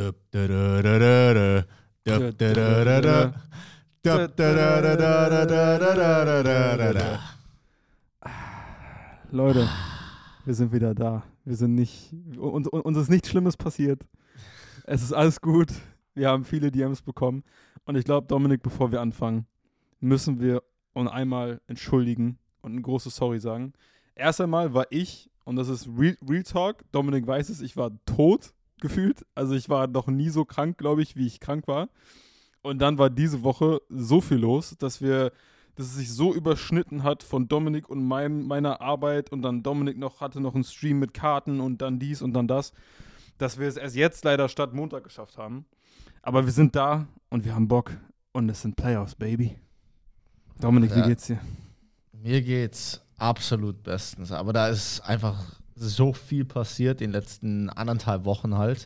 Leute, wir sind wieder da. Wir sind nicht, uns ist nichts Schlimmes passiert. Es ist alles gut. Wir haben viele DMs bekommen. Und ich glaube, Dominik, bevor wir anfangen, müssen wir uns einmal entschuldigen und ein großes Sorry sagen. Erst einmal war ich, und das ist Real Talk, Dominik weiß es, ich war tot gefühlt. Also ich war noch nie so krank, glaube ich, wie ich krank war. Und dann war diese Woche so viel los, dass es sich so überschnitten hat von Dominik und meiner Arbeit, und dann Dominik hatte noch einen Stream mit Karten und dann dies und dann das, dass wir es erst jetzt leider statt Montag geschafft haben. Aber wir sind da und wir haben Bock und es sind Playoffs, Baby. Dominik, wie geht's dir? Mir geht's absolut bestens, aber da ist einfach so viel passiert in den letzten 1,5 Wochen halt,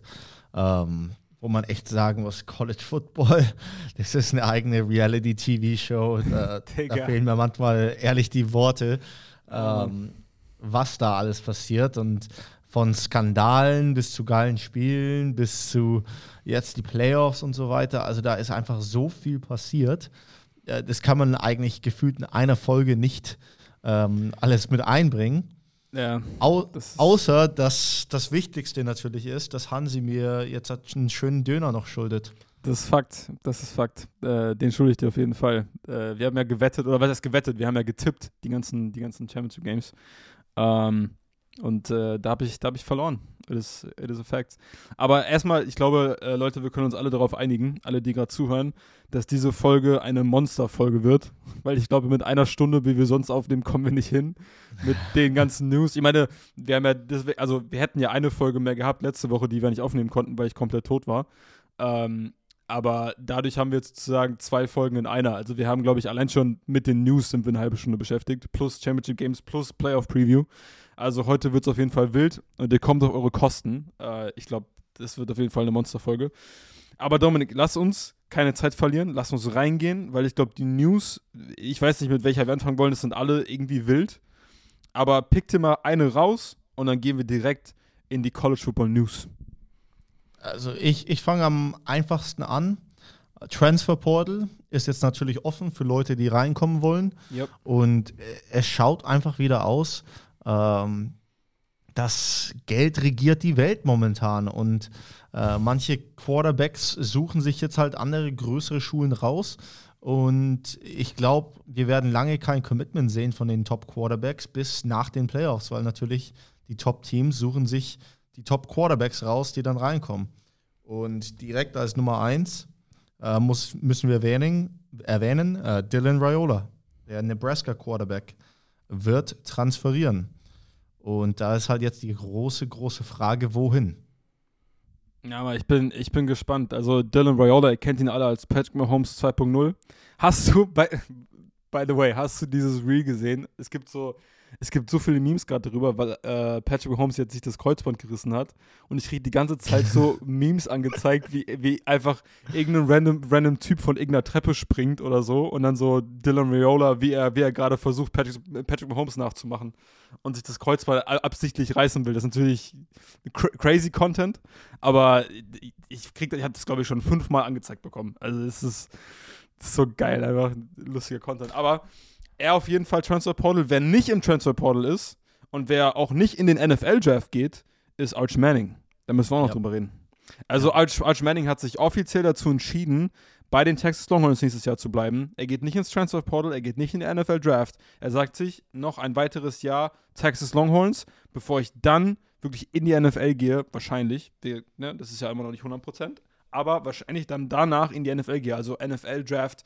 wo man echt sagen muss, College Football, das ist eine eigene Reality-TV-Show, da fehlen mir manchmal ehrlich die Worte, was da alles passiert, und von Skandalen bis zu geilen Spielen, bis zu jetzt die Playoffs und so weiter, also da ist einfach so viel passiert, das kann man eigentlich gefühlt in einer Folge nicht alles mit einbringen. Ja, außer, dass das Wichtigste natürlich ist, dass Hansi mir jetzt einen schönen Döner noch schuldet. Das ist Fakt. Den schulde ich dir auf jeden Fall. Wir haben ja gewettet, oder was heißt gewettet? Wir haben ja getippt, die ganzen Championship Games. Und da hab ich verloren. It is a fact. Aber erstmal, ich glaube, Leute, wir können uns alle darauf einigen, alle, die gerade zuhören, dass diese Folge eine Monsterfolge wird. Weil ich glaube, mit einer Stunde, wie wir sonst aufnehmen, kommen wir nicht hin. Mit den ganzen News. Ich meine, wir hätten ja eine Folge mehr gehabt letzte Woche, die wir nicht aufnehmen konnten, weil ich komplett tot war. Aber dadurch haben wir jetzt sozusagen 2 Folgen in einer. Also wir haben, glaube ich, allein schon mit den News sind wir eine halbe Stunde beschäftigt. Plus Championship Games, plus Playoff Preview. Also heute wird es auf jeden Fall wild und ihr kommt auf eure Kosten. Ich glaube, das wird auf jeden Fall eine Monsterfolge. Aber Dominik, lass uns keine Zeit verlieren. Lass uns reingehen, weil ich glaube, die News, ich weiß nicht, mit welcher wir anfangen wollen, das sind alle irgendwie wild. Aber pick dir mal eine raus und dann gehen wir direkt in die College Football News. Also ich fange am einfachsten an. Transfer Portal ist jetzt natürlich offen für Leute, die reinkommen wollen. Yep. Und es schaut einfach wieder aus. Das Geld regiert die Welt momentan. Und manche Quarterbacks suchen sich jetzt halt andere, größere Schulen raus. Und ich glaube, wir werden lange kein Commitment sehen von den Top-Quarterbacks bis nach den Playoffs, weil natürlich die Top-Teams suchen sich die Top-Quarterbacks raus, die dann reinkommen. Und direkt als Nummer 1 müssen wir erwähnen Dylan Raiola, der Nebraska-Quarterback, wird transferieren. Und da ist halt jetzt die große Frage, wohin? Ja, aber ich bin gespannt. Also Dylan Raiola, ihr kennt ihn alle als Patrick Mahomes 2.0. Hast du, by the way, dieses Reel gesehen? Es gibt so viele Memes gerade darüber, weil Patrick Mahomes jetzt sich das Kreuzband gerissen hat. Und ich kriege die ganze Zeit so Memes angezeigt, wie einfach irgendein random Typ von irgendeiner Treppe springt oder so. Und dann so Dylan Raiola, wie er gerade versucht, Patrick Mahomes nachzumachen. Und sich das Kreuzband absichtlich reißen will. Das ist natürlich crazy Content. Aber ich habe das, glaube ich, schon 5-mal angezeigt bekommen. Also es ist so geil, einfach lustiger Content. Aber er auf jeden Fall Transfer Portal. Wer nicht im Transfer Portal ist und wer auch nicht in den NFL-Draft geht, ist Arch Manning. Da müssen wir auch noch drüber reden. Also Arch Manning hat sich offiziell dazu entschieden, bei den Texas Longhorns nächstes Jahr zu bleiben. Er geht nicht ins Transfer Portal, er geht nicht in den NFL-Draft. Er sagt sich, noch ein weiteres Jahr Texas Longhorns, bevor ich dann wirklich in die NFL gehe, wahrscheinlich. Das ist ja immer noch nicht 100%. Aber wahrscheinlich dann danach in die NFL gehe. Also NFL-Draft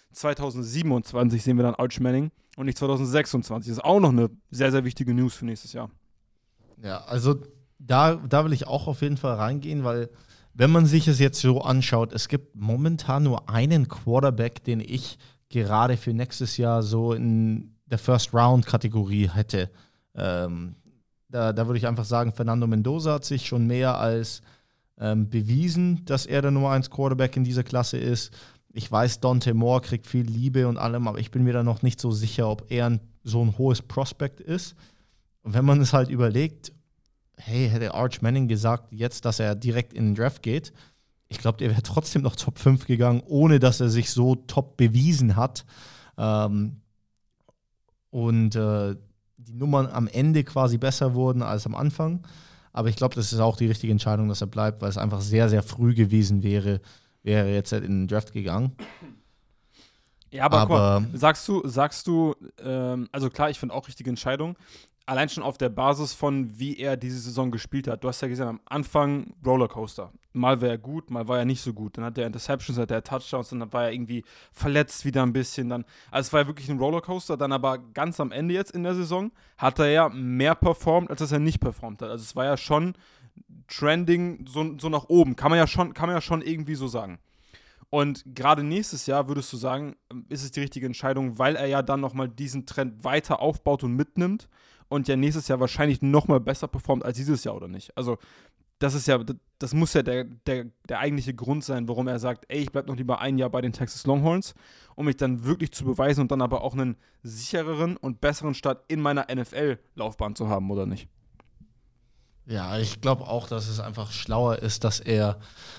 2027 sehen wir dann Arch Manning und nicht 2026. Das ist auch noch eine sehr, sehr wichtige News für nächstes Jahr. Ja, also da will ich auch auf jeden Fall reingehen, weil wenn man sich es jetzt so anschaut, es gibt momentan nur einen Quarterback, den ich gerade für nächstes Jahr so in der First-Round-Kategorie hätte. Da würde ich einfach sagen, Fernando Mendoza hat sich schon mehr als bewiesen, dass er der Nummer 1 Quarterback in dieser Klasse ist. Ich weiß, Dante Moore kriegt viel Liebe und allem, aber ich bin mir da noch nicht so sicher, ob er so ein hohes Prospect ist. Und wenn man es halt überlegt, hey, hätte Arch Manning gesagt jetzt, dass er direkt in den Draft geht, ich glaube, der wäre trotzdem noch Top 5 gegangen, ohne dass er sich so top bewiesen hat. Die Nummern am Ende quasi besser wurden als am Anfang. Aber ich glaube, das ist auch die richtige Entscheidung, dass er bleibt, weil es einfach sehr, sehr früh gewesen wäre er jetzt in den Draft gegangen. Ja, aber guck mal, sagst du, also klar, ich finde auch richtige Entscheidung, allein schon auf der Basis von, wie er diese Saison gespielt hat. Du hast ja gesehen, am Anfang Rollercoaster. Mal war er gut, mal war er nicht so gut. Dann hat er Interceptions, hat er Touchdowns, dann war er irgendwie verletzt wieder ein bisschen. Also es war ja wirklich ein Rollercoaster. Dann aber ganz am Ende jetzt in der Saison hat er ja mehr performt, als dass er nicht performt hat. Also es war ja schon trending so nach oben. Kann man ja schon irgendwie so sagen. Und gerade nächstes Jahr, würdest du sagen, ist es die richtige Entscheidung, weil er ja dann nochmal diesen Trend weiter aufbaut und mitnimmt und ja nächstes Jahr wahrscheinlich nochmal besser performt als dieses Jahr, oder nicht? Also das muss ja der eigentliche Grund sein, warum er sagt, ey, ich bleib noch lieber ein Jahr bei den Texas Longhorns, um mich dann wirklich zu beweisen und dann aber auch einen sichereren und besseren Start in meiner NFL-Laufbahn zu haben, oder nicht? Ja, ich glaube auch, dass es einfach schlauer ist, dass er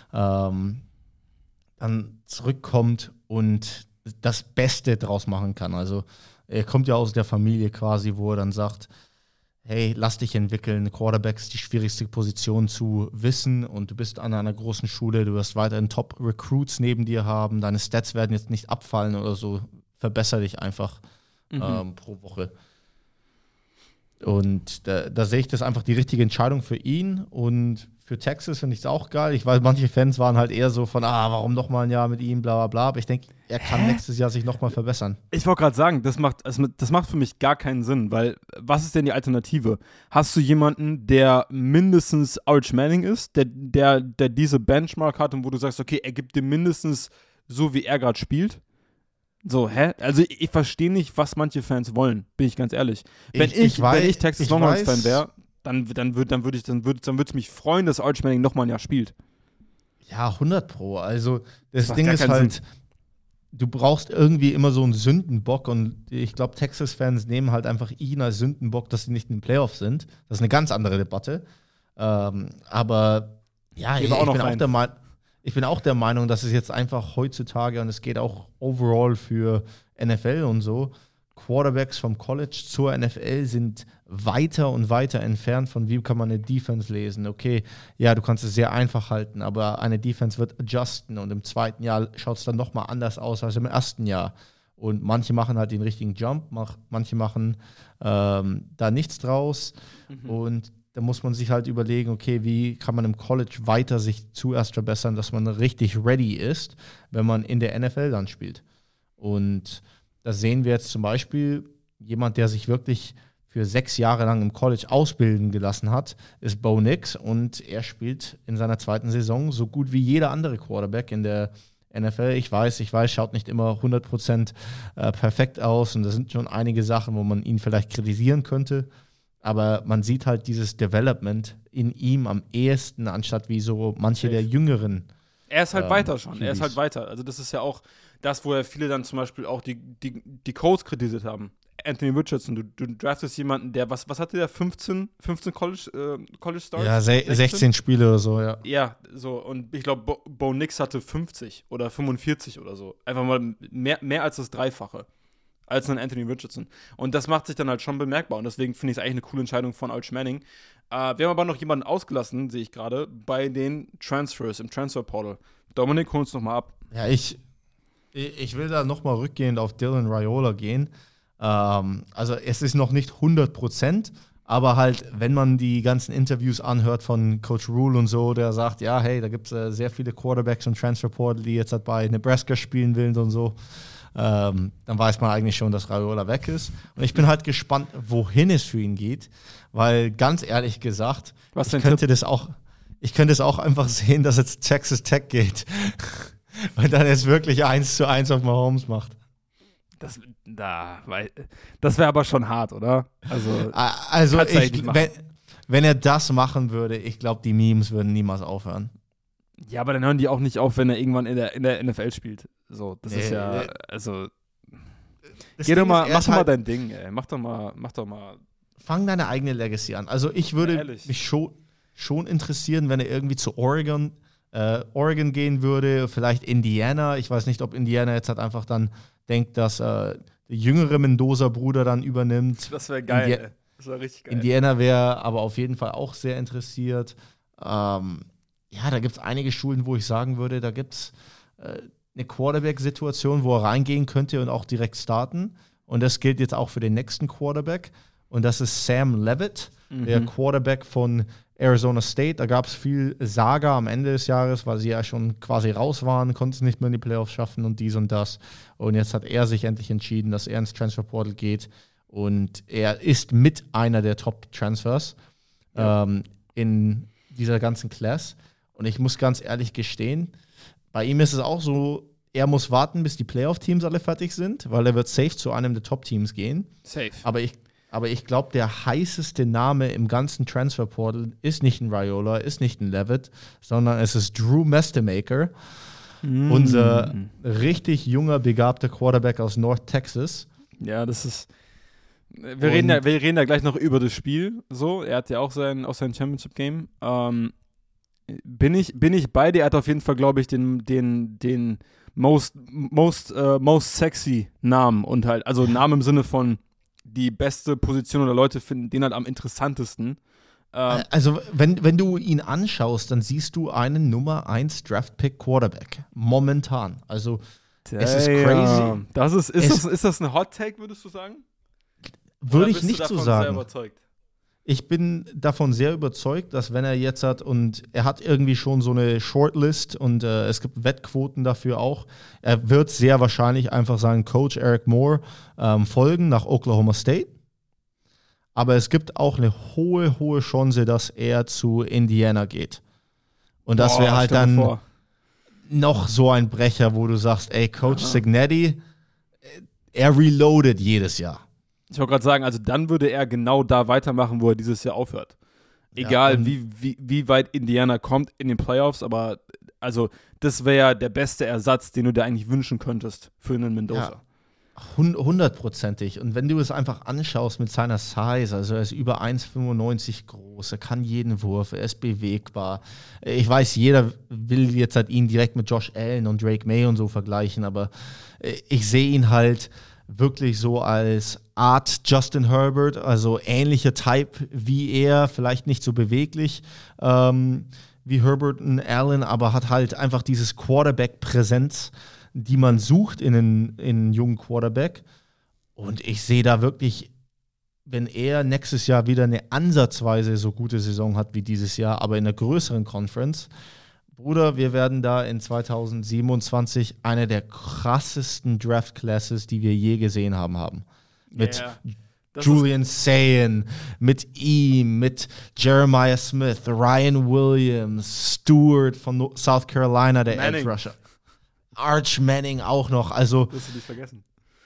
dann zurückkommt und das Beste draus machen kann. Also er kommt ja aus der Familie quasi, wo er dann sagt, hey, lass dich entwickeln, Quarterback ist die schwierigste Position zu wissen und du bist an einer großen Schule, du wirst weiterhin Top-Recruits neben dir haben, deine Stats werden jetzt nicht abfallen oder so, verbessere dich einfach pro Woche. Und da sehe ich das einfach die richtige Entscheidung für ihn und für Texas finde ich es auch geil. Ich weiß, manche Fans waren halt eher so von, warum nochmal ein Jahr mit ihm, bla bla bla. Aber ich denke, er kann nächstes Jahr sich nochmal verbessern. Ich wollte gerade sagen, das macht für mich gar keinen Sinn, weil was ist denn die Alternative? Hast du jemanden, der mindestens Arch Manning ist, der diese Benchmark hat und wo du sagst, okay, er gibt dir mindestens so, wie er gerade spielt? So, Also ich verstehe nicht, was manche Fans wollen, bin ich ganz ehrlich. Wenn ich Texas Longhorns-Fan wäre, dann würde es mich freuen, dass Arch Manning nochmal ein Jahr spielt. Ja, 100 Pro. Also das Ding ist halt, Sinn. Du brauchst irgendwie immer so einen Sündenbock und ich glaube, Texas-Fans nehmen halt einfach ihn als Sündenbock, dass sie nicht in den Playoffs sind. Das ist eine ganz andere Debatte. Aber ja, ich bin auch der Meinung, dass es jetzt einfach heutzutage, und es geht auch overall für NFL und so, Quarterbacks vom College zur NFL sind weiter und weiter entfernt von, wie kann man eine Defense lesen. Okay, ja, du kannst es sehr einfach halten, aber eine Defense wird adjusten und im zweiten Jahr schaut es dann nochmal anders aus als im ersten Jahr. Und manche machen halt den richtigen Jump, manche machen da nichts draus. Und da muss man sich halt überlegen, okay, wie kann man im College weiter sich zuerst verbessern, dass man richtig ready ist, wenn man in der NFL dann spielt. Und da sehen wir jetzt zum Beispiel, jemand, der sich wirklich für 6 Jahre lang im College ausbilden gelassen hat, ist Bo Nix und er spielt in seiner zweiten Saison so gut wie jeder andere Quarterback in der NFL. Ich weiß, schaut nicht immer 100% perfekt aus und da sind schon einige Sachen, wo man ihn vielleicht kritisieren könnte, aber man sieht halt dieses Development in ihm am ehesten, anstatt wie so manche der Jüngeren. Er ist halt weiter schon, er ist halt weiter. Also das ist ja auch das, wo ja viele dann zum Beispiel auch die Codes kritisiert haben. Anthony Richardson, du draftest jemanden, der, was hatte der, 15 College Stars? Ja, 16 Spiele oder so, ja. Ja, so, und ich glaube, Bo Nix hatte 50 oder 45 oder so. Einfach mal mehr als das Dreifache als ein Anthony Richardson. Und das macht sich dann halt schon bemerkbar und deswegen finde ich es eigentlich eine coole Entscheidung von Arch Manning. Wir haben aber noch jemanden ausgelassen, sehe ich gerade, bei den Transfers im Transfer Portal. Dominik, hol uns nochmal ab. Ja, ich will da nochmal rückgehend auf Dylan Raiola gehen. Also es ist noch nicht 100%, aber halt, wenn man die ganzen Interviews anhört von Coach Rule und so, der sagt, ja, hey, da gibt es sehr viele Quarterbacks im Transfer Portal, die jetzt halt bei Nebraska spielen will und so, dann weiß man eigentlich schon, dass Raiola weg ist. Und ich bin halt gespannt, wohin es für ihn geht, weil ganz ehrlich gesagt, ich könnte es auch einfach sehen, dass jetzt Texas Tech geht. Weil dann es wirklich 1:1 auf Mahomes macht. Das wäre aber schon hart, oder? Also wenn er das machen würde, ich glaube, die Memes würden niemals aufhören. Ja, aber dann hören die auch nicht auf, wenn er irgendwann in der NFL spielt. So, das ist ja, also. Mach doch mal dein Ding, ey. Mach doch mal. Fang deine eigene Legacy an. Also ich würde mich schon interessieren, wenn er irgendwie zu Oregon Oregon gehen würde, vielleicht Indiana. Ich weiß nicht, ob Indiana jetzt halt einfach dann denkt, dass der jüngere Mendoza-Bruder dann übernimmt. Das wäre geil. Das wäre richtig geil. Indiana wäre aber auf jeden Fall auch sehr interessiert. Da gibt es einige Schulen, wo ich sagen würde, da gibt es eine Quarterback-Situation, wo er reingehen könnte und auch direkt starten. Und das gilt jetzt auch für den nächsten Quarterback. Und das ist Sam Levitt, der Quarterback von Arizona State. Da gab es viel Saga am Ende des Jahres, weil sie ja schon quasi raus waren, konnten es nicht mehr in die Playoffs schaffen und dies und das. Und jetzt hat er sich endlich entschieden, dass er ins Transferportal geht. Und er ist mit einer der Top-Transfers in dieser ganzen Class. Und ich muss ganz ehrlich gestehen, bei ihm ist es auch so, er muss warten, bis die Playoff-Teams alle fertig sind, weil er wird safe zu einem der Top-Teams gehen. Safe. Aber ich glaube, der heißeste Name im ganzen Transferportal ist nicht ein Raiola, ist nicht ein Levitt, sondern es ist Drew Mestemaker, unser richtig junger, begabter Quarterback aus North Texas. Ja, das ist. Wir reden ja gleich noch über das Spiel. So, er hat ja auch sein Championship-Game. Bin ich bei dir? Er hat auf jeden Fall, glaube ich, den most sexy Namen und halt, also Namen im Sinne von die beste Position oder Leute finden den halt am interessantesten. Also, wenn du ihn anschaust, dann siehst du einen Nummer 1 Draft-Pick Quarterback. Momentan. Also, es ist crazy. Ist das ein Hot-Take, würdest du sagen? Würde ich nicht so sagen. Sehr überzeugt? Ich bin davon sehr überzeugt, dass wenn er jetzt hat, und er hat irgendwie schon so eine Shortlist und es gibt Wettquoten dafür auch, er wird sehr wahrscheinlich einfach seinen Coach Eric Moore folgen nach Oklahoma State. Aber es gibt auch eine hohe Chance, dass er zu Indiana geht. Und das wäre halt dann noch so ein Brecher, wo du sagst, ey, Coach Cignetti, er reloadet jedes Jahr. Ich wollte gerade sagen, also dann würde er genau da weitermachen, wo er dieses Jahr aufhört. Egal, wie weit Indiana kommt in den Playoffs, aber also das wäre ja der beste Ersatz, den du dir eigentlich wünschen könntest für einen Mendoza. Ja, 100%ig. Und wenn du es einfach anschaust mit seiner Size, also er ist über 1,95 groß, er kann jeden Wurf, er ist bewegbar. Ich weiß, jeder will jetzt halt ihn direkt mit Josh Allen und Drake May und so vergleichen, aber ich sehe ihn halt wirklich so als Art Justin Herbert, also ähnlicher Type wie er, vielleicht nicht so beweglich wie Herbert und Allen, aber hat halt einfach dieses Quarterback-Präsenz, die man sucht in einen jungen Quarterback. Und ich sehe da wirklich, wenn er nächstes Jahr wieder eine ansatzweise so gute Saison hat wie dieses Jahr, aber in einer größeren Conference, Bruder, wir werden da in 2027 eine der krassesten Draft-Classes, die wir je gesehen haben. Mit Julian Sayin, mit ihm, mit Jeremiah Smith, Ryan Williams, Stewart von South Carolina, der Edge Rusher. Arch Manning auch noch. Also, wirst du nicht vergessen.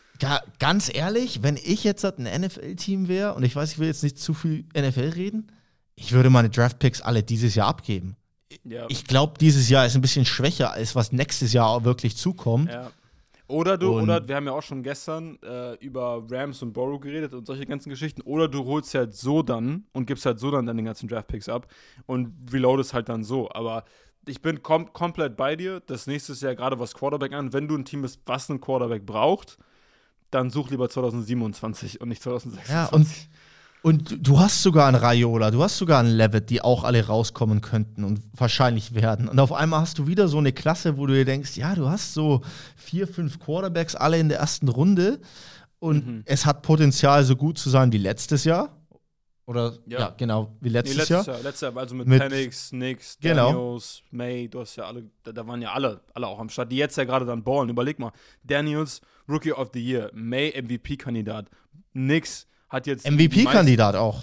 Ganz ehrlich, wenn ich jetzt ein NFL-Team wäre, und ich weiß, ich will jetzt nicht zu viel NFL reden, ich würde meine Draft-Picks alle dieses Jahr abgeben. Ja. Ich glaube, dieses Jahr ist ein bisschen schwächer, als was nächstes Jahr auch wirklich zukommt. Ja. Oder wir haben ja auch schon gestern über Rams und Burrow geredet und solche ganzen Geschichten. Oder du holst halt so dann und gibst halt so dann den ganzen Draftpicks ab und reloadest halt dann so. Aber ich bin komplett bei dir. Das nächste Jahr gerade was Quarterback an. Wenn du ein Team bist, was einen Quarterback braucht, dann such lieber 2027 und nicht 2026. Ja, und du hast sogar einen Raiola, du hast sogar einen Levitt, die auch alle rauskommen könnten und wahrscheinlich werden. Und auf einmal hast du wieder so eine Klasse, wo du dir denkst, ja, du hast so 4, 5 Quarterbacks alle in der ersten Runde und es hat Potenzial, so gut zu sein wie letztes Jahr. Oder, ja genau, wie letztes Jahr. Letztes Jahr, also mit Penix, Nix, Daniels, May, du hast ja alle, da waren ja alle auch am Start, die jetzt ja gerade dann ballen. Überleg mal, Daniels, Rookie of the Year, May, MVP-Kandidat, Nix hat jetzt MVP-Kandidat auch.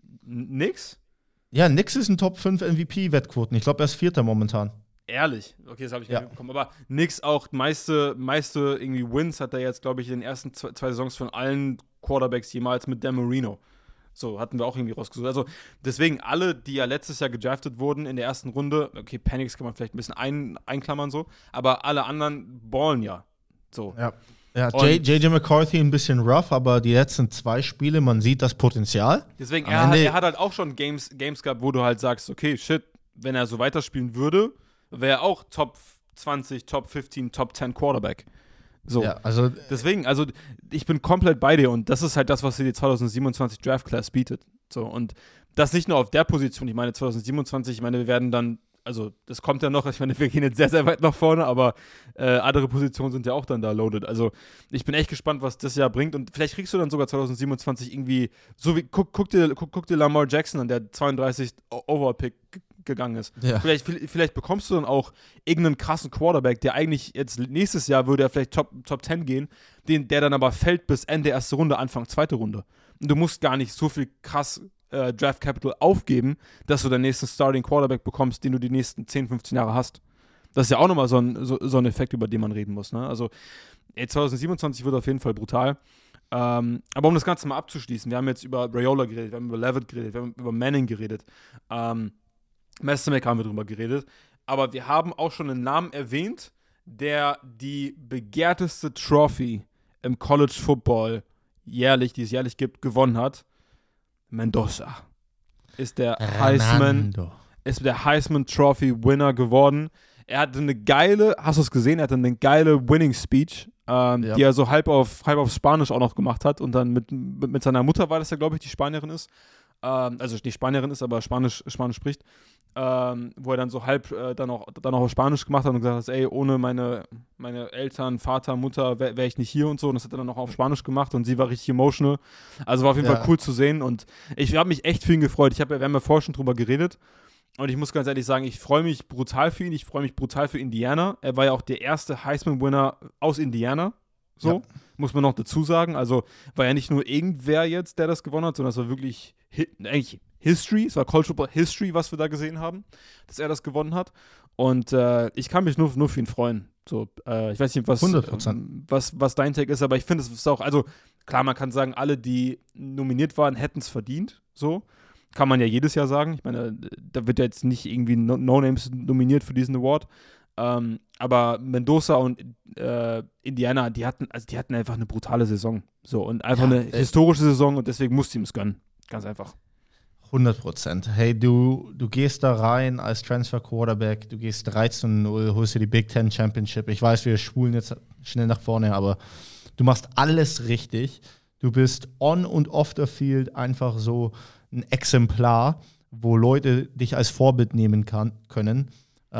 Nix? Ja, Nix ist ein Top 5 MVP-Wettquoten. Ich glaube, er ist Vierter momentan. Ehrlich? Okay, das habe ich nicht mitbekommen. Aber Nix auch meiste irgendwie Wins hat er jetzt, glaube ich, in den ersten zwei Saisons von allen Quarterbacks jemals mit Dan Marino. So, hatten wir auch irgendwie rausgesucht. Also, deswegen alle, die ja letztes Jahr gedraftet wurden in der ersten Runde, okay, Penix kann man vielleicht ein bisschen einklammern so, aber alle anderen ballen ja. So. Ja, JJ McCarthy ein bisschen rough, aber die letzten 2 Spiele, man sieht das Potenzial. Deswegen, er hat halt auch schon Games gehabt, wo du halt sagst, okay, shit, wenn er so weiterspielen würde, wäre auch Top 20, Top 15, Top 10 Quarterback. So, Ja, also deswegen, also ich bin komplett bei dir und das ist halt das, was dir die 2027 Draft Class bietet. So, und das nicht nur auf der Position, ich meine 2027, ich meine, wir werden dann, also das kommt ja noch, ich meine, wir gehen jetzt sehr, sehr weit nach vorne, aber andere Positionen sind ja auch dann da loaded. Also ich bin echt gespannt, was das Jahr bringt und vielleicht kriegst du dann sogar 2027 irgendwie, so wie, guck dir Lamar Jackson an, der 32 Overall-Pick gegangen ist. Ja. Vielleicht bekommst du dann auch irgendeinen krassen Quarterback, der eigentlich jetzt nächstes Jahr würde er vielleicht Top 10 gehen, der dann aber fällt bis Ende erste Runde, Anfang zweite Runde. Und du musst gar nicht so viel krass Draft Capital aufgeben, dass du den nächsten Starting Quarterback bekommst, den du die nächsten 10, 15 Jahre hast. Das ist ja auch nochmal so ein Effekt, über den man reden muss. Ne? Also 2027 wird auf jeden Fall brutal. Aber um das Ganze mal abzuschließen, wir haben jetzt über Raiola geredet, wir haben über Levitt geredet, wir haben über Manning geredet. Messemek haben wir drüber geredet, aber wir haben auch schon einen Namen erwähnt, der die begehrteste Trophy im College Football die es jährlich gibt, gewonnen hat. Mendoza ist der Heisman Trophy Winner geworden. Er hatte eine geile, hast du es gesehen, er hatte eine geile Winning Speech, die er so halb auf Spanisch auch noch gemacht hat und dann mit seiner Mutter war das ja, glaube ich, die Spanierin ist. Also nicht Spanierin ist, aber Spanisch spricht, wo er dann so halb dann auch auf Spanisch gemacht hat und gesagt hat, ey, ohne meine Eltern, Vater, Mutter wäre ich nicht hier und so. Und das hat er dann auch auf Spanisch gemacht und sie war richtig emotional. Also war auf jeden Fall cool zu sehen und ich habe mich echt für ihn gefreut. Wir haben ja vorher schon drüber geredet und ich muss ganz ehrlich sagen, ich freue mich brutal für ihn. Ich freue mich brutal für Indiana. Er war ja auch der erste Heisman-Winner aus Indiana. So, muss man noch dazu sagen. Also war ja nicht nur irgendwer jetzt, der das gewonnen hat, sondern es war wirklich eigentlich History. Es war College Football History, was wir da gesehen haben, dass er das gewonnen hat. Und ich kann mich nur für ihn freuen. So, ich weiß nicht, was dein Take ist, aber ich finde, es ist auch, also klar, man kann sagen, alle, die nominiert waren, hätten es verdient. So, kann man ja jedes Jahr sagen. Ich meine, da wird ja jetzt nicht irgendwie No-Names nominiert für diesen Award. Aber Mendoza und Indiana, die hatten einfach eine brutale Saison. So, und einfach eine historische Saison und deswegen musst du ihm es gönnen. Ganz einfach. 100%. Hey, du gehst da rein als Transfer-Quarterback, du gehst 13-0, holst dir die Big Ten Championship. Ich weiß, wir spulen jetzt schnell nach vorne, aber du machst alles richtig. Du bist on und off the field einfach so ein Exemplar, wo Leute dich als Vorbild nehmen können.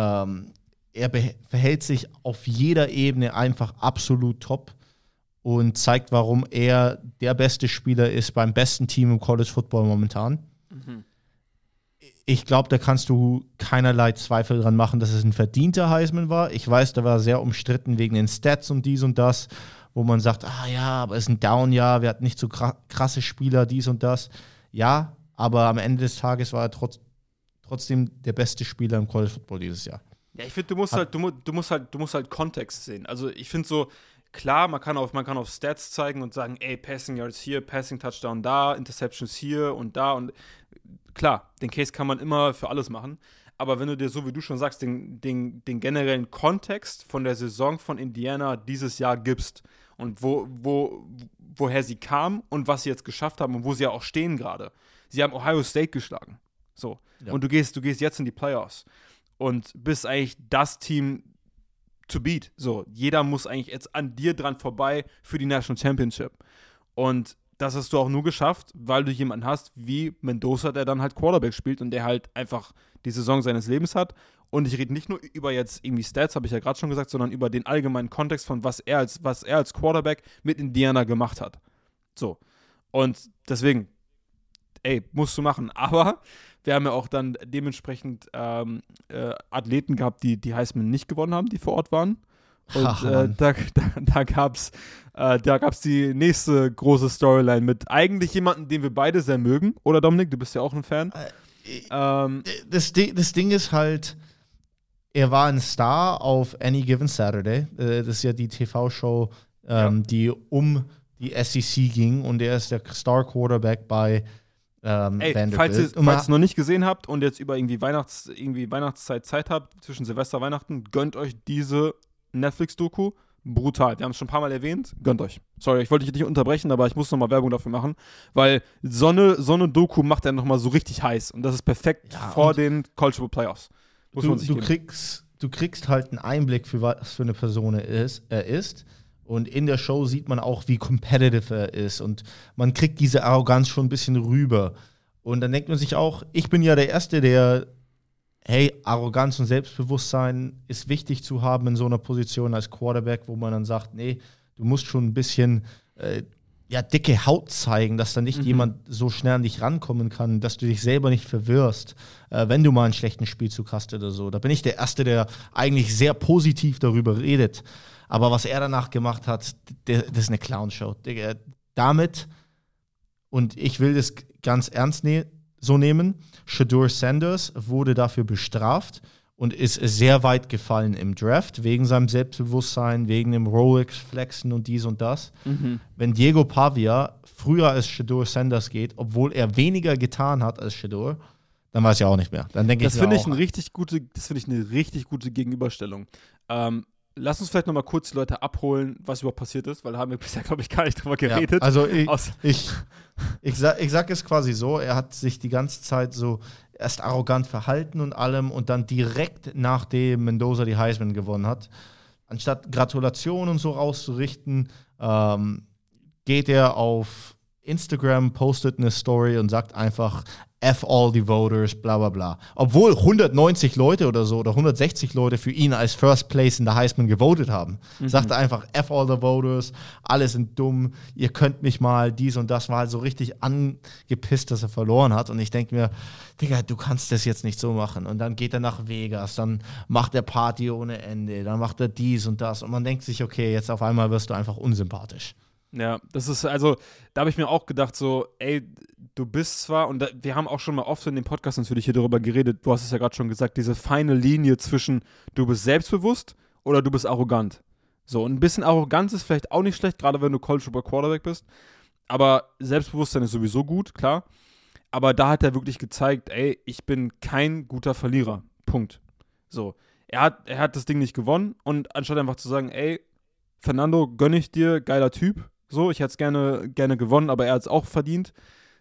Er verhält sich auf jeder Ebene einfach absolut top und zeigt, warum er der beste Spieler ist beim besten Team im College Football momentan. Mhm. Ich glaube, da kannst du keinerlei Zweifel dran machen, dass es ein verdienter Heisman war. Ich weiß, da war sehr umstritten wegen den Stats und dies und das, wo man sagt, aber es ist ein Down-Jahr, wir hatten nicht so krasse Spieler, dies und das. Ja, aber am Ende des Tages war er trotzdem der beste Spieler im College Football dieses Jahr. Ja, ich finde, du musst halt Kontext sehen. Also ich finde so, klar, man kann auf Stats zeigen und sagen, ey, Passing Yards hier, Passing Touchdown da, Interceptions hier und da und klar, den Case kann man immer für alles machen. Aber wenn du dir, so wie du schon sagst, den generellen Kontext von der Saison von Indiana dieses Jahr gibst und woher sie kam und was sie jetzt geschafft haben und wo sie ja auch stehen gerade. Sie haben Ohio State geschlagen. So. Ja. Und du gehst jetzt in die Playoffs. Und bist eigentlich das Team to beat. So, jeder muss eigentlich jetzt an dir dran vorbei für die National Championship. Und das hast du auch nur geschafft, weil du jemanden hast wie Mendoza, der dann halt Quarterback spielt und der halt einfach die Saison seines Lebens hat. Und ich rede nicht nur über jetzt irgendwie Stats, habe ich ja gerade schon gesagt, sondern über den allgemeinen Kontext von was er als Quarterback mit Indiana gemacht hat. So. Und deswegen, musst du machen. Aber wir haben ja auch dann dementsprechend Athleten gehabt, die Heisman nicht gewonnen haben, die vor Ort waren. Und da gab's die nächste große Storyline mit eigentlich jemandem, den wir beide sehr mögen. Oder Dominik, du bist ja auch ein Fan. Das Ding ist halt, er war ein Star auf Any Given Saturday. Das ist ja die TV-Show, die um die SEC ging. Und er ist der Star-Quarterback bei Vanderbilt. Falls ihr es noch nicht gesehen habt und jetzt über irgendwie Weihnachtszeit Zeit habt, zwischen Silvester und Weihnachten, gönnt euch diese Netflix-Doku. Brutal. Wir haben es schon ein paar Mal erwähnt. Gönnt euch. Sorry, ich wollte dich nicht unterbrechen, aber ich muss nochmal Werbung dafür machen, weil so eine Doku macht er nochmal so richtig heiß und das ist perfekt vor den College Football Playoffs. Du du kriegst halt einen Einblick, für was für eine Person er ist. Und in der Show sieht man auch, wie competitive er ist. Und man kriegt diese Arroganz schon ein bisschen rüber. Und dann denkt man sich auch, ich bin ja der Erste, der, hey, Arroganz und Selbstbewusstsein ist wichtig zu haben in so einer Position als Quarterback, wo man dann sagt, nee, du musst schon ein bisschen dicke Haut zeigen, dass da nicht jemand so schnell an dich rankommen kann, dass du dich selber nicht verwirrst, wenn du mal einen schlechten Spielzug hast oder so. Da bin ich der Erste, der eigentlich sehr positiv darüber redet. Aber was er danach gemacht hat, das ist eine Clownshow. Damit, und ich will das ganz ernst so nehmen, Shedeur Sanders wurde dafür bestraft und ist sehr weit gefallen im Draft, wegen seinem Selbstbewusstsein, wegen dem Rolex-Flexen und dies und das. Wenn Diego Pavia früher als Shedeur Sanders geht, obwohl er weniger getan hat als Shedeur, dann weiß ich auch nicht mehr. Dann denke ich, das finde ich eine richtig gute Gegenüberstellung. Lass uns vielleicht noch mal kurz die Leute abholen, was überhaupt passiert ist, weil da haben wir bisher, glaube ich, gar nicht drüber geredet. Ja, also ich sag es quasi so, er hat sich die ganze Zeit so erst arrogant verhalten und allem und dann direkt nachdem Mendoza die Heisman gewonnen hat, anstatt Gratulation und so rauszurichten, geht er auf Instagram, postet eine Story und sagt einfach F all the voters, bla bla bla. Obwohl 190 Leute oder so oder 160 Leute für ihn als First Place in der Heisman gewotet haben. Sagt er einfach F all the voters, alle sind dumm, ihr könnt mich mal, dies und das, war halt so richtig angepisst, dass er verloren hat. Und ich denke mir, Digga, du kannst das jetzt nicht so machen. Und dann geht er nach Vegas, dann macht er Party ohne Ende, dann macht er dies und das. Und man denkt sich, okay, jetzt auf einmal wirst du einfach unsympathisch. Ja, das ist, also, da habe ich mir auch gedacht, so, ey, du bist zwar, und wir haben auch schon mal oft in dem Podcast natürlich hier darüber geredet, du hast es ja gerade schon gesagt, diese feine Linie zwischen, du bist selbstbewusst oder du bist arrogant. So, und ein bisschen Arroganz ist vielleicht auch nicht schlecht, gerade wenn du College oder Quarterback bist, aber Selbstbewusstsein ist sowieso gut, klar, aber da hat er wirklich gezeigt, ey, ich bin kein guter Verlierer, Punkt. So, er hat das Ding nicht gewonnen und anstatt einfach zu sagen, ey, Fernando, gönne ich dir, geiler Typ, so, ich hätte es gerne gewonnen, aber er hat es auch verdient,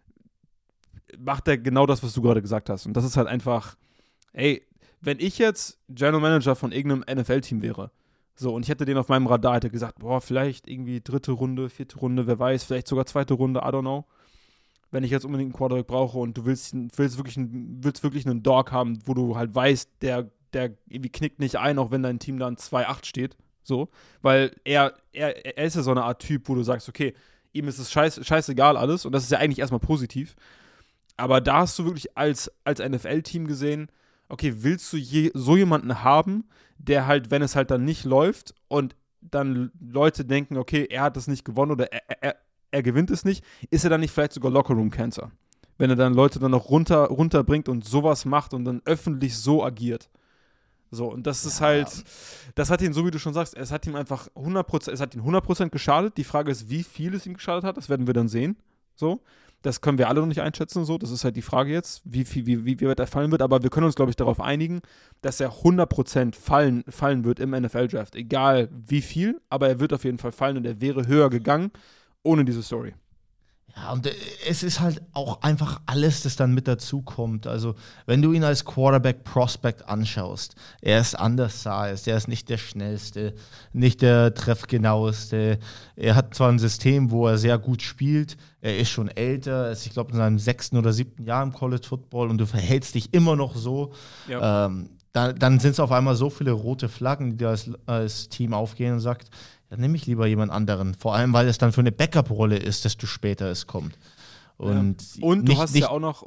macht er genau das, was du gerade gesagt hast. Und das ist halt einfach, ey, wenn ich jetzt General Manager von irgendeinem NFL-Team wäre, so, und ich hätte den auf meinem Radar, hätte gesagt, boah, vielleicht irgendwie 3. Runde, 4. Runde, wer weiß, vielleicht sogar 2. Runde, I don't know. Wenn ich jetzt unbedingt einen Quarterback brauche und du willst wirklich einen Dog haben, wo du halt weißt, der irgendwie knickt nicht ein, auch wenn dein Team dann 2-8 steht, so, weil er ist ja so eine Art Typ, wo du sagst, okay, ihm ist es scheißegal alles und das ist ja eigentlich erstmal positiv, aber da hast du wirklich als NFL-Team gesehen, okay, willst du so jemanden haben, der halt, wenn es halt dann nicht läuft und dann Leute denken, okay, er hat das nicht gewonnen oder er gewinnt es nicht, ist er dann nicht vielleicht sogar Lockerroom-Cancer? Wenn er dann Leute dann noch runterbringt und sowas macht und dann öffentlich so agiert. So, und das ist halt, das hat ihn, so wie du schon sagst, es hat ihm einfach 100% geschadet. Die Frage ist, wie viel es ihm geschadet hat, das werden wir dann sehen. So, das können wir alle noch nicht einschätzen, so, das ist halt die Frage jetzt, wie weit er fallen wird, aber wir können uns, glaube ich, darauf einigen, dass er 100% fallen wird im NFL-Draft, egal wie viel, aber er wird auf jeden Fall fallen und er wäre höher gegangen ohne diese Story. Ja, und es ist halt auch einfach alles, das dann mit dazu kommt. Also, wenn du ihn als Quarterback-Prospect anschaust, er ist undersized, er ist nicht der schnellste, nicht der treffgenaueste. Er hat zwar ein System, wo er sehr gut spielt, er ist schon älter, er ist, ich glaube, in seinem 6. oder 7. Jahr im College Football und du verhältst dich immer noch so. Ja. Dann sind es auf einmal so viele rote Flaggen, die da als Team aufgehen und sagt, dann nehme ich lieber jemand anderen. Vor allem, weil es dann für eine Backup-Rolle ist, desto später es kommt. Und du hast ja auch noch,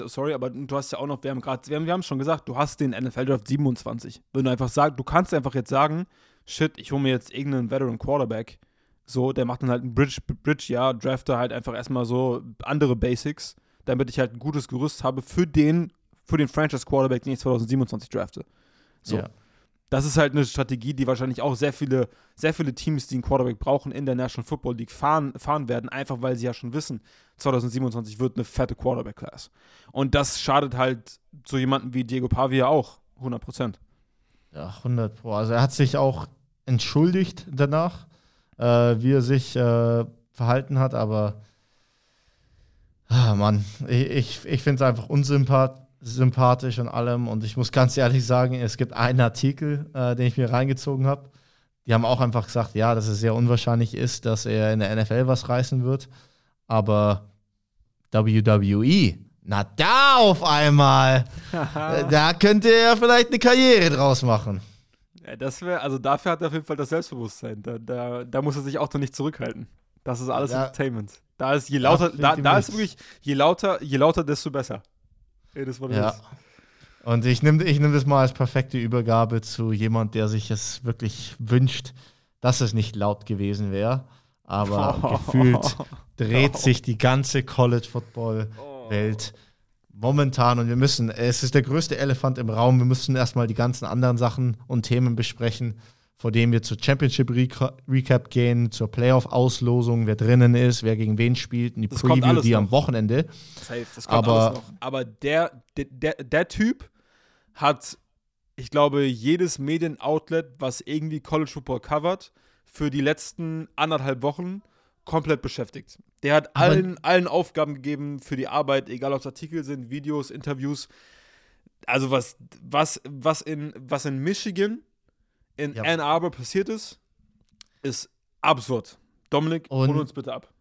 wir haben schon gesagt, du hast den NFL-Draft 27. Wenn du einfach sagst, du kannst einfach jetzt sagen, shit, ich hole mir jetzt irgendeinen Veteran Quarterback, so, der macht dann halt ein Bridge-Jahr, drafte halt einfach erstmal so andere Basics, damit ich halt ein gutes Gerüst habe für den Franchise-Quarterback, den ich 2027 drafte. So. Ja. Das ist halt eine Strategie, die wahrscheinlich auch sehr viele Teams, die einen Quarterback brauchen, in der National Football League fahren werden, einfach weil sie ja schon wissen, 2027 wird eine fette Quarterback-Class. Und das schadet halt so jemanden wie Diego Pavia auch, 100%. Ja, 100%. Also er hat sich auch entschuldigt danach, wie er sich verhalten hat, aber Mann, ich finde es einfach unsympathisch. sympathisch und allem. Und ich muss ganz ehrlich sagen, es gibt einen Artikel, den ich mir reingezogen habe. Die haben auch einfach gesagt, ja, dass es sehr unwahrscheinlich ist, dass er in der NFL was reißen wird. Aber WWE, na da auf einmal, da könnte er vielleicht eine Karriere draus machen. Ja, dafür hat er auf jeden Fall das Selbstbewusstsein. Da muss er sich auch noch nicht zurückhalten. Das ist alles Entertainment. Da ist je lauter, ist wirklich, je lauter, desto besser. Das war das. Und ich nehm das mal als perfekte Übergabe zu jemand, der sich es wirklich wünscht, dass es nicht laut gewesen wäre. Aber gefühlt dreht sich die ganze College-Football-Welt momentan und es ist der größte Elefant im Raum. Wir müssen erstmal die ganzen anderen Sachen und Themen besprechen, vor dem wir zur Championship Recap gehen, zur Playoff-Auslosung, wer drinnen ist, wer gegen wen spielt, und die Preview, die am Wochenende. Safe, das kommt alles noch. Aber der Typ hat, ich glaube, jedes Medien-Outlet, was irgendwie College Football covert, für die letzten 1,5 Wochen komplett beschäftigt. Der hat allen Aufgaben gegeben für die Arbeit, egal ob es Artikel sind, Videos, Interviews. Also was in Michigan, in Ann Arbor passiert ist absurd. Dominik, hol uns bitte ab.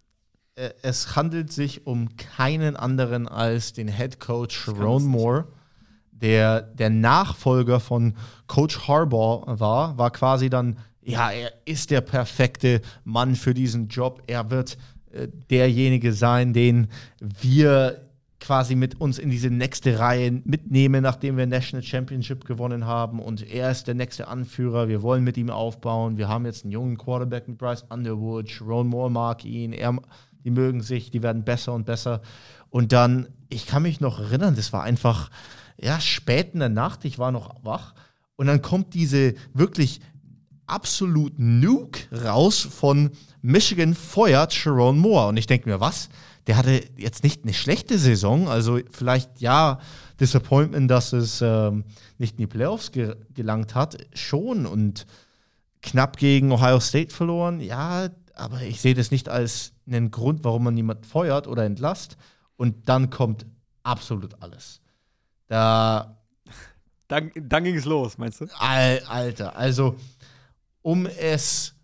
Es handelt sich um keinen anderen als den Head Coach Sharon Moore, der Nachfolger von Coach Harbaugh war quasi dann, ja, er ist der perfekte Mann für diesen Job. Er wird derjenige sein, den wir quasi mit uns in diese nächste Reihe mitnehmen, nachdem wir National Championship gewonnen haben. Und er ist der nächste Anführer. Wir wollen mit ihm aufbauen. Wir haben jetzt einen jungen Quarterback mit Bryce Underwood. Sharon Moore mag ihn. Die mögen sich. Die werden besser und besser. Und dann, ich kann mich noch erinnern, das war einfach, spät in der Nacht. Ich war noch wach. Und dann kommt diese wirklich absolut Nuke raus von Michigan feuert Sharon Moore. Und ich denke mir, was? Der hatte jetzt nicht eine schlechte Saison, also vielleicht Disappointment, dass es nicht in die Playoffs gelangt hat, schon, und knapp gegen Ohio State verloren, ja, aber ich sehe das nicht als einen Grund, warum man jemanden feuert oder entlasst, und dann kommt absolut alles. Dann ging es los, meinst du? Alter, also um es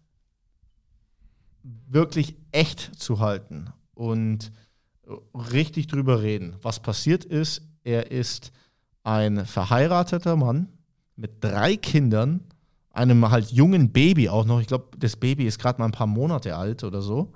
wirklich echt zu halten und richtig drüber reden. Was passiert ist, er ist ein verheirateter Mann mit 3 Kindern, einem halt jungen Baby auch noch. Ich glaube, das Baby ist gerade mal ein paar Monate alt oder so.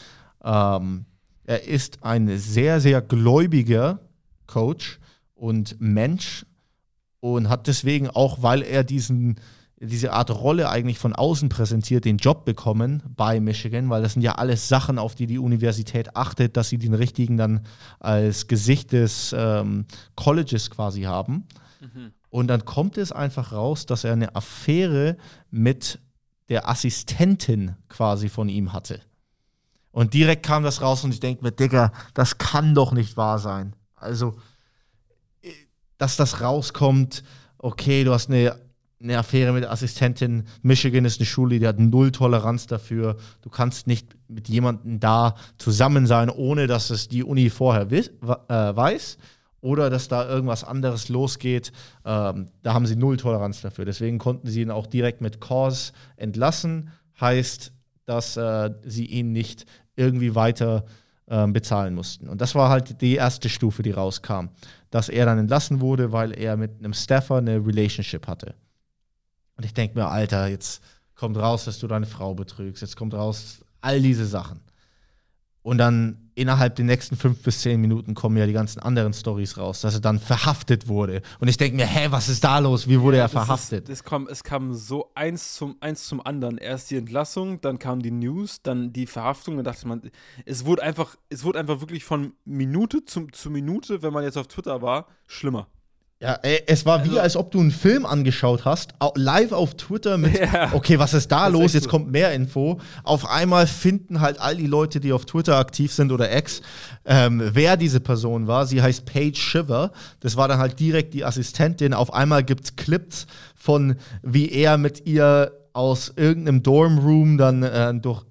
Er ist ein sehr, sehr gläubiger Coach und Mensch und hat deswegen auch, weil er diese Art Rolle eigentlich von außen präsentiert, den Job bekommen bei Michigan, weil das sind ja alles Sachen, auf die Universität achtet, dass sie den richtigen dann als Gesicht des Colleges quasi haben. Mhm. Und dann kommt es einfach raus, dass er eine Affäre mit der Assistentin quasi von ihm hatte. Und direkt kam das raus und ich denke mir, Digga, das kann doch nicht wahr sein. Also, dass das rauskommt, okay, du hast eine Affäre mit der Assistentin. Michigan ist eine Schule, die hat 0 Toleranz dafür. Du kannst nicht mit jemandem da zusammen sein, ohne dass es die Uni vorher weiß oder dass da irgendwas anderes losgeht. Da haben sie 0 Toleranz dafür. Deswegen konnten sie ihn auch direkt mit Cause entlassen. Heißt, dass sie ihn nicht irgendwie weiter bezahlen mussten. Und das war halt die erste Stufe, die rauskam. Dass er dann entlassen wurde, weil er mit einem Staffer eine Relationship hatte. Und ich denke mir, Alter, jetzt kommt raus, dass du deine Frau betrügst. Jetzt kommt raus, all diese Sachen. Und dann innerhalb der nächsten 5 bis 10 Minuten kommen ja die ganzen anderen Storys raus, dass er dann verhaftet wurde. Und ich denke mir, was ist da los? Wie wurde er verhaftet? Es kam so eins zum anderen. Erst die Entlassung, dann kam die News, dann die Verhaftung. Dann dachte man, es wurde einfach wirklich von Minute zu Minute, wenn man jetzt auf Twitter war, schlimmer. Ja, es war wie, als ob du einen Film angeschaut hast, live auf Twitter mit, okay, was ist da los? Jetzt kommt mehr Info. Auf einmal finden halt all die Leute, die auf Twitter aktiv sind oder X, wer diese Person war. Sie heißt Paige Shiver. Das war dann halt direkt die Assistentin. Auf einmal gibt's Clips von, wie er mit ihr aus irgendeinem Dormroom dann durch einen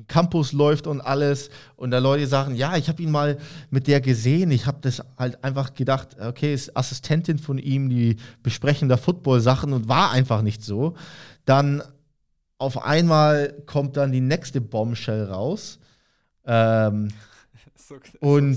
Campus läuft und alles. Und da Leute sagen, ja, ich habe ihn mal mit der gesehen. Ich habe das halt einfach gedacht, okay, ist Assistentin von ihm, die besprechen da Football-Sachen und war einfach nicht so. Dann auf einmal kommt dann die nächste Bombshell raus. Und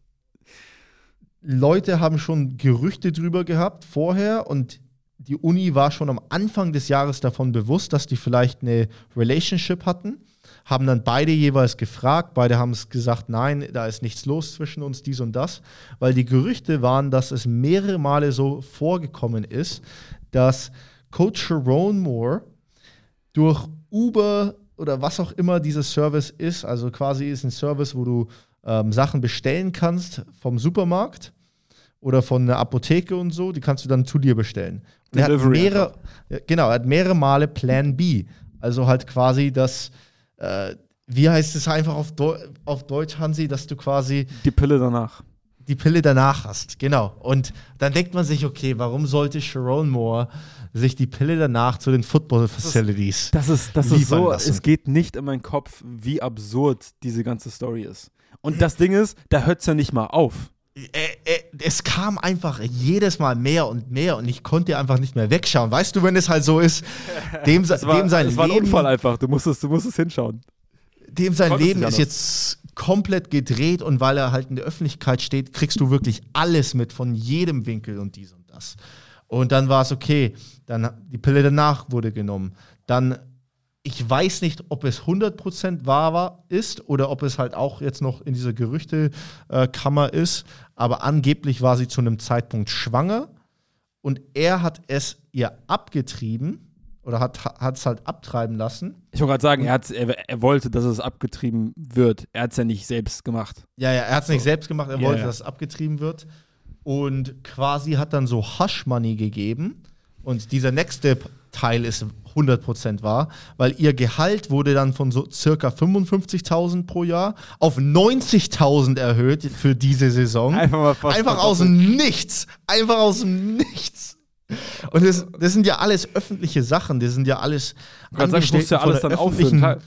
Leute haben schon Gerüchte drüber gehabt vorher und die Uni war schon am Anfang des Jahres davon bewusst, dass die vielleicht eine Relationship hatten. Haben dann beide jeweils gefragt. Beide haben es gesagt, nein, da ist nichts los zwischen uns, dies und das. Weil die Gerüchte waren, dass es mehrere Male so vorgekommen ist, dass Coach Sharon Moore durch Uber oder was auch immer dieser Service ist, also quasi ist ein Service, wo du Sachen bestellen kannst vom Supermarkt oder von einer Apotheke und so, die kannst du dann zu dir bestellen. Und er hat mehrere Male Plan B. Also halt quasi das, wie heißt es einfach auf Deutsch, Hansi, dass du quasi die Pille danach hast, genau. Und dann denkt man sich, okay, warum sollte Sharon Moore sich die Pille danach zu den Football-Facilities das ist so, lassen? es geht nicht in meinen Kopf, wie absurd diese ganze Story ist. Und das Ding ist, da hört es ja nicht mal auf. Es kam einfach jedes Mal mehr und ich konnte einfach nicht mehr wegschauen. Weißt du, wenn es halt so ist, Das war ein Unfall einfach, du musstest hinschauen. Dem sein Leben ist jetzt komplett gedreht und weil er halt in der Öffentlichkeit steht, kriegst du wirklich alles mit von jedem Winkel und dies und das. Und dann war es okay, dann die Pille danach wurde genommen. Dann, ich weiß nicht, ob es 100% wahr ist oder ob es halt auch jetzt noch in dieser Gerüchtekammer ist, aber angeblich war sie zu einem Zeitpunkt schwanger und er hat es ihr abgetrieben oder hat es halt abtreiben lassen. Ich wollte gerade sagen, er wollte, dass es abgetrieben wird. Er hat es ja nicht selbst gemacht. Ja, er hat es nicht selbst gemacht, er wollte, dass es abgetrieben wird. Und quasi hat dann so Hush Money gegeben. Und dieser nächste Teil ist 100% wahr, weil ihr Gehalt wurde dann von so circa 55.000 pro Jahr auf 90.000 erhöht für diese Saison. Einfach aus dem Nichts. Einfach aus dem Nichts. Und das sind ja alles öffentliche Sachen, das sind ja alles Angestellte. Ich muss ja alles dann auffüllen.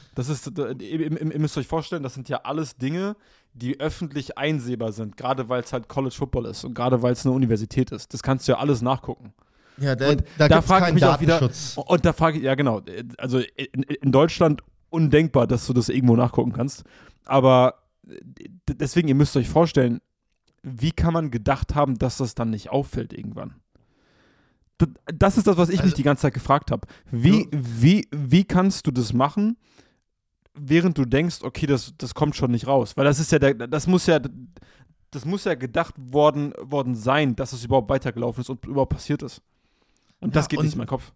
Ihr müsst euch vorstellen, das sind ja alles Dinge, die öffentlich einsehbar sind, gerade weil es halt College Football ist und gerade weil es eine Universität ist. Das kannst du ja alles nachgucken. Ja, da gibt es keinen Datenschutz. Und da frage ich, ja genau, also in Deutschland undenkbar, dass du das irgendwo nachgucken kannst. Aber deswegen, ihr müsst euch vorstellen, wie kann man gedacht haben, dass das dann nicht auffällt irgendwann? Das ist das, was ich mich die ganze Zeit gefragt habe. Wie kannst du das machen, während du denkst, okay, das kommt schon nicht raus? Weil das muss ja gedacht worden sein, dass es überhaupt weitergelaufen ist und überhaupt passiert ist. Und das geht nicht in meinen Kopf.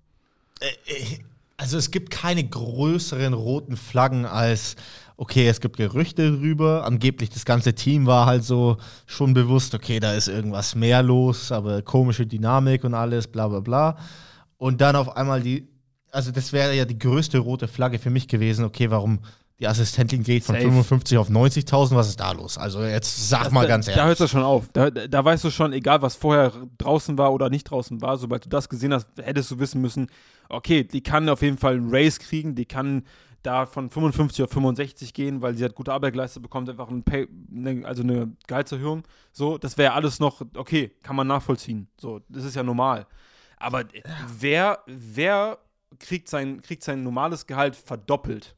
Also es gibt keine größeren roten Flaggen als, okay, es gibt Gerüchte drüber, angeblich das ganze Team war halt so schon bewusst, okay, da ist irgendwas mehr los, aber komische Dynamik und alles, bla bla bla. Und dann auf einmal das wäre ja die größte rote Flagge für mich gewesen, okay, warum die Assistentin geht von 55 auf 90.000, was ist da los? Also jetzt sag mal ganz ehrlich. Da hört es schon auf. Da weißt du schon, egal was vorher draußen war oder nicht draußen war, sobald du das gesehen hast, hättest du wissen müssen, okay, die kann auf jeden Fall einen Raise kriegen, die kann da von 55 auf 65 gehen, weil sie hat gute Arbeit geleistet, bekommt einfach eine Gehaltserhöhung. So, das wäre alles noch, okay, kann man nachvollziehen. So, das ist ja normal. Aber wer kriegt sein normales Gehalt verdoppelt?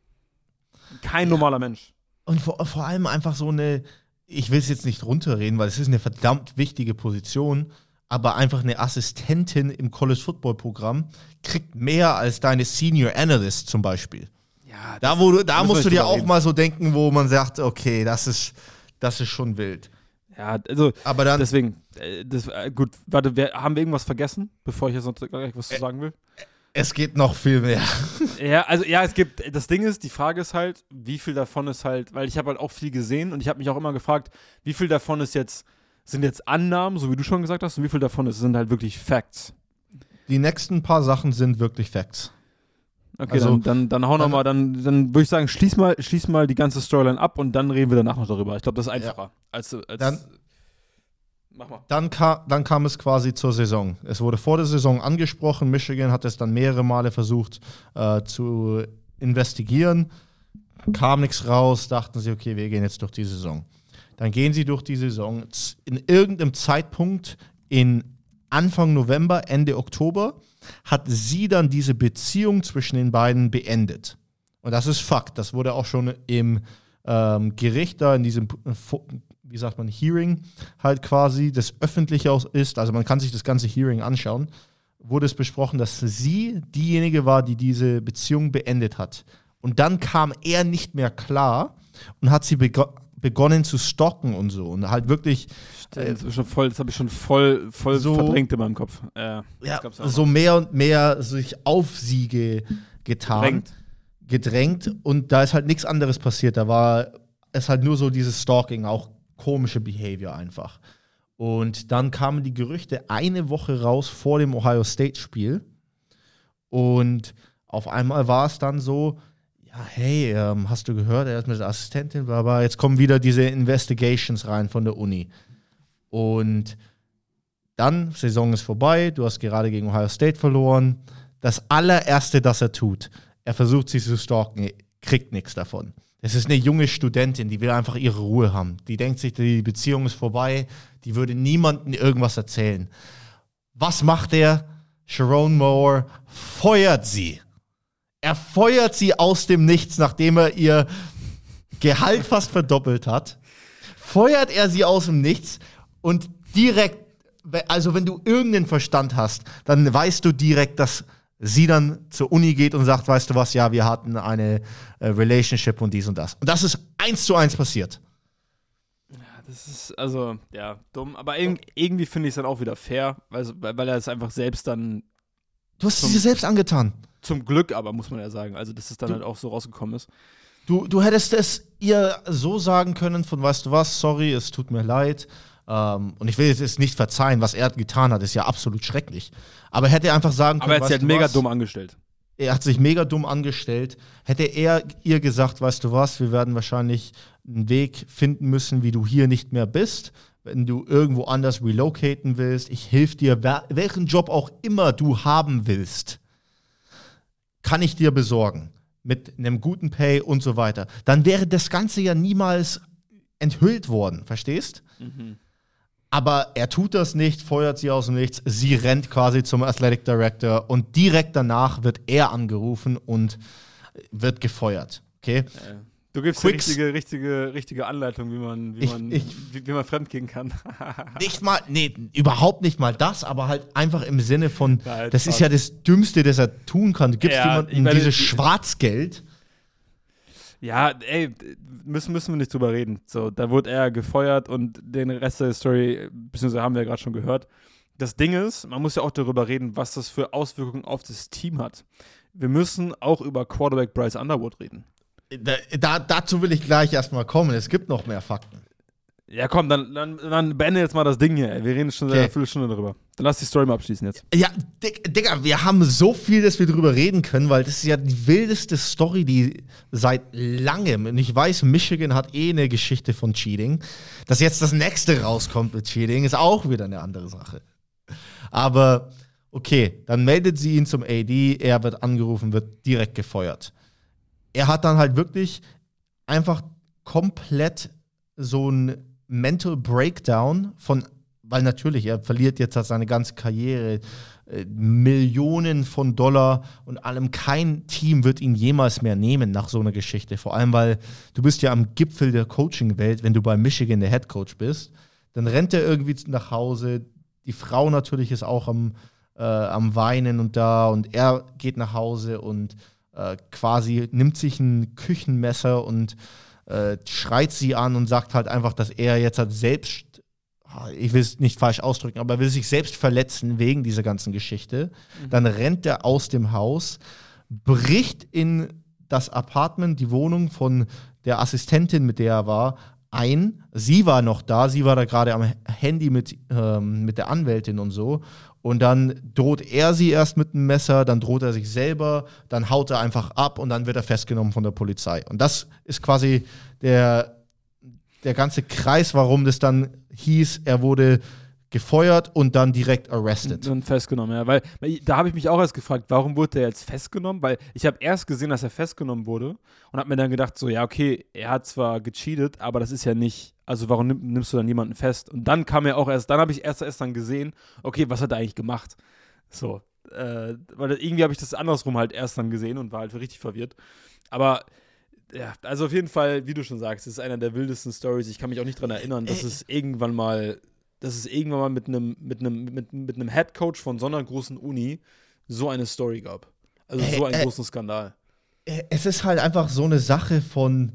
Kein normaler Mensch. Und vor allem einfach so eine, ich will es jetzt nicht runterreden, weil es ist eine verdammt wichtige Position, aber einfach eine Assistentin im College-Football-Programm kriegt mehr als deine Senior Analyst zum Beispiel. Ja, da musst du dir auch mal so denken, wo man sagt, okay, das ist schon wild. Ja, also aber dann, deswegen, gut, warte, haben wir irgendwas vergessen, bevor ich jetzt noch was zu sagen will? Es geht noch viel mehr. Es gibt, das Ding ist, die Frage ist halt, wie viel davon ist halt, weil ich habe halt auch viel gesehen und ich habe mich auch immer gefragt, wie viel davon sind jetzt Annahmen, so wie du schon gesagt hast, und wie viel davon sind halt wirklich Facts? Die nächsten paar Sachen sind wirklich Facts. Okay, also, dann hau noch mal, dann würde ich sagen, schließ mal die ganze Storyline ab und dann reden wir danach noch darüber. Ich glaube, das ist einfacher. Ja. Mach mal. Dann kam es quasi zur Saison. Es wurde vor der Saison angesprochen. Michigan hat es dann mehrere Male versucht zu investigieren. kam nichts raus, dachten sie, okay, wir gehen jetzt durch die Saison. Dann gehen sie durch die Saison. In irgendeinem Zeitpunkt in Anfang November, Ende Oktober, hat sie dann diese Beziehung zwischen den beiden beendet. Und das ist Fakt. Das wurde auch schon im Gericht da in diesem, wie sagt man, Hearing halt quasi, das öffentlich auch ist, also man kann sich das ganze Hearing anschauen, wurde es besprochen, dass sie diejenige war, die diese Beziehung beendet hat. Und dann kam er nicht mehr klar und hat sie begonnen zu stalken und so. Und halt wirklich. Das habe ich schon voll so, verdrängt in meinem Kopf. Ja, so mehr und mehr sich auf sie gedrängt. Und da ist halt nichts anderes passiert. Da war es halt nur so dieses Stalking, auch komische Behavior einfach. Und dann kamen die Gerüchte eine Woche raus vor dem Ohio State-Spiel. Und auf einmal war es dann so, ja, hey, hast du gehört, er ist mit der Assistentin, aber jetzt kommen wieder diese Investigations rein von der Uni. Und dann, Saison ist vorbei, du hast gerade gegen Ohio State verloren. Das allererste, das er tut, er versucht sie zu stalken, kriegt nichts davon. Es ist eine junge Studentin, die will einfach ihre Ruhe haben. Die denkt sich, die Beziehung ist vorbei, die würde niemandem irgendwas erzählen. Was macht er? Sharon Moore feuert sie. Er feuert sie aus dem Nichts, nachdem er ihr Gehalt fast verdoppelt hat. Feuert er sie aus dem Nichts und direkt, also wenn du irgendeinen Verstand hast, dann weißt du direkt, dass sie dann zur Uni geht und sagt, weißt du was, ja, wir hatten eine Relationship und dies und das. Und das ist 1:1 passiert. Ja, das ist, also, ja, dumm. Aber irgendwie finde ich es dann auch wieder fair, weil er es einfach selbst dann. Du hast es dir selbst angetan. Zum Glück aber, muss man ja sagen. Also, dass es dann halt auch so rausgekommen ist. Du hättest es ihr so sagen können von, weißt du was, sorry, es tut mir leid. Und ich will jetzt nicht verzeihen, was er getan hat, ist ja absolut schrecklich. Aber hätte er einfach sagen können, aber er hat sich halt mega dumm angestellt. Er hat sich mega dumm angestellt. Hätte er ihr gesagt, weißt du was, wir werden wahrscheinlich einen Weg finden müssen, wie du hier nicht mehr bist. Wenn du irgendwo anders relocaten willst, ich helfe dir, welchen Job auch immer du haben willst, kann ich dir besorgen. Mit einem guten Pay und so weiter. Dann wäre das Ganze ja niemals enthüllt worden, verstehst? Mhm. Aber er tut das nicht, feuert sie aus dem Nichts. Sie rennt quasi zum Athletic Director und direkt danach wird er angerufen und wird gefeuert. Okay? Du gibst die richtige Anleitung, wie man fremdgehen kann. Nicht mal, nee, überhaupt nicht mal das, aber halt einfach im Sinne von, das ist ja das Dümmste, das er tun kann. Du gibst jemandem dieses Schwarzgeld. Ja, ey, müssen wir nicht drüber reden. So, da wurde er gefeuert und den Rest der Story, beziehungsweise haben wir ja gerade schon gehört. Das Ding ist, man muss ja auch darüber reden, was das für Auswirkungen auf das Team hat. Wir müssen auch über Quarterback Bryce Underwood reden. Dazu will ich gleich erstmal kommen. Es gibt noch mehr Fakten. Ja, komm, dann beende jetzt mal das Ding hier. Ey. Wir reden schon seit einer Viertelstunde drüber. Dann lass die Story mal abschließen jetzt. Ja, Digga, wir haben so viel, dass wir drüber reden können, weil das ist ja die wildeste Story, die seit langem, und ich weiß, Michigan hat eine Geschichte von Cheating. Dass jetzt das nächste rauskommt mit Cheating, ist auch wieder eine andere Sache. Aber okay, dann meldet sie ihn zum AD, er wird angerufen, wird direkt gefeuert. Er hat dann halt wirklich einfach komplett so ein Mental Breakdown weil natürlich, er verliert jetzt halt seine ganze Karriere, Millionen von Dollar und allem. Kein Team wird ihn jemals mehr nehmen nach so einer Geschichte. Vor allem, weil du bist ja am Gipfel der Coaching-Welt, wenn du bei Michigan der Head Coach bist. Dann rennt er irgendwie nach Hause. Die Frau natürlich ist auch am Weinen und er geht nach Hause und quasi nimmt sich ein Küchenmesser und schreit sie an und sagt halt einfach, dass er jetzt halt selbst, ich will es nicht falsch ausdrücken, aber er will sich selbst verletzen wegen dieser ganzen Geschichte. Mhm. Dann rennt er aus dem Haus, bricht in das Apartment, die Wohnung von der Assistentin, mit der er war, ein. Sie war noch da, sie war da gerade am Handy mit der Anwältin und so. Und dann droht er sie erst mit einem Messer, dann droht er sich selber, dann haut er einfach ab und dann wird er festgenommen von der Polizei. Und das ist quasi der ganze Kreis, warum das dann hieß, er wurde gefeuert und dann direkt arrested. Und festgenommen, ja. Weil da habe ich mich auch erst gefragt, warum wurde der jetzt festgenommen? Weil ich habe erst gesehen, dass er festgenommen wurde und habe mir dann gedacht, so, ja, okay, er hat zwar gecheatet, aber das ist ja nicht, also warum nimmst du dann jemanden fest? Und dann kam ja auch erst, dann habe ich erst dann gesehen, okay, was hat er eigentlich gemacht? So, weil irgendwie habe ich das andersrum halt erst dann gesehen und war halt richtig verwirrt. Aber ja, also auf jeden Fall, wie du schon sagst, das ist einer der wildesten Stories. Ich kann mich auch nicht dran erinnern, dass es irgendwann mal mit einem Headcoach von so einer großen Uni so eine Story gab. Also so einen großen Skandal. Es ist halt einfach so eine Sache von,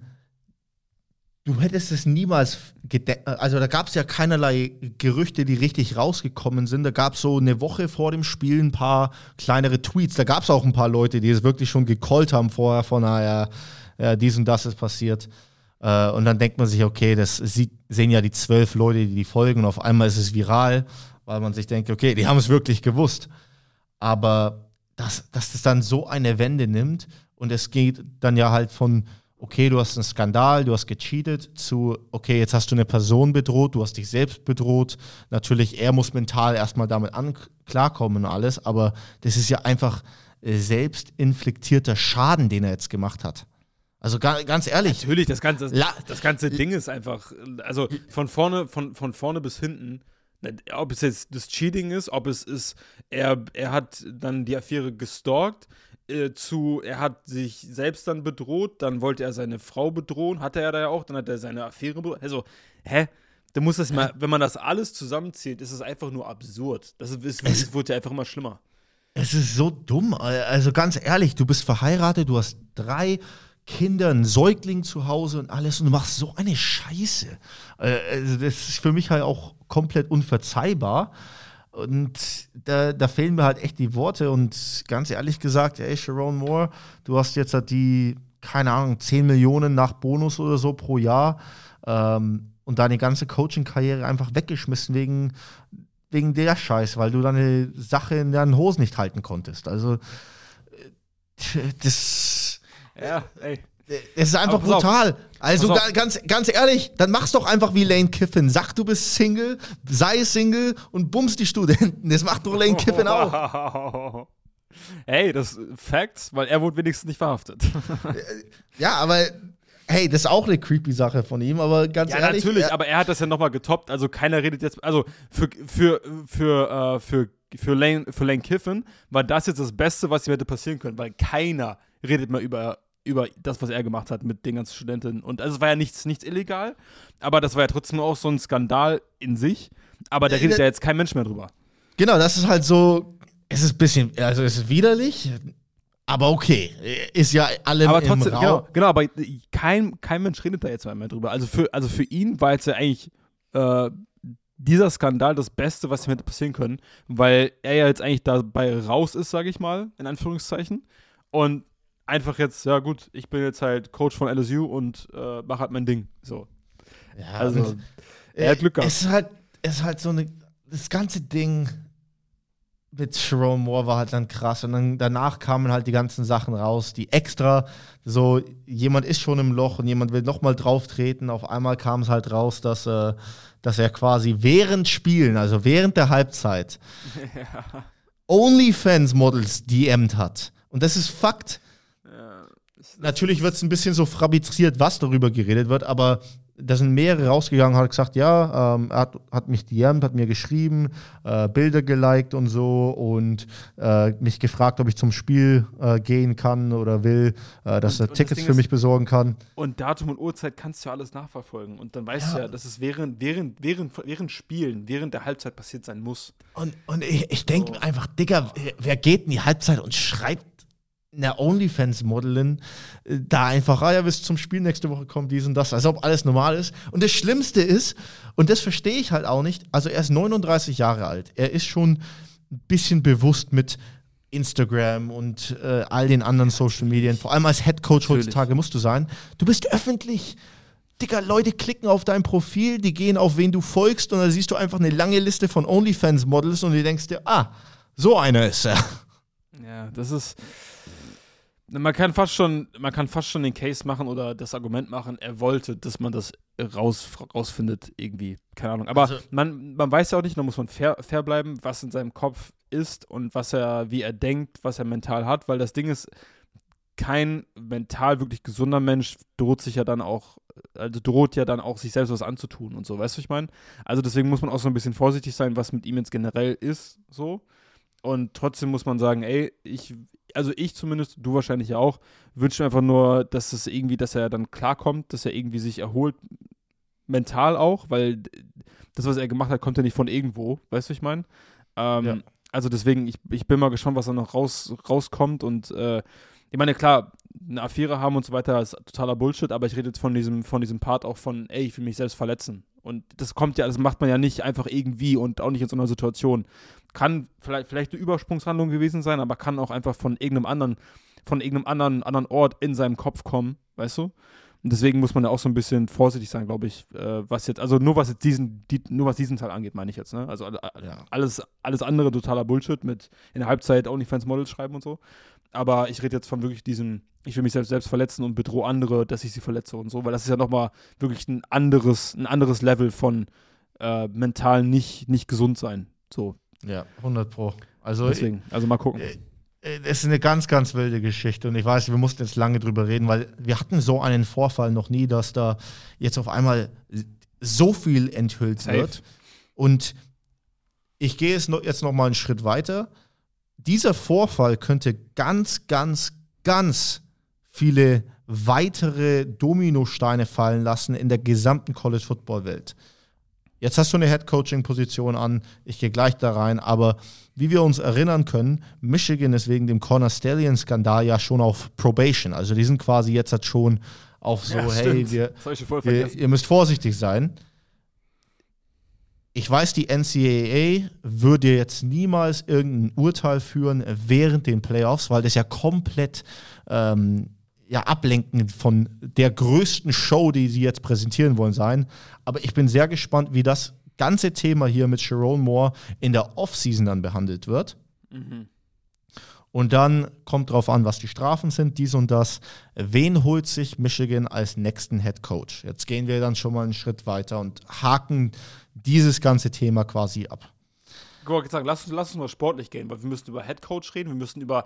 du hättest es niemals also da gab es ja keinerlei Gerüchte, die richtig rausgekommen sind. Da gab es so eine Woche vor dem Spiel ein paar kleinere Tweets. Da gab es auch ein paar Leute, die es wirklich schon gecallt haben vorher von, naja, dies und das ist passiert. Und dann denkt man sich, okay, das sehen ja die 12 Leute, die folgen, und auf einmal ist es viral, weil man sich denkt, okay, die haben es wirklich gewusst. Aber dass das dann so eine Wende nimmt und es geht dann ja halt von, okay, du hast einen Skandal, du hast gecheatet, zu, okay, jetzt hast du eine Person bedroht, du hast dich selbst bedroht. Natürlich, er muss mental erstmal damit klarkommen und alles, aber das ist ja einfach selbst infliktierter Schaden, den er jetzt gemacht hat. Also ganz ehrlich. Natürlich, das ganze Ding ist einfach, also von vorne bis hinten, ob es jetzt das Cheating ist, ob es ist, er hat dann die Affäre gestalkt, er hat sich selbst dann bedroht, dann wollte er seine Frau bedrohen, hatte er da ja auch, dann hat er seine Affäre bedroht. Also, da muss das mal, wenn man das alles zusammenzählt, ist es einfach nur absurd. Es wird ja einfach immer schlimmer. Es ist so dumm. Also ganz ehrlich, du bist verheiratet, du hast 3 Kinder, einen Säugling zu Hause und alles und du machst so eine Scheiße. Also das ist für mich halt auch komplett unverzeihbar. Und da fehlen mir halt echt die Worte. Und ganz ehrlich gesagt, ey, Sherrone Moore, du hast jetzt halt die, keine Ahnung, 10 Millionen nach Bonus oder so pro Jahr und deine ganze Coaching-Karriere einfach weggeschmissen wegen der Scheiß, weil du deine Sache in deinen Hosen nicht halten konntest. Also das ist einfach brutal. Also ganz ehrlich, dann mach's doch einfach wie Lane Kiffin. Sag, du bist Single, sei Single und bums die Studenten. Das macht doch Lane Kiffin auch. Hey, das Facts, weil er wurde wenigstens nicht verhaftet. Ja, aber hey, das ist auch eine creepy Sache von ihm, aber ganz ehrlich. Ja, natürlich, aber er hat das ja nochmal getoppt. Also keiner redet jetzt, also für Lane Kiffin war das jetzt das Beste, was ihm hätte passieren können, weil keiner redet mal über das, was er gemacht hat mit den ganzen Studentinnen. Und also es war ja nichts illegal, aber das war ja trotzdem auch so ein Skandal in sich. Aber da redet ja jetzt kein Mensch mehr drüber. Genau, das ist halt so, es ist ein bisschen, also es ist widerlich, aber okay, ist ja allem aber trotzdem, im Raum. Genau, aber kein Mensch redet da jetzt mehr drüber. Also für ihn war jetzt ja eigentlich dieser Skandal das Beste, was ihm hätte passieren können, weil er ja jetzt eigentlich dabei raus ist, sage ich mal, in Anführungszeichen. Und einfach jetzt, ja gut, ich bin jetzt halt Coach von LSU und mach halt mein Ding. So. Ja, also, er hat Glück gehabt. Es ist halt so das ganze Ding mit Sherrone Moore war halt dann krass. Und dann danach kamen halt die ganzen Sachen raus, die extra, so jemand ist schon im Loch und jemand will nochmal drauf treten. Auf einmal kam es halt raus, dass er quasi während Spielen, also während der Halbzeit, OnlyFans-Models DM'd hat. Und das ist Fakt. Natürlich wird es ein bisschen so fabriziert, was darüber geredet wird, aber da sind mehrere rausgegangen, hat gesagt, ja, er hat mich DM'd, hat mir geschrieben, Bilder geliked und so und mich gefragt, ob ich zum Spiel gehen kann oder will, dass er Tickets für mich besorgen kann. Und Datum und Uhrzeit kannst du ja alles nachverfolgen und dann weißt du ja, dass es während Spielen, während der Halbzeit passiert sein muss. Und ich denke mir einfach, Digga, wer geht in die Halbzeit und schreibt einer OnlyFans-Modelin da einfach, ja, bis zum Spiel nächste Woche kommt dies und das, als ob alles normal ist. Und das Schlimmste ist, und das verstehe ich halt auch nicht, also er ist 39 Jahre alt. Er ist schon ein bisschen bewusst mit Instagram und all den anderen Social Medien. Vor allem als Headcoach heutzutage musst du sein. Du bist öffentlich. Digga, Leute klicken auf dein Profil, die gehen auf wen du folgst und dann siehst du einfach eine lange Liste von OnlyFans-Models und du denkst dir, so einer ist er. Ja, das ist Man kann fast schon den Case machen oder das Argument machen, er wollte, dass man das rausfindet irgendwie. Keine Ahnung. Aber man weiß ja auch nicht, da muss man fair bleiben, was in seinem Kopf ist und wie er denkt, was er mental hat, weil das Ding ist, kein mental wirklich gesunder Mensch droht ja dann auch, sich selbst was anzutun und so, weißt du, was ich meine? Also deswegen muss man auch so ein bisschen vorsichtig sein, was mit ihm jetzt generell ist, so. Und trotzdem muss man sagen, ey, ich zumindest, du wahrscheinlich ja auch, wünsche mir einfach nur, dass er dann klarkommt, dass er irgendwie sich erholt, mental auch, weil das, was er gemacht hat, kommt ja nicht von irgendwo, weißt du, was ich meine? Ja. Also deswegen, ich bin mal gespannt, was da noch rauskommt und ich meine, klar, eine Affäre haben und so weiter ist totaler Bullshit, aber ich rede jetzt von diesem Part auch von, ey, ich will mich selbst verletzen. Und das macht man ja nicht einfach irgendwie und auch nicht in so einer Situation. Kann vielleicht eine Übersprungshandlung gewesen sein, aber kann auch einfach von irgendeinem anderen Ort in seinem Kopf kommen, weißt du? Und deswegen muss man ja auch so ein bisschen vorsichtig sein, glaube ich, was diesen Teil angeht, meine ich jetzt, ne? Also alles andere totaler Bullshit mit in der Halbzeit OnlyFans-Models schreiben und so. Aber ich rede jetzt von wirklich ich will mich selbst verletzen und bedrohe andere, dass ich sie verletze und so, weil das ist ja nochmal wirklich ein anderes Level von mental nicht gesund sein. So. Ja, 100%. Also deswegen, mal gucken. Es ist eine ganz, ganz wilde Geschichte und ich weiß, wir mussten jetzt lange drüber reden, weil wir hatten so einen Vorfall noch nie, dass da jetzt auf einmal so viel enthüllt wird. Und ich gehe jetzt noch mal einen Schritt weiter. Dieser Vorfall könnte ganz, ganz, ganz viele weitere Dominosteine fallen lassen in der gesamten College-Football-Welt. Jetzt hast du eine Head-Coaching-Position an, ich gehe gleich da rein, aber wie wir uns erinnern können, Michigan ist wegen dem Connor Stallion-Skandal ja schon auf Probation. Also die sind quasi jetzt halt schon auf so, ja, hey, ihr müsst vorsichtig sein. Ich weiß, die NCAA würde jetzt niemals irgendein Urteil führen während den Playoffs, weil das ja komplett ablenkend von der größten Show, die sie jetzt präsentieren wollen, sein. Aber ich bin sehr gespannt, wie das ganze Thema hier mit Sherrone Moore in der Offseason dann behandelt wird. Mhm. Und dann kommt drauf an, was die Strafen sind, dies und das. Wen holt sich Michigan als nächsten Head Coach? Jetzt gehen wir dann schon mal einen Schritt weiter und haken dieses ganze Thema quasi ab. Ich wollte sagen, lass uns mal sportlich gehen, weil wir müssen über Head Coach reden, wir müssen über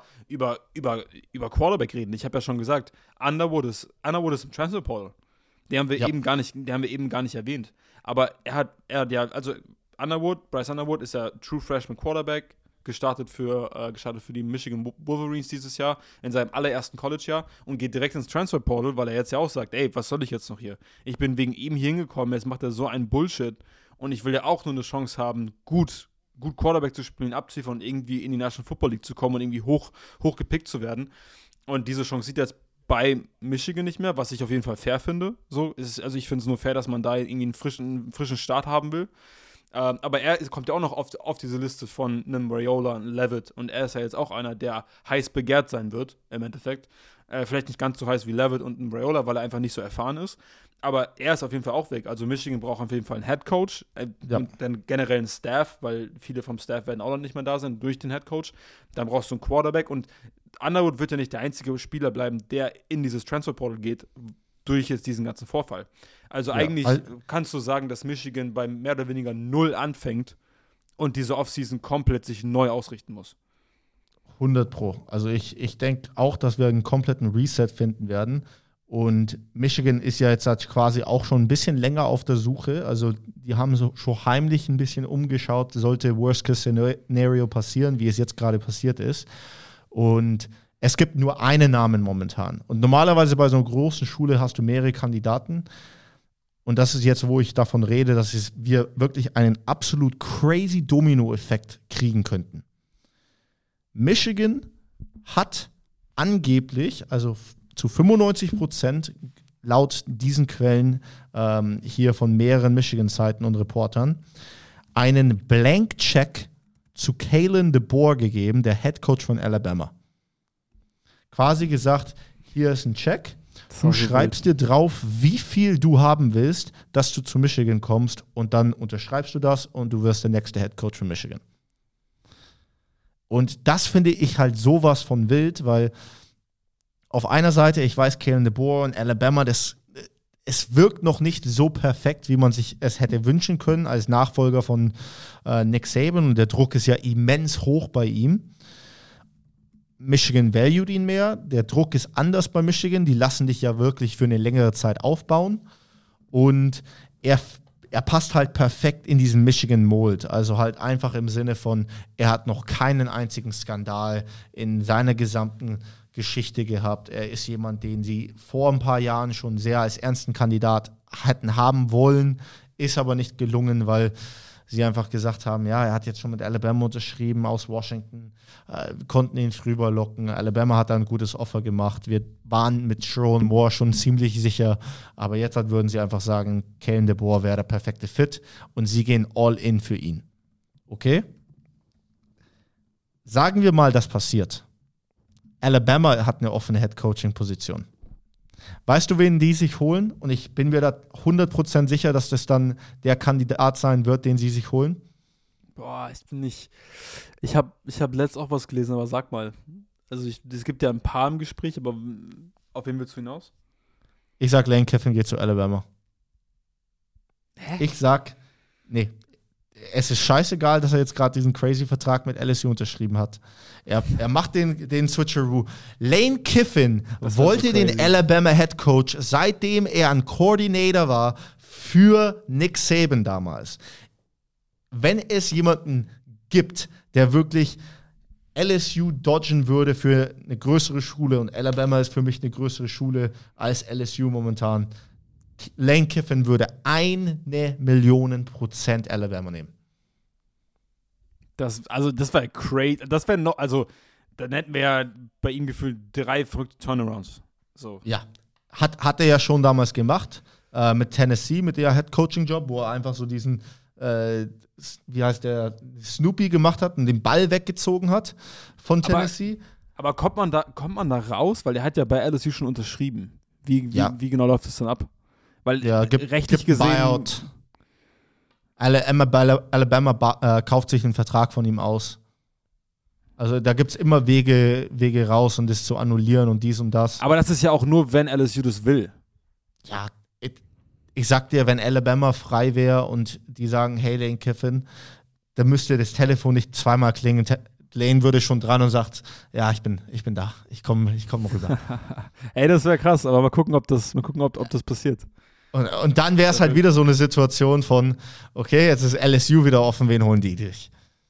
Quarterback reden. Ich habe ja schon gesagt, Underwood ist im Transfer Portal. Den haben wir eben gar nicht erwähnt. Aber Bryce Underwood ist ja True Freshman Quarterback, gestartet für die Michigan Wolverines dieses Jahr, in seinem allerersten College-Jahr und geht direkt ins Transfer Portal, weil er jetzt ja auch sagt, ey, was soll ich jetzt noch hier? Ich bin wegen ihm hier hingekommen, jetzt macht er so einen Bullshit und ich will ja auch nur eine Chance haben, gut Quarterback zu spielen, abzuliefern und irgendwie in die National Football League zu kommen und irgendwie hoch gepickt zu werden. Und diese Chance sieht er jetzt bei Michigan nicht mehr, was ich auf jeden Fall fair finde. Also ich finde es nur fair, dass man da irgendwie einen frischen Start haben will. Aber er kommt ja auch noch auf diese Liste von einem Raiola, einem Levitt. Und er ist ja jetzt auch einer, der heiß begehrt sein wird, im Endeffekt. Vielleicht nicht ganz so heiß wie Levitt und ein Raiola, weil er einfach nicht so erfahren ist. Aber er ist auf jeden Fall auch weg. Also Michigan braucht auf jeden Fall einen Head Coach, und dann generell einen Staff, weil viele vom Staff werden auch noch nicht mehr da sein durch den Head Coach. Dann brauchst du einen Quarterback und Underwood wird ja nicht der einzige Spieler bleiben, der in dieses Transferportal geht, durch jetzt diesen ganzen Vorfall. Also eigentlich kannst du sagen, dass Michigan bei mehr oder weniger 0 anfängt und diese Offseason komplett sich neu ausrichten muss. 100%. Also ich denke auch, dass wir einen kompletten Reset finden werden. Und Michigan ist ja jetzt halt quasi auch schon ein bisschen länger auf der Suche. Also die haben so schon heimlich ein bisschen umgeschaut, sollte Worst-Case-Szenario passieren, wie es jetzt gerade passiert ist. Und es gibt nur einen Namen momentan. Und normalerweise bei so einer großen Schule hast du mehrere Kandidaten. Und das ist jetzt, wo ich davon rede, dass wir wirklich einen absolut crazy Domino-Effekt kriegen könnten. Michigan hat angeblich, also zu 95% laut diesen Quellen hier von mehreren Michigan-Seiten und Reportern, einen Blank-Check zu Kalen DeBoer gegeben, der Head Coach von Alabama. Quasi gesagt, hier ist ein Check, du schreibst dir drauf, wie viel du haben willst, dass du zu Michigan kommst und dann unterschreibst du das und du wirst der nächste Head Coach von Michigan. Und das finde ich halt sowas von wild, weil auf einer Seite, ich weiß, Kalen DeBoer und Alabama, es wirkt noch nicht so perfekt, wie man sich es hätte wünschen können als Nachfolger von Nick Saban. Und der Druck ist ja immens hoch bei ihm. Michigan valued ihn mehr. Der Druck ist anders bei Michigan. Die lassen dich ja wirklich für eine längere Zeit aufbauen. Und er passt halt perfekt in diesen Michigan-Mold. Also halt einfach im Sinne von, er hat noch keinen einzigen Skandal in seiner gesamten Geschichte gehabt. Er ist jemand, den sie vor ein paar Jahren schon sehr als ernsten Kandidat hätten haben wollen, ist aber nicht gelungen, weil sie einfach gesagt haben, ja, er hat jetzt schon mit Alabama unterschrieben aus Washington, konnten ihn drüber locken. Alabama hat da ein gutes Offer gemacht. Wir waren mit Sherrone Moore schon ziemlich sicher, aber jetzt würden sie einfach sagen, Kalen DeBoer wäre der perfekte Fit und sie gehen all in für ihn. Okay? Sagen wir mal, das passiert. Alabama hat eine offene Head-Coaching-Position. Weißt du, wen die sich holen? Und ich bin mir da 100% sicher, dass das dann der Kandidat sein wird, den sie sich holen. Boah, ich bin nicht. Ich hab letztens auch was gelesen, aber sag mal. Also, es gibt ja ein paar im Gespräch, aber auf wen willst du hinaus? Ich sag, Lane Kiffin geht zu Alabama. Hä? Ich sag, nee. Es ist scheißegal, dass er jetzt gerade diesen crazy Vertrag mit LSU unterschrieben hat. Er macht den Switcheroo. Lane Kiffin wollte den Alabama Head Coach, seitdem er ein Coordinator war für Nick Saban damals. Wenn es jemanden gibt, der wirklich LSU dodgen würde für eine größere Schule, und Alabama ist für mich eine größere Schule als LSU momentan, Lane Kiffin würde 1.000.000% Alabama nehmen. Das wäre crazy. Das wäre noch, also, dann hätten wir ja bei ihm gefühlt 3 verrückte Turnarounds. So. Ja, hat er ja schon damals gemacht, mit Tennessee, mit der Head-Coaching-Job, wo er einfach so diesen, wie heißt der, Snoopy gemacht hat und den Ball weggezogen hat von Tennessee. Aber kommt man da raus? Weil der hat ja bei LSU schon unterschrieben. Wie genau läuft das dann ab? Weil rechtlich gesehen. Buyout. Alabama kauft sich einen Vertrag von ihm aus. Also da gibt es immer Wege raus, um das zu annullieren und dies und das. Aber das ist ja auch nur, wenn LSU das will. Ja, ich sag dir, wenn Alabama frei wäre und die sagen, hey, Lane Kiffin, dann müsste das Telefon nicht zweimal klingen. Lane würde schon dran und sagt, ja, ich bin da. Ich komm rüber. Ey, das wäre krass, aber mal gucken, ob das passiert. Und dann wäre es halt wieder so eine Situation von, okay, jetzt ist LSU wieder offen, wen holen die dich?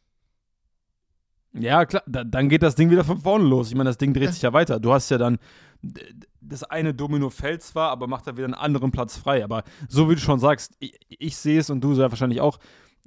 Ja, klar, dann geht das Ding wieder von vorne los. Ich meine, das Ding dreht sich ja weiter. Du hast ja dann, das eine Domino fällt zwar, aber macht da wieder einen anderen Platz frei. Aber so wie du schon sagst, ich sehe es und du sehr wahrscheinlich auch,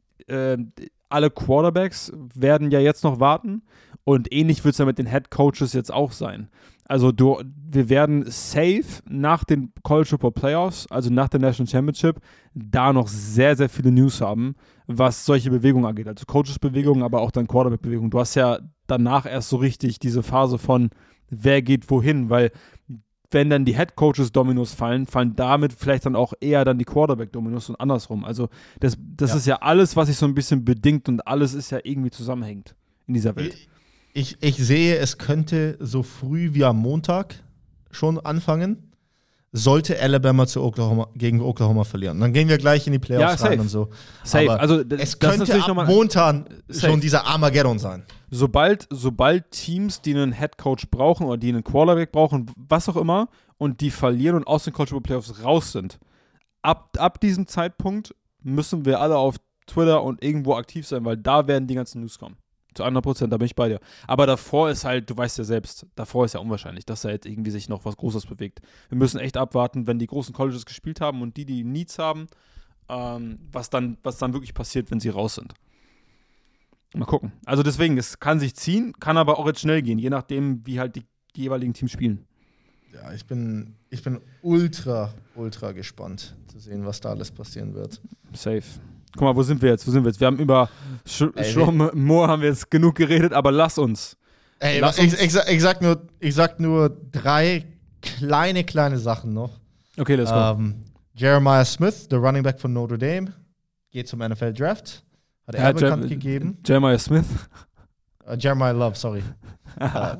alle Quarterbacks werden ja jetzt noch warten und ähnlich wird es ja mit den Head Coaches jetzt auch sein. Also wir werden safe nach den College Football Playoffs, also nach der National Championship, da noch sehr, sehr viele News haben, was solche Bewegungen angeht. Also Coaches-Bewegungen, aber auch dann Quarterback-Bewegungen. Du hast ja danach erst so richtig diese Phase von, wer geht wohin, weil wenn dann die Head Coaches Dominos fallen damit vielleicht dann auch eher dann die Quarterback Dominos und andersrum. Also das ist ja alles, was sich so ein bisschen bedingt und alles ist ja irgendwie zusammenhängend in dieser Welt. Ich sehe, es könnte so früh wie am Montag schon anfangen, sollte Alabama gegen Oklahoma verlieren. Dann gehen wir gleich in die Playoffs rein und so. Safe. Aber also es könnte ab Montag schon dieser Armageddon sein. Sobald Teams, die einen Headcoach brauchen oder die einen Quarterback brauchen, was auch immer, und die verlieren und aus den College Football Playoffs raus sind, ab diesem Zeitpunkt müssen wir alle auf Twitter und irgendwo aktiv sein, weil da werden die ganzen News kommen. Zu 100%, da bin ich bei dir. Aber davor ist halt, du weißt ja selbst, davor ist ja unwahrscheinlich, dass da jetzt irgendwie sich noch was Großes bewegt. Wir müssen echt abwarten, wenn die großen Colleges gespielt haben und die Needs haben, was dann wirklich passiert, wenn sie raus sind. Mal gucken. Also deswegen, es kann sich ziehen, kann aber auch jetzt schnell gehen, je nachdem, wie halt die jeweiligen Teams spielen. Ja, ich bin ultra, ultra gespannt zu sehen, was da alles passieren wird. Safe. Guck mal, wo sind wir jetzt? Wir haben über Sherrone Moore haben wir jetzt genug geredet, aber lass uns. Ich sag nur 3 kleine Sachen noch. Okay, let's go. Jeremiah Smith, der Running Back von Notre Dame, geht zum NFL Draft. Hat er bekannt gegeben. Jeremiah Smith? Jeremiah Love, sorry.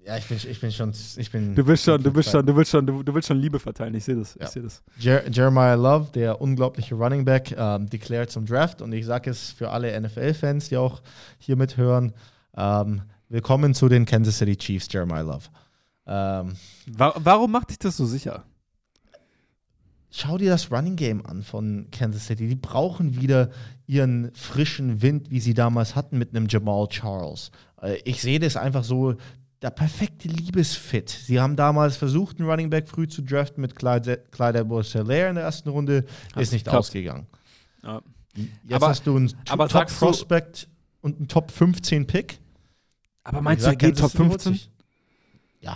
Ja, ich bin schon. Du willst schon Liebe verteilen, ich sehe das. Ja. Ich sehe das. Jeremiah Love, der unglaubliche Running Back, declared zum Draft. Und ich sage es für alle NFL-Fans, die auch hier mithören, willkommen zu den Kansas City Chiefs, Jeremiah Love. Warum macht dich das so sicher? Schau dir das Running Game an von Kansas City. Die brauchen wieder ihren frischen Wind, wie sie damals hatten mit einem Jamal Charles. Ich sehe das einfach so, der perfekte Liebesfit. Sie haben damals versucht, einen Running Back früh zu draften mit Clyde Edwards-Helaire in der ersten Runde. Ist nicht ausgegangen. Ja. Jetzt hast du einen Top-Prospect und einen Top-15-Pick. Aber meinst du, er geht Top 15? Ja.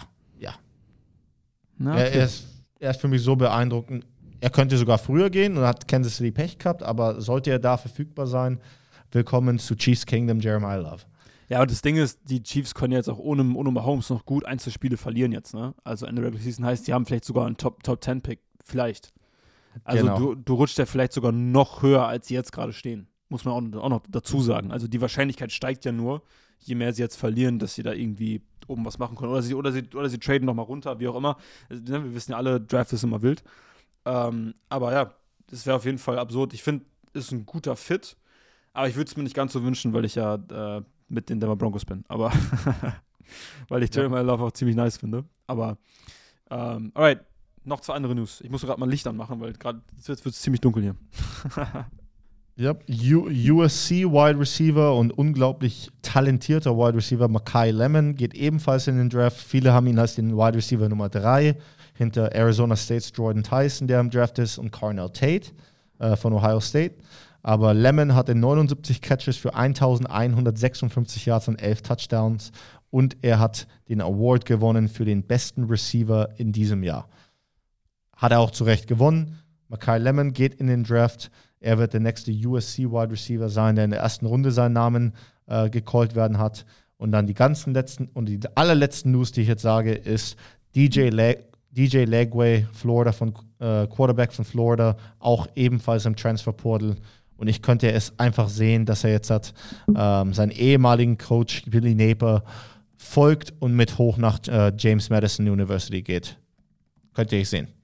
Na, okay. Er ist für mich so beeindruckend. Er könnte sogar früher gehen und hat Kansas City Pech gehabt, aber sollte er da verfügbar sein, willkommen zu Chiefs Kingdom, Jeremiah Love. Ja, und das Ding ist, die Chiefs können jetzt auch ohne Mahomes noch gut Einzelspiele verlieren jetzt, ne? Also Ende Regular Season heißt, die haben vielleicht sogar einen Top-10-Pick, vielleicht. Also Genau. du rutscht ja vielleicht sogar noch höher, als sie jetzt gerade stehen. Muss man auch noch dazu sagen. Also die Wahrscheinlichkeit steigt ja nur, je mehr sie jetzt verlieren, dass sie da irgendwie oben was machen können. Oder sie traden nochmal runter, wie auch immer. Also, ne, wir wissen ja alle, Draft ist immer wild. Aber ja, das wäre auf jeden Fall absurd. Ich finde, ist ein guter Fit, aber ich würde es mir nicht ganz so wünschen, weil ich ja mit den Denver Broncos bin. Aber weil ich Jeremiah Love auch ziemlich nice finde. Aber alright, noch 2 andere News. Ich muss gerade mal Licht anmachen, weil gerade wird es ziemlich dunkel hier. Yep. USC Wide Receiver und unglaublich talentierter Wide Receiver Makai Lemon geht ebenfalls in den Draft. Viele haben ihn als den Wide Receiver Nummer 3 hinter Arizona States Jordan Tyson, der im Draft ist, und Carnell Tate von Ohio State. Aber Lemon hatte 79 Catches für 1156 Yards und 11 Touchdowns und er hat den Award gewonnen für den besten Receiver in diesem Jahr. Hat er auch zu Recht gewonnen. Makai Lemon geht in den Draft. Er wird der nächste USC Wide Receiver sein, der in der ersten Runde seinen Namen gecallt werden hat. Und dann die allerletzten News, die ich jetzt sage, ist DJ Lagway, Quarterback von Florida, auch ebenfalls im Transferportal. Und ich könnte es einfach sehen, dass er jetzt seinen ehemaligen Coach Billy Napier folgt und mit hoch nach James Madison University geht. Könnte ich sehen.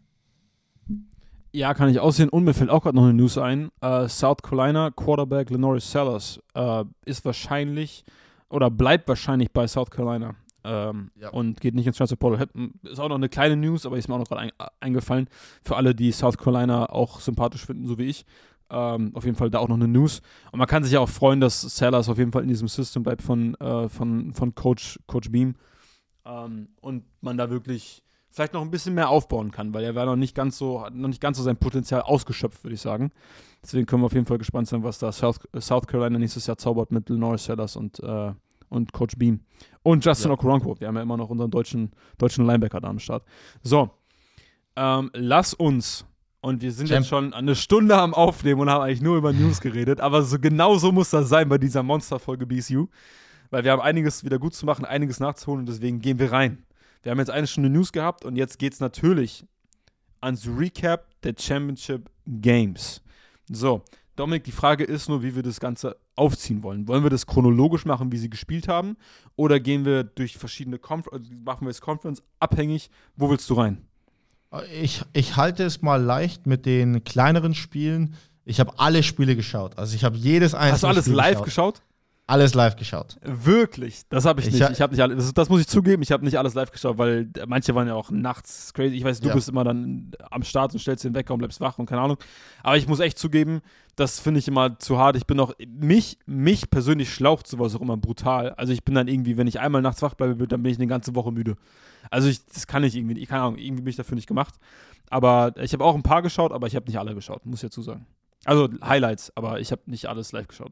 Ja, kann ich aussehen. Und mir fällt auch gerade noch eine News ein. South Carolina Quarterback Lenoris Sellers ist wahrscheinlich oder bleibt wahrscheinlich bei South Carolina und geht nicht ins Transferportal. Ist auch noch eine kleine News, aber ist mir auch noch gerade eingefallen. Für alle, die South Carolina auch sympathisch finden, so wie ich. Auf jeden Fall da auch noch eine News. Und man kann sich ja auch freuen, dass Sellers auf jeden Fall in diesem System bleibt von Coach Beam. Und man da wirklich vielleicht noch ein bisschen mehr aufbauen kann, weil er war noch nicht ganz so sein Potenzial ausgeschöpft, würde ich sagen. Deswegen können wir auf jeden Fall gespannt sein, was da South Carolina nächstes Jahr zaubert mit Lenoris Sellers und Coach Beam. Und Justin Okoronkwo. Wir haben ja immer noch unseren deutschen Linebacker da am Start. So, lass uns, und wir sind jetzt schon eine Stunde am Aufnehmen und haben eigentlich nur über News geredet, aber genau so muss das sein bei dieser Monsterfolge BSU, weil wir haben einiges wieder gut zu machen, einiges nachzuholen und deswegen gehen wir rein. Wir haben jetzt eine Stunde News gehabt und jetzt geht es natürlich ans Recap der Championship Games. So, Dominik, die Frage ist nur, wie wir das Ganze aufziehen wollen. Wollen wir das chronologisch machen, wie sie gespielt haben, oder gehen wir durch verschiedene machen wir es Conference abhängig? Wo willst du rein? Ich halte es mal leicht mit den kleineren Spielen. Ich habe alle Spiele geschaut. Also ich habe jedes einzelne Hast du alles Spiel live geschaut? Alles live geschaut. Wirklich? Das habe ich nicht. Ich habe nicht alles, das muss ich zugeben, ich habe nicht alles live geschaut, weil manche waren ja auch nachts crazy. Ich weiß, du bist immer dann am Start und stellst den Wecker und bleibst wach und keine Ahnung. Aber ich muss echt zugeben, das finde ich immer zu hart. Ich bin auch, mich persönlich schlaucht sowas auch immer brutal. Also ich bin dann irgendwie, wenn ich einmal nachts wach bleibe, dann bin ich eine ganze Woche müde. Also das kann ich irgendwie nicht. Keine Ahnung, irgendwie bin ich dafür nicht gemacht. Aber ich habe auch ein paar geschaut, aber ich habe nicht alle geschaut, muss ich dazu sagen. Also Highlights, aber ich habe nicht alles live geschaut.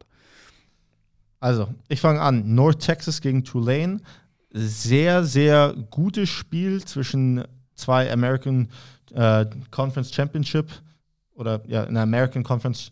Also, ich fange an. North Texas gegen Tulane. Sehr, sehr gutes Spiel zwischen zwei American Conference Championship oder ja, in der American Conference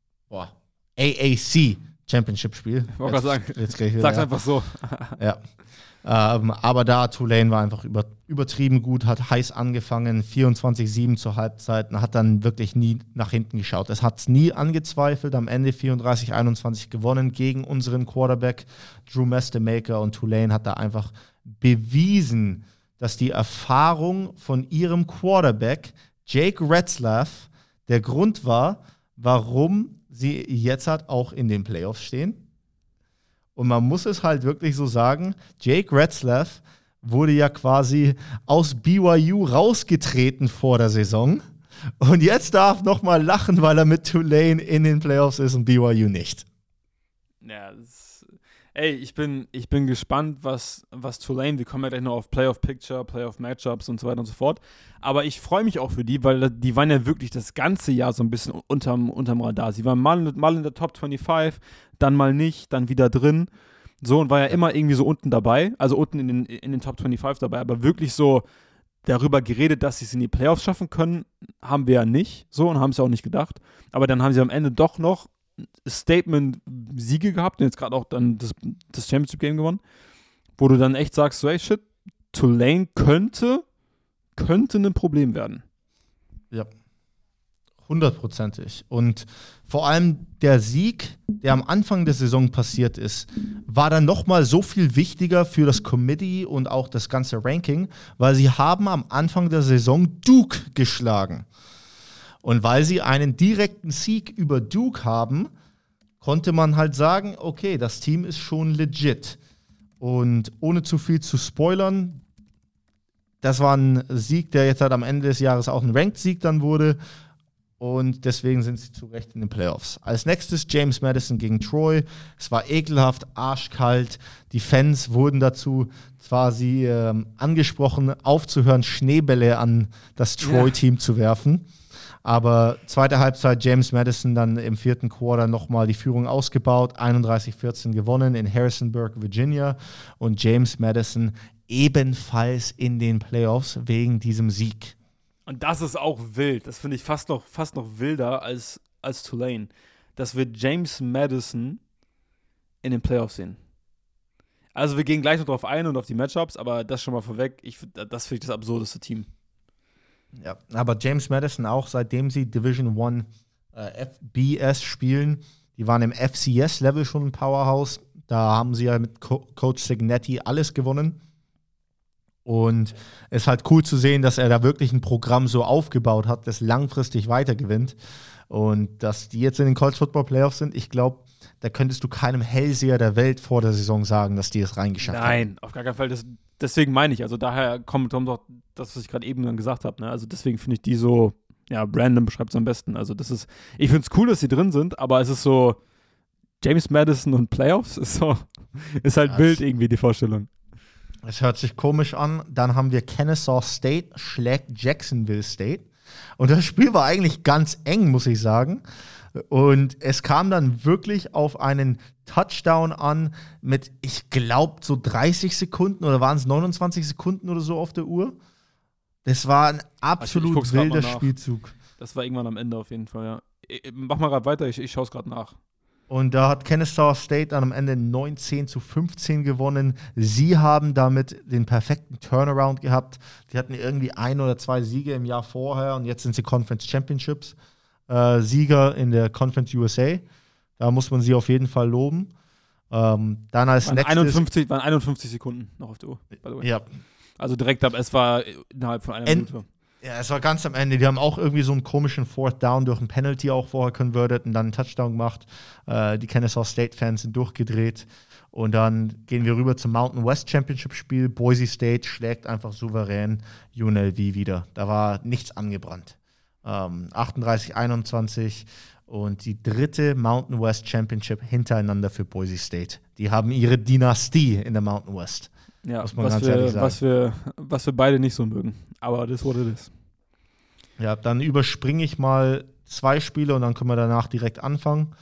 AAC Championship Spiel. Ich wollte gerade sagen, sag's einfach so. Ja. Aber da Tulane war einfach übertrieben gut, hat heiß angefangen, 24-7 zur Halbzeit und hat dann wirklich nie nach hinten geschaut. Es hat es nie angezweifelt, am Ende 34-21 gewonnen gegen unseren Quarterback Drew Mestemaker und Tulane hat da einfach bewiesen, dass die Erfahrung von ihrem Quarterback, Jake Retzlaff, der Grund war, warum sie jetzt halt auch in den Playoffs stehen. Und man muss es halt wirklich so sagen, Jake Retzlaff wurde ja quasi aus BYU rausgetreten vor der Saison. Und jetzt darf noch mal lachen, weil er mit Tulane in den Playoffs ist und BYU nicht. Ja, ich bin gespannt, was Tulane, wir kommen ja gleich noch auf Playoff-Picture, Playoff-Matchups und so weiter und so fort. Aber ich freue mich auch für die, weil die waren ja wirklich das ganze Jahr so ein bisschen unterm Radar. Sie waren mal in der Top 25, dann mal nicht, dann wieder drin. So, und war ja immer irgendwie so unten dabei, also unten in den Top 25 dabei, aber wirklich so darüber geredet, dass sie es in die Playoffs schaffen können, haben wir ja nicht so und haben es ja auch nicht gedacht. Aber dann haben sie am Ende doch noch Statement-Siege gehabt und jetzt gerade auch dann das Championship-Game gewonnen, wo du dann echt sagst, so, hey, shit, Tulane könnte ein Problem werden. Ja, 100%ig. Und vor allem der Sieg, der am Anfang der Saison passiert ist, war dann nochmal so viel wichtiger für das Committee und auch das ganze Ranking, weil sie haben am Anfang der Saison Duke geschlagen. Und weil sie einen direkten Sieg über Duke haben, konnte man halt sagen, okay, das Team ist schon legit. Und ohne zu viel zu spoilern, das war ein Sieg, der jetzt halt am Ende des Jahres auch ein Ranked-Sieg dann wurde. Und deswegen sind sie zu Recht in den Playoffs. Als nächstes James Madison gegen Troy. Es war ekelhaft, arschkalt. Die Fans wurden dazu quasi angesprochen, aufzuhören, Schneebälle an das Troy-Team zu werfen. Aber zweite Halbzeit, James Madison dann im vierten Quarter nochmal die Führung ausgebaut, 31-14 gewonnen in Harrisonburg, Virginia. Und James Madison ebenfalls in den Playoffs wegen diesem Sieg. Und das ist auch wild. Das finde ich fast noch wilder als Tulane, dass wir James Madison in den Playoffs sehen. Also wir gehen gleich noch drauf ein und auf die Matchups, aber das schon mal vorweg, das finde ich das absurdeste Team. Ja, aber James Madison auch, seitdem sie Division I FBS spielen, die waren im FCS-Level schon ein Powerhouse. Da haben sie ja mit Coach Signetti alles gewonnen. Und es ist halt cool zu sehen, dass er da wirklich ein Programm so aufgebaut hat, das langfristig weitergewinnt. Und dass die jetzt in den College Football Playoffs sind, ich glaube, da könntest du keinem Hellseher der Welt vor der Saison sagen, dass die es reingeschafft haben. Nein, auf gar keinen Fall. Deswegen meine ich, also daher kommt doch das, was ich gerade eben dann gesagt habe. Ne? Also deswegen finde ich die so, ja, Brandon beschreibt es am besten. Also ich finde es cool, dass sie drin sind, aber es ist so, James Madison und Playoffs ist halt wild irgendwie die Vorstellung. Es hört sich komisch an. Dann haben wir Kennesaw State schlägt Jacksonville State. Und das Spiel war eigentlich ganz eng, muss ich sagen. Und es kam dann wirklich auf einen Touchdown an mit, ich glaube, so 30 Sekunden oder waren es 29 Sekunden oder so auf der Uhr. Das war ein absolut wilder Spielzug. Das war irgendwann am Ende auf jeden Fall, ja. Mach mal gerade weiter, ich schaue es gerade nach. Und da hat Kennesaw State dann am Ende 19-15 gewonnen. Sie haben damit den perfekten Turnaround gehabt. Die hatten irgendwie 1 oder 2 Siege im Jahr vorher und jetzt sind sie Conference Championships Sieger in der Conference USA. Da muss man sie auf jeden Fall loben. Dann als nächstes waren 51 Sekunden noch auf der Uhr. By the way. Ja. Also direkt ab, es war innerhalb von einer Minute. Ja, es war ganz am Ende. Die haben auch irgendwie so einen komischen Fourth Down durch ein Penalty auch vorher converted und dann einen Touchdown gemacht. Die Kennesaw State-Fans sind durchgedreht. Und dann gehen wir rüber zum Mountain West Championship-Spiel. Boise State schlägt einfach souverän UNLV wieder. Da war nichts angebrannt. 38-21 und die dritte Mountain West Championship hintereinander für Boise State. Die haben ihre Dynastie in der Mountain West. Ja, muss man ganz ehrlich sagen. Was wir beide nicht so mögen. Aber das wurde das. Ja, dann überspringe ich mal 2 Spiele und dann können wir danach direkt anfangen.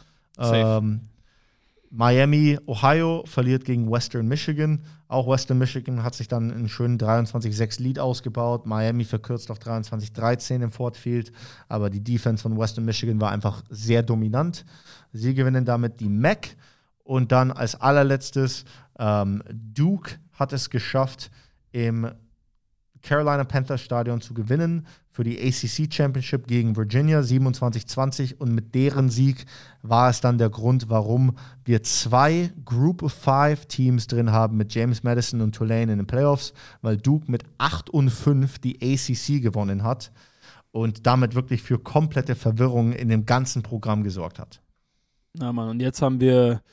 Miami, Ohio verliert gegen Western Michigan. Auch Western Michigan hat sich dann einen schönen 23-6 Lead ausgebaut. Miami verkürzt auf 23-13 im Ford Field. Aber die Defense von Western Michigan war einfach sehr dominant. Sie gewinnen damit die MAC. Und dann als allerletztes Duke hat es geschafft, im Carolina Panthers Stadion zu gewinnen für die ACC Championship gegen Virginia 27-20 und mit deren Sieg war es dann der Grund, warum wir 2 Group of 5 Teams drin haben mit James Madison und Tulane in den Playoffs, weil Duke mit 8-5 die ACC gewonnen hat und damit wirklich für komplette Verwirrung in dem ganzen Programm gesorgt hat. Na Mann, und jetzt haben wir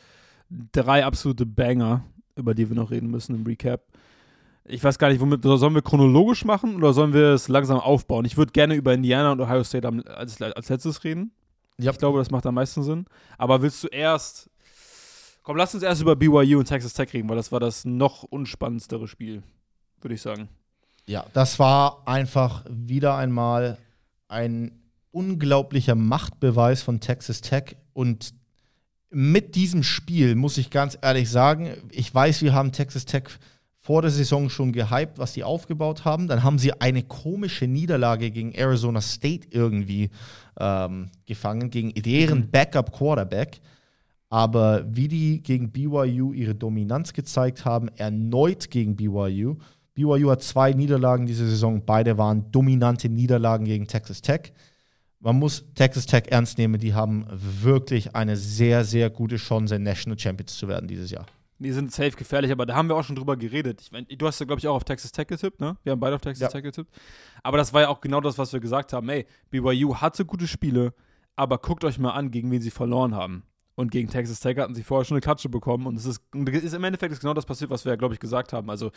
3 absolute Banger, über die wir noch reden müssen im Recap. Ich weiß gar nicht, womit sollen wir chronologisch machen oder sollen wir es langsam aufbauen? Ich würde gerne über Indiana und Ohio State als letztes reden. Ja. Ich glaube, das macht am meisten Sinn. Aber willst du erst... Komm, lass uns erst über BYU und Texas Tech reden, weil das war das noch unspannendere Spiel, würde ich sagen. Ja, das war einfach wieder einmal ein unglaublicher Machtbeweis von Texas Tech und mit diesem Spiel muss ich ganz ehrlich sagen, ich weiß, wir haben Texas Tech vor der Saison schon gehypt, was die aufgebaut haben. Dann haben sie eine komische Niederlage gegen Arizona State irgendwie gefangen, gegen deren Backup-Quarterback. Aber wie die gegen BYU ihre Dominanz gezeigt haben, erneut gegen BYU. BYU hat 2 Niederlagen diese Saison, beide waren dominante Niederlagen gegen Texas Tech. Man muss Texas Tech ernst nehmen, die haben wirklich eine sehr, sehr gute Chance, National Champions zu werden dieses Jahr. Die sind safe gefährlich, aber da haben wir auch schon drüber geredet. Du hast ja, glaube ich, auch auf Texas Tech getippt, ne? Wir haben beide auf Texas Tech getippt. Aber das war ja auch genau das, was wir gesagt haben. Ey, BYU hatte gute Spiele, aber guckt euch mal an, gegen wen sie verloren haben. Und gegen Texas Tech hatten sie vorher schon eine Klatsche bekommen. Und es ist im Endeffekt genau das passiert, was wir ja, glaube ich, gesagt haben. Also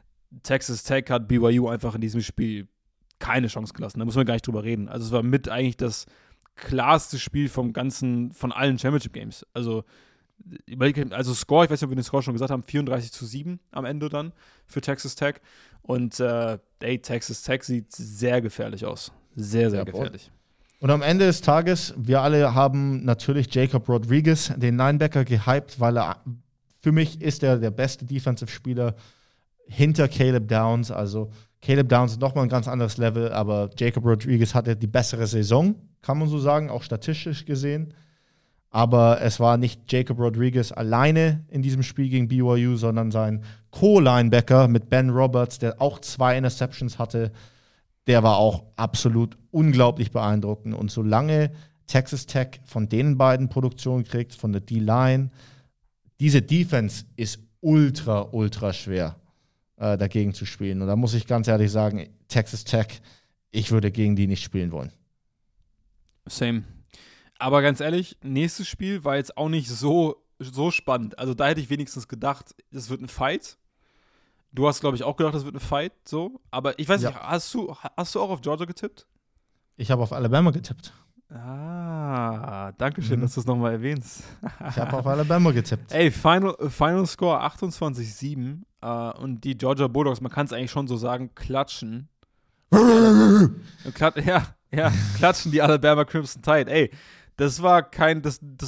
Texas Tech hat BYU einfach in diesem Spiel keine Chance gelassen. Da muss man gar nicht drüber reden. Also es war mit eigentlich das klarste Spiel von allen Championship Games. Also Score, ich weiß nicht, ob wir den Score schon gesagt haben, 34-7 am Ende dann für Texas Tech. Und Texas Tech sieht sehr gefährlich aus. Sehr, sehr gefährlich. Und am Ende des Tages, wir alle haben natürlich Jacob Rodriguez, den Linebacker, gehypt, weil für mich ist er der beste Defensive-Spieler hinter Caleb Downs. Also Caleb Downs ist nochmal ein ganz anderes Level, aber Jacob Rodriguez hatte die bessere Saison, kann man so sagen, auch statistisch gesehen. Aber es war nicht Jacob Rodriguez alleine in diesem Spiel gegen BYU, sondern sein Co-Linebacker mit Ben Roberts, der auch 2 Interceptions hatte. Der war auch absolut unglaublich beeindruckend. Und solange Texas Tech von den beiden Produktionen kriegt, von der D-Line, diese Defense ist ultra, ultra schwer dagegen zu spielen. Und da muss ich ganz ehrlich sagen, Texas Tech, ich würde gegen die nicht spielen wollen. Same. Aber ganz ehrlich, nächstes Spiel war jetzt auch nicht so spannend. Also da hätte ich wenigstens gedacht, es wird ein Fight. Du hast, glaube ich, auch gedacht, es wird ein Fight, so. Aber ich weiß nicht, hast du auch auf Georgia getippt? Ich habe auf Alabama getippt. Danke schön, dass du es nochmal erwähnst. Ich habe auf Alabama getippt. Ey, Final Score 28-7 und die Georgia Bulldogs, man kann es eigentlich schon so sagen, klatschen. Klatschen die Alabama Crimson Tide. Ey, das war kein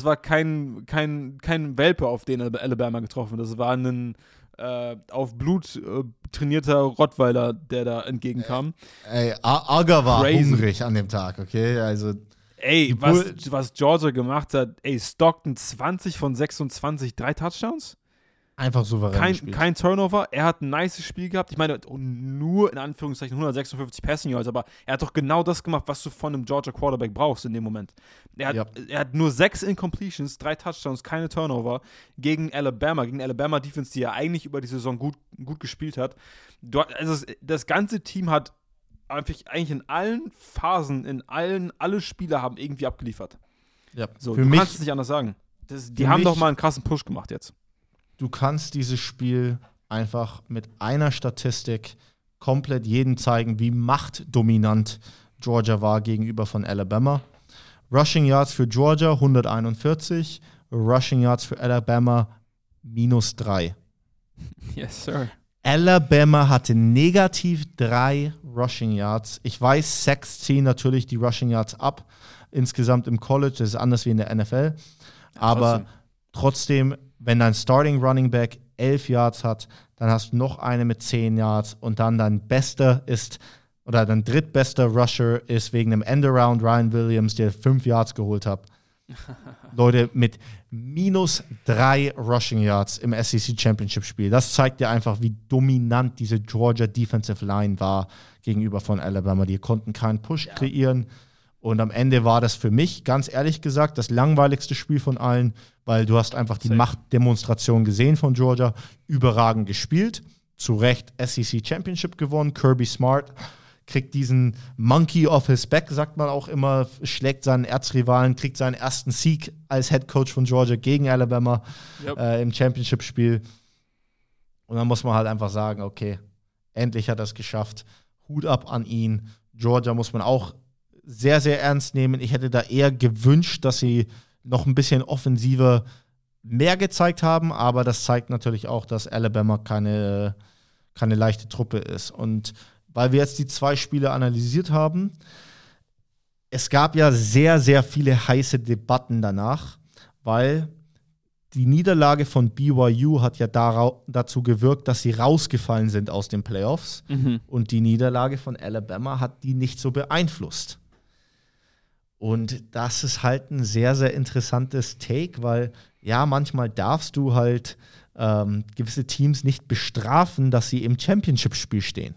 Welpe, auf den Alabama getroffen. Das war ein auf Blut trainierter Rottweiler, der da entgegenkam. Aga war hungrig an dem Tag, okay? Also ey, was Georgia gemacht hat, Stockton 20 von 26, 3 Touchdowns? Einfach souverän kein Turnover. Er hat ein nices Spiel gehabt. Ich meine, nur in Anführungszeichen 156 Passing Yards, aber er hat doch genau das gemacht, was du von einem Georgia Quarterback brauchst in dem Moment. Er hat nur 6 Incompletions, 3 Touchdowns, keine Turnover gegen Alabama Defense, die ja eigentlich über die Saison gut gespielt hat. Das ganze Team hat eigentlich in allen Phasen, alle Spieler haben irgendwie abgeliefert. Ja. So, du kannst es nicht anders sagen. Die haben doch mal einen krassen Push gemacht jetzt. Du kannst dieses Spiel einfach mit einer Statistik komplett jedem zeigen, wie machtdominant Georgia war gegenüber von Alabama. Rushing Yards für Georgia 141, Rushing Yards für Alabama -3. Yes, sir. Alabama hatte negativ 3 Rushing Yards. Ich weiß, Sacks ziehen natürlich die Rushing Yards ab. Insgesamt im College, das ist anders wie in der NFL. Aber trotzdem, wenn dein Starting Running Back 11 Yards hat, dann hast du noch eine mit 10 Yards und dann dein drittbester Rusher ist wegen einem Endaround Ryan Williams, der 5 Yards geholt hat. Leute, mit -3 Rushing Yards im SEC Championship Spiel. Das zeigt dir einfach, wie dominant diese Georgia Defensive Line war gegenüber von Alabama. Die konnten keinen Push kreieren. Und am Ende war das für mich, ganz ehrlich gesagt, das langweiligste Spiel von allen, weil du hast einfach die Machtdemonstration gesehen von Georgia. Überragend gespielt. Zu Recht SEC Championship gewonnen. Kirby Smart kriegt diesen Monkey off his back, sagt man auch immer, schlägt seinen Erzrivalen, kriegt seinen ersten Sieg als Head Coach von Georgia gegen Alabama im Championship-Spiel. Und dann muss man halt einfach sagen, okay, endlich hat er es geschafft. Hut ab an ihn. Georgia muss man auch sehr, sehr ernst nehmen. Ich hätte da eher gewünscht, dass sie noch ein bisschen offensiver mehr gezeigt haben, aber das zeigt natürlich auch, dass Alabama keine leichte Truppe ist. Und weil wir jetzt die 2 Spiele analysiert haben, es gab ja sehr, sehr viele heiße Debatten danach, weil die Niederlage von BYU hat ja dazu gewirkt, dass sie rausgefallen sind aus den Playoffs. Und die Niederlage von Alabama hat die nicht so beeinflusst. Und das ist halt ein sehr, sehr interessantes Take, weil ja, manchmal darfst du halt gewisse Teams nicht bestrafen, dass sie im Championship-Spiel stehen.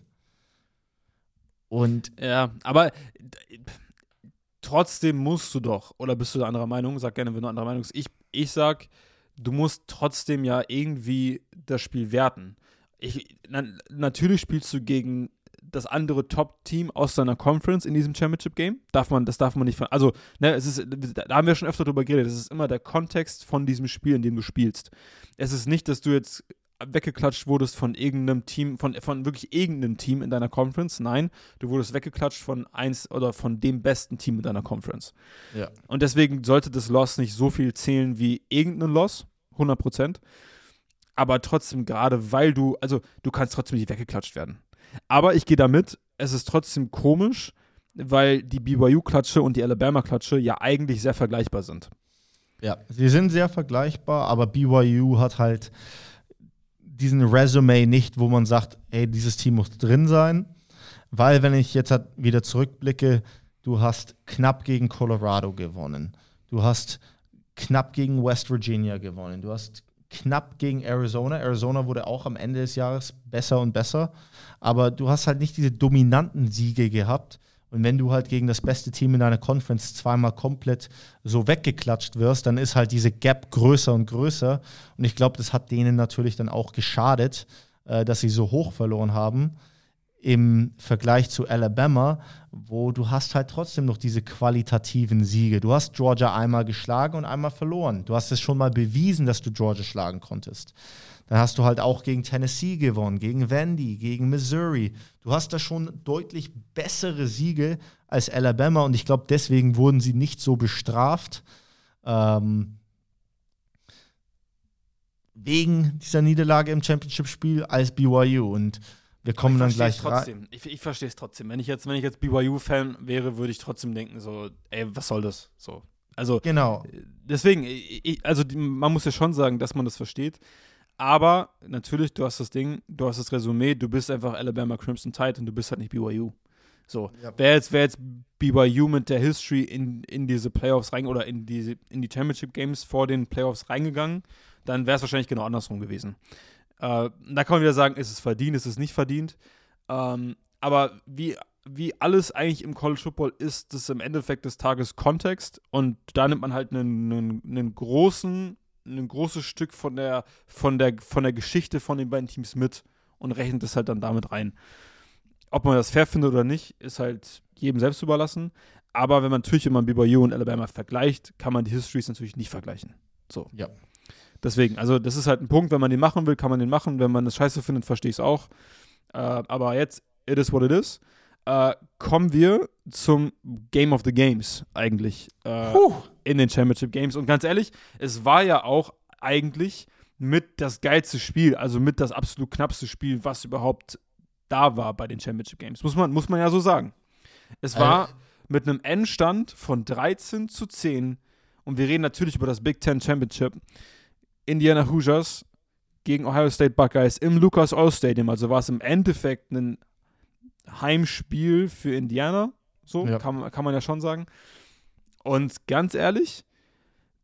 Und ja, aber trotzdem musst du doch, oder bist du da anderer Meinung? Sag gerne, wenn du anderer Meinung bist. Ich sag, du musst trotzdem ja irgendwie das Spiel werten. Natürlich spielst du gegen das andere Top-Team aus deiner Conference in diesem Championship-Game. Das darf man nicht also, da haben wir schon öfter drüber geredet, das ist immer der Kontext von diesem Spiel, in dem du spielst. Es ist nicht, dass du jetzt weggeklatscht wurdest von irgendeinem Team, von wirklich irgendeinem Team in deiner Conference. Nein, du wurdest weggeklatscht von dem besten Team in deiner Conference. Ja. Und deswegen sollte das Loss nicht so viel zählen wie irgendein Loss, 100%. Aber trotzdem, gerade weil du kannst trotzdem nicht weggeklatscht werden. Aber ich gehe damit, es ist trotzdem komisch, weil die BYU-Klatsche und die Alabama-Klatsche ja eigentlich sehr vergleichbar sind. Ja, sie sind sehr vergleichbar, aber BYU hat halt diesen Resume nicht, wo man sagt, ey, dieses Team muss drin sein. Weil, wenn ich jetzt halt wieder zurückblicke, du hast knapp gegen Colorado gewonnen. Du hast knapp gegen West Virginia gewonnen. Du hast knapp gegen Arizona. Arizona wurde auch am Ende des Jahres besser und besser. Aber du hast halt nicht diese dominanten Siege gehabt. Und wenn du halt gegen das beste Team in deiner Conference zweimal komplett so weggeklatscht wirst, dann ist halt diese Gap größer und größer. Und ich glaube, das hat denen natürlich dann auch geschadet, dass sie so hoch verloren haben im Vergleich zu Alabama, wo du hast halt trotzdem noch diese qualitativen Siege. Du hast Georgia einmal geschlagen und einmal verloren. Du hast es schon mal bewiesen, dass du Georgia schlagen konntest. Dann hast du halt auch gegen Tennessee gewonnen, gegen Vandy, gegen Missouri. Du hast da schon deutlich bessere Siege als Alabama und ich glaube, deswegen wurden sie nicht so bestraft wegen dieser Niederlage im Championship-Spiel als BYU. Und wir kommen dann gleich rein. Ich verstehe es trotzdem. Wenn ich jetzt BYU-Fan wäre, würde ich trotzdem denken, so, ey, was soll das? So. Also, genau. Deswegen, man muss ja schon sagen, dass man das versteht. Aber natürlich, du hast das Resümee, du bist einfach Alabama Crimson Tide und du bist halt nicht BYU. So, ja. Wäre jetzt BYU mit der History in diese Playoffs rein oder in die Championship Games vor den Playoffs reingegangen, dann wäre es wahrscheinlich genau andersrum gewesen. Da kann man wieder sagen, ist es verdient, ist es nicht verdient. Aber wie alles eigentlich im College Football ist das im Endeffekt des Tages Kontext und da nimmt man halt ein großes Stück von der Geschichte von den beiden Teams mit und rechnet es halt dann damit rein. Ob man das fair findet oder nicht, ist halt jedem selbst überlassen. Aber wenn man BYU und Alabama vergleicht, kann man die Histories natürlich nicht vergleichen. So. Ja. Deswegen, also das ist halt ein Punkt, wenn man den machen will, kann man den machen. Wenn man das scheiße findet, verstehe ich es auch. Aber jetzt, it is what it is. Kommen wir zum Game of the Games eigentlich in den Championship Games. Und ganz ehrlich, es war ja auch eigentlich mit das geilste Spiel, also mit das absolut knappste Spiel, was überhaupt da war bei den Championship Games. Muss man ja so sagen. Es war mit einem Endstand von 13-10 und wir reden natürlich über das Big Ten Championship. Indiana Hoosiers gegen Ohio State Buckeyes im Lucas Oil Stadium. Also war es im Endeffekt ein Heimspiel für Indiana. So, ja. Kann man ja schon sagen. Und ganz ehrlich,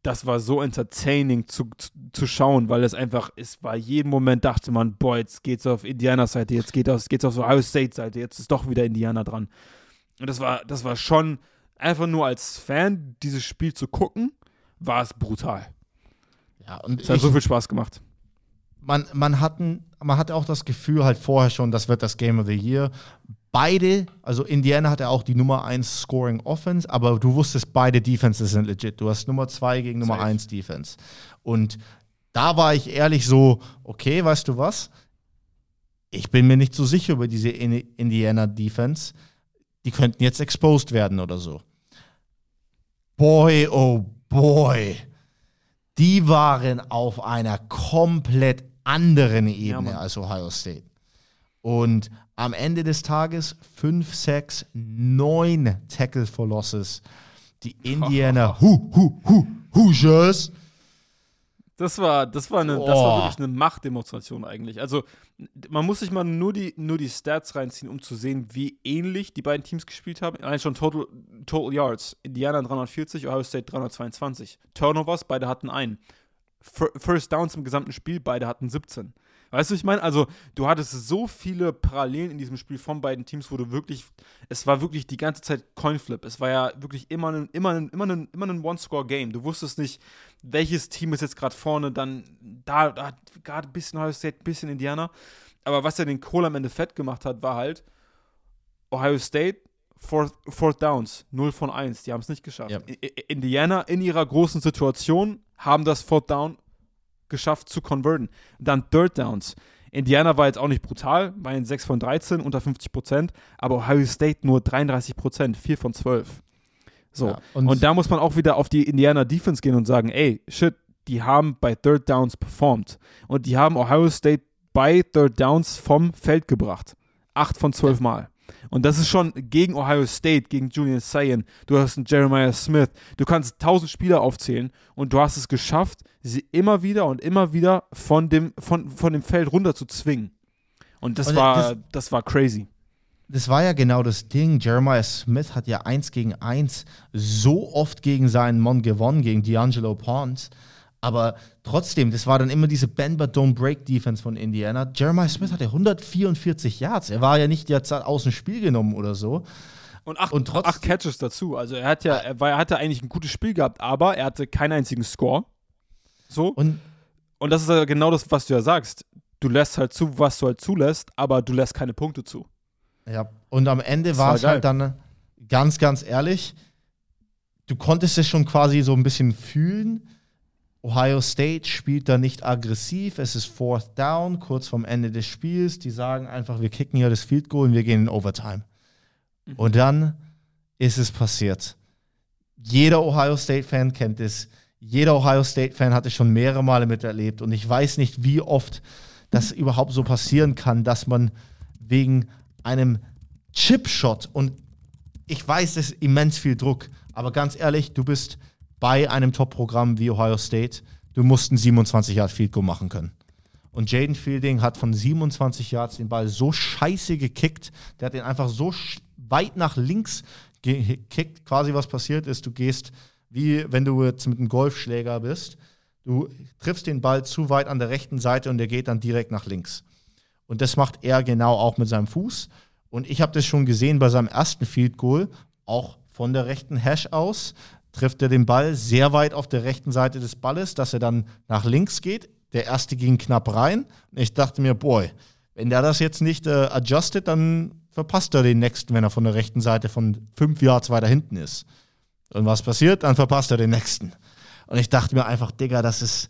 das war so entertaining zu schauen, weil es war jeden Moment, dachte man, boah, jetzt geht's auf Indianas Seite, jetzt geht's auf Ohio State Seite, jetzt ist doch wieder Indiana dran. Und das war schon, einfach nur als Fan, dieses Spiel zu gucken, war es brutal. Ja, und es hat so viel Spaß gemacht. Man hatte auch das Gefühl halt vorher schon, das wird das Game of the Year. Beide, also Indiana hatte auch die Nummer 1 Scoring Offense, aber du wusstest, beide Defenses sind legit. Du hast Nummer 2 gegen Nummer 1 Defense. Und da war ich ehrlich so, okay, weißt du was? Ich bin mir nicht so sicher über diese Indiana Defense. Die könnten jetzt exposed werden oder so. Boy, oh boy. Die waren auf einer komplett anderen Ebene als Ohio State. Und am Ende des Tages 5 Sacks, 9 Tackle for Losses. Die Indiana Hoosiers. Das war wirklich eine Machtdemonstration eigentlich. Also man muss sich mal nur die Stats reinziehen, um zu sehen, wie ähnlich die beiden Teams gespielt haben. Allein schon Total Yards. Indiana 340, Ohio State 322. Turnovers, beide hatten einen. First Downs im gesamten Spiel, beide hatten 17. Weißt du, ich meine, also du hattest so viele Parallelen in diesem Spiel von beiden Teams, wo es war wirklich die ganze Zeit Coinflip. Es war ja wirklich immer ein One-Score-Game. Du wusstest nicht, welches Team ist jetzt gerade vorne, dann da hat gerade ein bisschen Ohio State, ein bisschen Indiana. Aber was ja den Kohl am Ende fett gemacht hat, war halt Ohio State, Fourth Downs, 0 von 1. Die haben es nicht geschafft. Yep. Indiana in ihrer großen Situation haben das Fourth Down geschafft zu converten. Dann Third Downs. Indiana war jetzt auch nicht brutal, war in 6 von 13, unter 50%, aber Ohio State nur 33%, 4 von 12. So, ja, und da muss man auch wieder auf die Indiana Defense gehen und sagen, ey, shit, die haben bei Third Downs performt. Und die haben Ohio State bei Third Downs vom Feld gebracht. 8 von 12 Mal. Und das ist schon gegen Ohio State, gegen Julian Sayin. Du hast einen Jeremiah Smith. Du kannst 1000 Spieler aufzählen und du hast es geschafft, sie immer wieder von dem Feld runter zu zwingen. Und das war crazy. Das war ja genau das Ding. Jeremiah Smith hat ja 1 gegen 1 so oft gegen seinen Mann gewonnen, gegen D'Angelo Pons. Aber trotzdem, das war dann immer diese Bend-But-Don't-Break-Defense von Indiana. Jeremiah Smith hatte 144 Yards. Er war ja nicht jetzt aus dem Spiel genommen oder so. Und 8 Catches dazu. Also er hatte eigentlich ein gutes Spiel gehabt, aber er hatte keinen einzigen Score. So. Und das ist ja genau das, was du ja sagst. Du lässt halt zu, was du halt zulässt, aber du lässt keine Punkte zu. Ja, und am Ende war es halt dann ganz, ganz ehrlich, du konntest es schon quasi so ein bisschen fühlen. Ohio State spielt da nicht aggressiv, es ist Fourth Down, kurz vorm Ende des Spiels. Die sagen einfach, wir kicken hier das Field Goal und wir gehen in Overtime. Und dann ist es passiert. Jeder Ohio State-Fan kennt es. Jeder Ohio State-Fan hat es schon mehrere Male miterlebt. Und ich weiß nicht, wie oft das überhaupt so passieren kann, dass man wegen einem Chipshot, und ich weiß, das ist immens viel Druck, aber ganz ehrlich, du bist bei einem Top-Programm wie Ohio State, du musst einen 27-Yard-Field-Goal machen können. Und Jaden Fielding hat von 27 Yards den Ball so scheiße gekickt, der hat den einfach so weit nach links gekickt. Quasi was passiert ist, du gehst, wie wenn du jetzt mit einem Golfschläger bist, du triffst den Ball zu weit an der rechten Seite und der geht dann direkt nach links. Und das macht er genau auch mit seinem Fuß. Und ich habe das schon gesehen bei seinem ersten Field Goal, auch von der rechten Hash aus, trifft er den Ball sehr weit auf der rechten Seite des Balles, dass er dann nach links geht. Der erste ging knapp rein. Und ich dachte mir, boy, wenn der das jetzt nicht adjustet, dann verpasst er den nächsten, wenn er von der rechten Seite von 5 Yards weiter hinten ist. Und was passiert? Dann verpasst er den nächsten. Und ich dachte mir einfach, Digga, das ist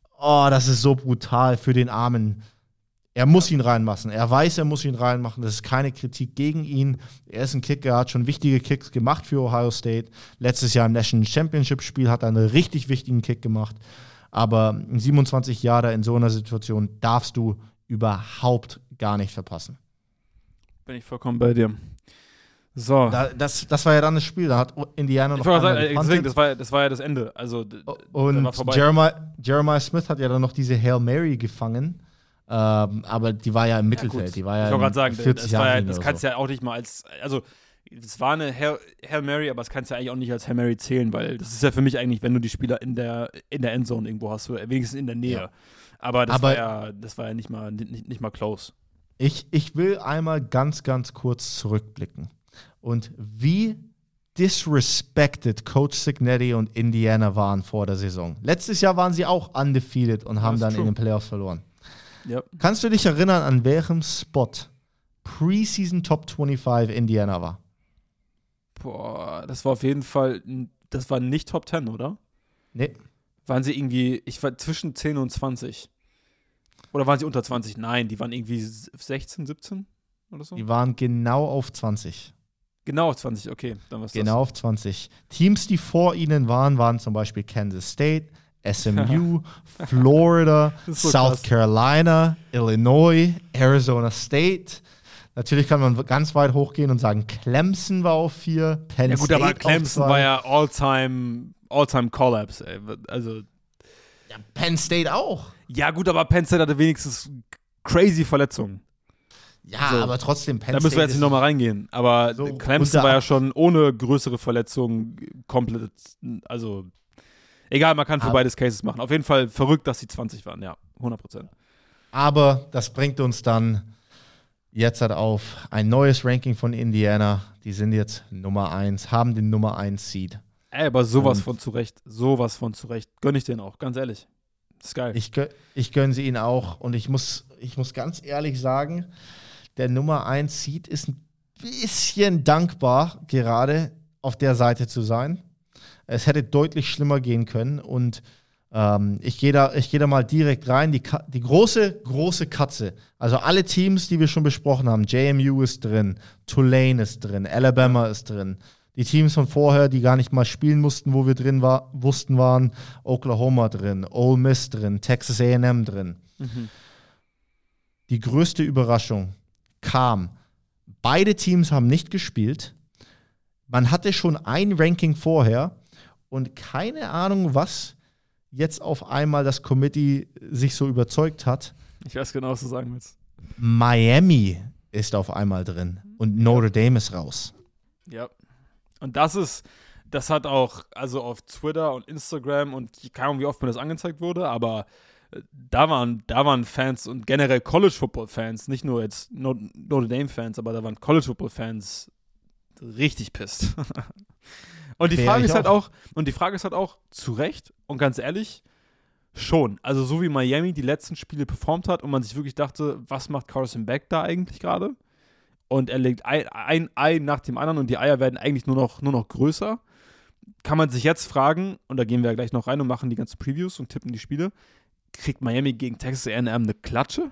so brutal für den Armen. Er muss ihn reinmachen. Er weiß, er muss ihn reinmachen. Das ist keine Kritik gegen ihn. Er ist ein Kicker, er hat schon wichtige Kicks gemacht für Ohio State. Letztes Jahr im National Championship Spiel hat er einen richtig wichtigen Kick gemacht. Aber ein 27 Jahre in so einer Situation darfst du überhaupt gar nicht verpassen. Bin ich vollkommen bei dir. So. Das war ja dann das Spiel. Da hat Indiana noch deswegen, das war ja das Ende. Also, und Jeremiah Smith hat ja dann noch diese Hail Mary gefangen. Aber die war ja im Mittelfeld. Die war ja ich wollte gerade sagen, 40 Jahre das kannst du ja auch nicht mal als. Also, es war eine Hail Mary, aber das kannst du ja eigentlich auch nicht als Hail Mary zählen, weil das ist ja für mich eigentlich, wenn du die Spieler in der Endzone irgendwo hast, oder wenigstens in der Nähe. Ja. Aber das war ja nicht mal close. Ich will einmal ganz, ganz kurz zurückblicken. Und wie disrespected Coach Cignetti und Indiana waren vor der Saison. Letztes Jahr waren sie auch undefeated und haben dann in den Playoffs verloren. Yep. Kannst du dich erinnern, an welchem Spot Preseason Top 25 Indiana war? Boah, das war auf jeden Fall, das war nicht Top 10, oder? Nee. Waren sie irgendwie, ich war zwischen 10 und 20. Oder waren sie unter 20? Nein, die waren irgendwie 16, 17 oder so? Die waren genau auf 20. Genau auf 20, okay. Dann war's genau auf 20. Teams, die vor ihnen waren zum Beispiel Kansas State, SMU, Florida, so South Carolina, Illinois, Arizona State. Natürlich kann man ganz weit hochgehen und sagen, Clemson war auf 4, Penn State. Ja gut, aber Clemson war ja All-Time Collapse, ey. Also ja, Penn State auch. Ja gut, aber Penn State hatte wenigstens crazy Verletzungen. Ja, so. Aber trotzdem, Penn State. Da müssen wir jetzt nicht nochmal reingehen. Aber so, Clemson war ja schon ohne größere Verletzungen komplett, also egal, man kann für beides Cases machen. Auf jeden Fall verrückt, dass sie 20 waren, ja, 100%. Aber das bringt uns dann jetzt halt auf ein neues Ranking von Indiana. Die sind jetzt Nummer 1, haben den Nummer 1 Seed. Ey, aber sowas von zurecht. Gönne ich denen auch, ganz ehrlich. Das ist geil. Ich gönne sie ihnen auch. Und ich muss ganz ehrlich sagen, der Nummer 1 Seed ist ein bisschen dankbar, gerade auf der Seite zu sein. Es hätte deutlich schlimmer gehen können. Und ich gehe da mal direkt rein. Die große Katze. Also alle Teams, die wir schon besprochen haben. JMU ist drin, Tulane ist drin, Alabama ist drin. Die Teams von vorher, die gar nicht mal spielen mussten, wo wir drin waren Oklahoma drin, Ole Miss drin, Texas A&M drin. Mhm. Die größte Überraschung kam. Beide Teams haben nicht gespielt. Man hatte schon ein Ranking vorher und keine Ahnung, was jetzt auf einmal das Committee sich so überzeugt hat. Ich weiß genau, was du sagen willst. Miami ist auf einmal drin und Notre Dame ist raus. Ja. Und das hat auch, also auf Twitter und Instagram und keine Ahnung, wie oft mir das angezeigt wurde, aber da waren Fans und generell College-Football-Fans, nicht nur jetzt Notre Dame-Fans, aber da waren College-Football-Fans richtig pisst. Und die Frage ist halt auch, zu Recht und ganz ehrlich, schon. Also so wie Miami die letzten Spiele performt hat und man sich wirklich dachte, was macht Carson Beck da eigentlich gerade? Und er legt ein Ei nach dem anderen und die Eier werden eigentlich nur noch größer. Kann man sich jetzt fragen, und da gehen wir ja gleich noch rein und machen die ganzen Previews und tippen die Spiele, kriegt Miami gegen Texas A&M eine Klatsche?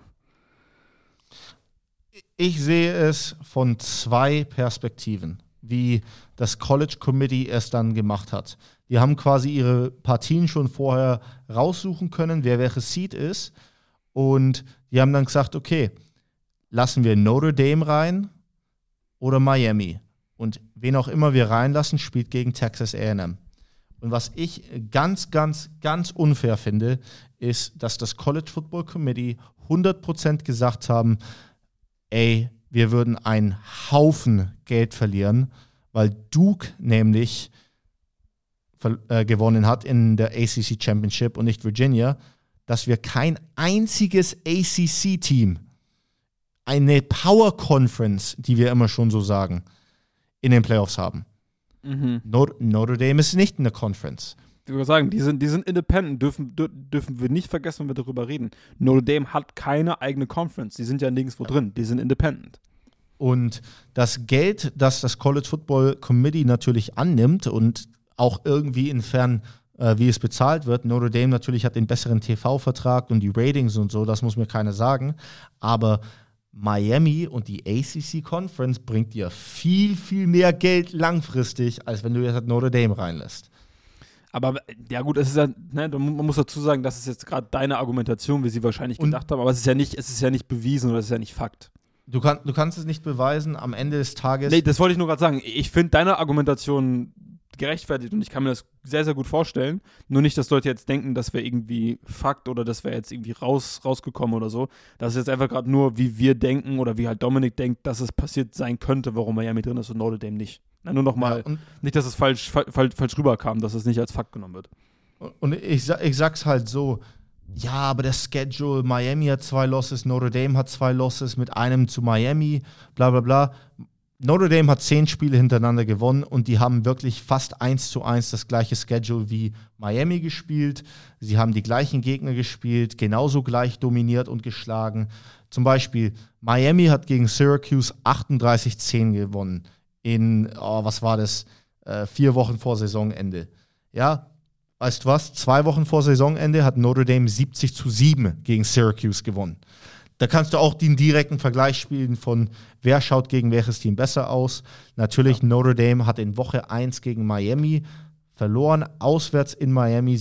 Ich sehe es von zwei Perspektiven, wie das College Committee es dann gemacht hat. Die haben quasi ihre Partien schon vorher raussuchen können, wer welches Seed ist. Und die haben dann gesagt, okay, lassen wir Notre Dame rein oder Miami? Und wen auch immer wir reinlassen, spielt gegen Texas A&M. Und was ich ganz, ganz, ganz unfair finde, ist, dass das College Football Committee 100% gesagt haben, ey, wir würden einen Haufen Geld verlieren, weil Duke nämlich gewonnen hat in der ACC Championship und nicht Virginia, dass wir kein einziges ACC-Team, eine Power Conference, die wir immer schon so sagen, in den Playoffs haben. Mhm. Notre Dame ist nicht in der Conference. Ich würde sagen, die sind independent, dürfen wir nicht vergessen, wenn wir darüber reden. Notre Dame hat keine eigene Conference, die sind ja nirgendwo drin, die sind independent. Und das Geld, das das College Football Committee natürlich annimmt und auch irgendwie inwiefern, wie es bezahlt wird, Notre Dame natürlich hat den besseren TV-Vertrag und die Ratings und so, das muss mir keiner sagen, aber Miami und die ACC Conference bringt dir viel, viel mehr Geld langfristig, als wenn du jetzt Notre Dame reinlässt. Aber ja gut, es ist ja, ne, man muss dazu sagen, das ist jetzt gerade deine Argumentation, wie sie wahrscheinlich gedacht haben, aber es ist ja nicht bewiesen oder es ist ja nicht Fakt. Du kannst es nicht beweisen, am Ende des Tages. Nee, das wollte ich nur gerade sagen. Ich finde deine Argumentation gerechtfertigt und ich kann mir das sehr, sehr gut vorstellen. Nur nicht, dass Leute jetzt denken, dass wir irgendwie Fakt oder dass wir jetzt irgendwie rausgekommen oder so. Das ist jetzt einfach gerade nur, wie wir denken oder wie halt Dominik denkt, dass es passiert sein könnte, warum Miami drin ist und Notre Dame nicht. Na, nur nochmal, nicht, dass es falsch rüberkam, dass es nicht als Fakt genommen wird. Und ich sag's halt so, ja, aber der Schedule, Miami hat 2 Losses, Notre Dame hat 2 Losses mit einem zu Miami, bla bla bla. Notre Dame hat 10 Spiele hintereinander gewonnen und die haben wirklich fast 1:1 das gleiche Schedule wie Miami gespielt. Sie haben die gleichen Gegner gespielt, genauso gleich dominiert und geschlagen. Zum Beispiel, Miami hat gegen Syracuse 38-10 gewonnen in, 4 Wochen vor Saisonende. Ja, weißt du was? 2 Wochen vor Saisonende hat Notre Dame 70-7 gegen Syracuse gewonnen. Da kannst du auch den direkten Vergleich spielen von, wer schaut gegen welches Team besser aus. Natürlich, ja. Notre Dame hat in Woche 1 gegen Miami verloren, auswärts in Miami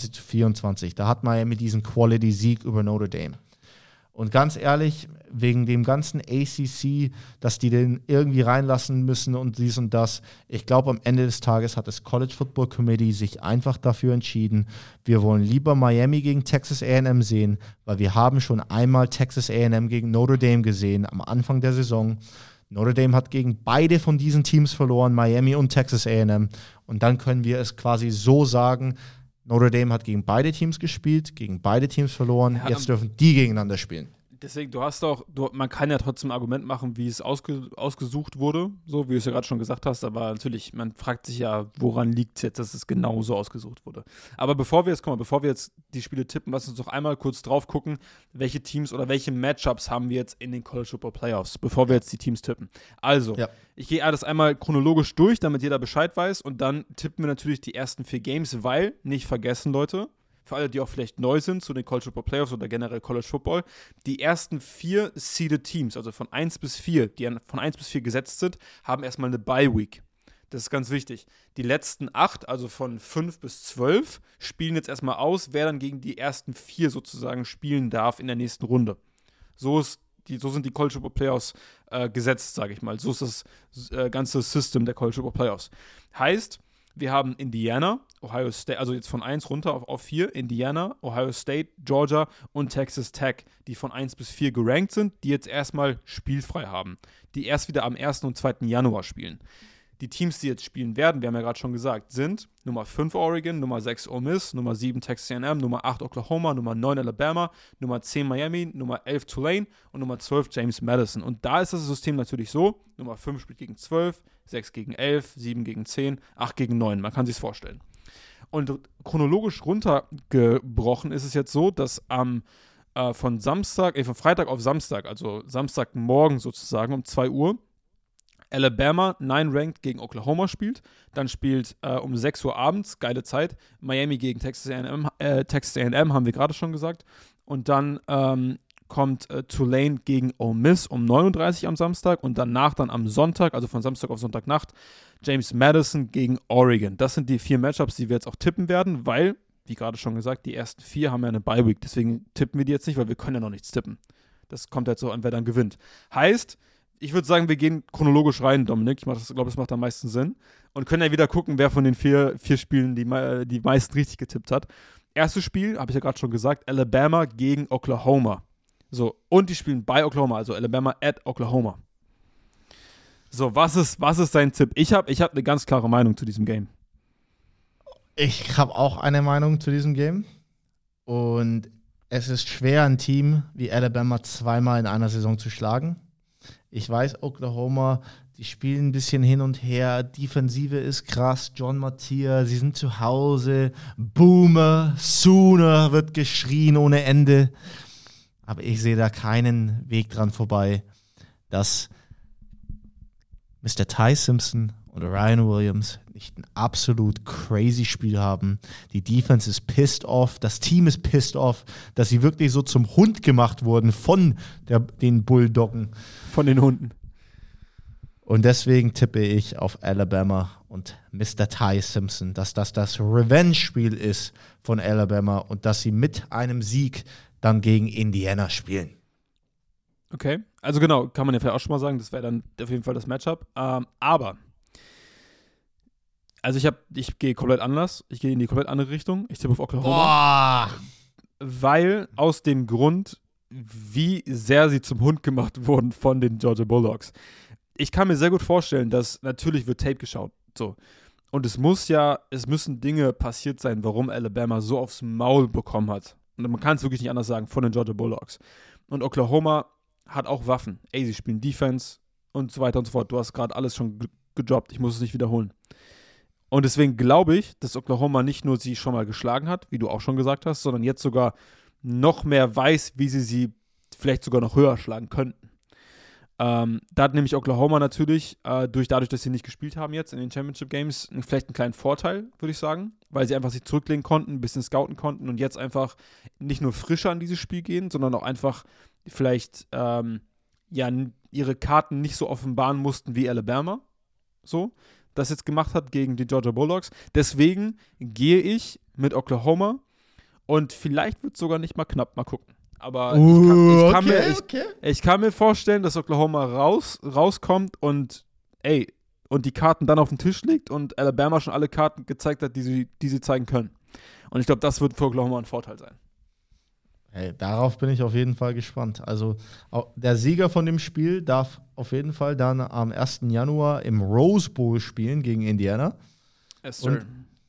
27-24. Da hat Miami diesen Quality-Sieg über Notre Dame. Und ganz ehrlich, wegen dem ganzen ACC, dass die den irgendwie reinlassen müssen und dies und das, ich glaube, am Ende des Tages hat das College Football Committee sich einfach dafür entschieden, wir wollen lieber Miami gegen Texas A&M sehen, weil wir haben schon einmal Texas A&M gegen Notre Dame gesehen am Anfang der Saison. Notre Dame hat gegen beide von diesen Teams verloren, Miami und Texas A&M. Und dann können wir es quasi so sagen, Notre Dame hat gegen beide Teams gespielt, gegen beide Teams verloren. Ja, jetzt dürfen die gegeneinander spielen. Deswegen, man kann ja trotzdem ein Argument machen, wie es ausgesucht wurde, so wie du es ja gerade schon gesagt hast, aber natürlich, man fragt sich ja, woran liegt es jetzt, dass es genau so ausgesucht wurde. Aber bevor wir jetzt die Spiele tippen, lass uns doch einmal kurz drauf gucken, welche Teams oder welche Matchups haben wir jetzt in den College Football Playoffs, bevor wir jetzt die Teams tippen. Also, Ich gehe alles einmal chronologisch durch, damit jeder Bescheid weiß und dann tippen wir natürlich die ersten 4 Games, weil, nicht vergessen, Leute, für alle, die auch vielleicht neu sind zu den College Football Playoffs oder generell College Football, die ersten 4 seeded Teams, also von 1 bis 4, die von 1 bis 4 gesetzt sind, haben erstmal eine Bye Week. Das ist ganz wichtig. Die letzten 8, also von 5 bis 12, spielen jetzt erstmal aus, wer dann gegen die ersten 4 sozusagen spielen darf in der nächsten Runde. So sind die College Football Playoffs gesetzt, sage ich mal. So ist das ganze System der College Football Playoffs. Heißt, wir haben Indiana, Ohio State, also jetzt von 1 runter auf 4, Indiana, Ohio State, Georgia und Texas Tech, die von 1 bis 4 gerankt sind, die jetzt erstmal spielfrei haben, die erst wieder am 1. und 2. Januar spielen. Die Teams, die jetzt spielen werden, wir haben ja gerade schon gesagt, sind Nummer 5 Oregon, Nummer 6 Ole Miss, Nummer 7 Texas A&M, Nummer 8 Oklahoma, Nummer 9 Alabama, Nummer 10 Miami, Nummer 11 Tulane und Nummer 12 James Madison. Und da ist das System natürlich so, Nummer 5 spielt gegen 12, 6 gegen 11, 7 gegen 10, 8 gegen 9. Man kann sich es vorstellen. Und chronologisch runtergebrochen ist es jetzt so, dass von Freitag auf Samstag, also Samstagmorgen sozusagen um 2 Uhr, Alabama 9-ranked gegen Oklahoma spielt. Dann spielt um 6 Uhr abends, geile Zeit, Miami gegen Texas A&M, haben wir gerade schon gesagt. Und dann kommt Tulane gegen Ole Miss um 9:30 Uhr am Samstag und danach dann am Sonntag, also von Samstag auf Sonntagnacht, James Madison gegen Oregon. Das sind die 4 Matchups, die wir jetzt auch tippen werden, weil, wie gerade schon gesagt, die ersten 4 haben ja eine Bye-Week. Deswegen tippen wir die jetzt nicht, weil wir können ja noch nichts tippen. Das kommt jetzt so an, wer dann gewinnt. Heißt, ich würde sagen, wir gehen chronologisch rein, Dominik. Ich glaube, das macht am meisten Sinn. Und können ja wieder gucken, wer von den 4 Spielen die meisten richtig getippt hat. Erstes Spiel, habe ich ja gerade schon gesagt, Alabama gegen Oklahoma. So, und die spielen bei Oklahoma, also Alabama at Oklahoma. So, was ist dein Tipp? Ich hab eine ganz klare Meinung zu diesem Game. Ich habe auch eine Meinung zu diesem Game. Und es ist schwer, ein Team wie Alabama zweimal in einer Saison zu schlagen. Ich weiß, Oklahoma, die spielen ein bisschen hin und her. Defensive ist krass. John Mattia, sie sind zu Hause. Boomer, Sooner wird geschrien ohne Ende. Aber ich sehe da keinen Weg dran vorbei, dass Mr. Ty Simpson und Ryan Williams nicht ein absolut crazy Spiel haben. Die Defense ist pissed off, das Team ist pissed off, dass sie wirklich so zum Hund gemacht wurden von den Bulldoggen. Von den Hunden. Und deswegen tippe ich auf Alabama und Mr. Ty Simpson, dass das Revenge-Spiel ist von Alabama und dass sie mit einem Sieg dann gegen Indiana spielen. Okay, also genau, kann man ja vielleicht auch schon mal sagen, das wäre dann auf jeden Fall das Matchup. Aber Also ich gehe komplett anders. Ich gehe in die komplett andere Richtung. Ich tippe auf Oklahoma. Weil aus dem Grund, wie sehr sie zum Hund gemacht wurden von den Georgia Bulldogs. Ich kann mir sehr gut vorstellen, dass natürlich wird Tape geschaut. So. Und es müssen Dinge passiert sein, warum Alabama so aufs Maul bekommen hat. Und man kann es wirklich nicht anders sagen, von den Georgia Bulldogs. Und Oklahoma hat auch Waffen. Ey, sie spielen Defense und so weiter und so fort. Du hast gerade alles schon gedroppt. Ich muss es nicht wiederholen. Und deswegen glaube ich, dass Oklahoma nicht nur sie schon mal geschlagen hat, wie du auch schon gesagt hast, sondern jetzt sogar noch mehr weiß, wie sie vielleicht sogar noch höher schlagen könnten. Da hat nämlich Oklahoma natürlich, dadurch, dass sie nicht gespielt haben jetzt in den Championship Games, vielleicht einen kleinen Vorteil, würde ich sagen, weil sie einfach sich zurücklegen konnten, ein bisschen scouten konnten und jetzt einfach nicht nur frischer an dieses Spiel gehen, sondern auch einfach vielleicht ihre Karten nicht so offenbaren mussten wie Alabama, so, das jetzt gemacht hat gegen die Georgia Bulldogs. Deswegen gehe ich mit Oklahoma und vielleicht wird es sogar nicht mal knapp, mal gucken. Aber ich kann mir vorstellen, dass Oklahoma rauskommt und die Karten dann auf den Tisch legt und Alabama schon alle Karten gezeigt hat, die sie zeigen können. Und ich glaube, das wird für Oklahoma ein Vorteil sein. Hey, darauf bin ich auf jeden Fall gespannt. Also der Sieger von dem Spiel darf auf jeden Fall dann am 1. Januar im Rose Bowl spielen gegen Indiana. Yes, sir.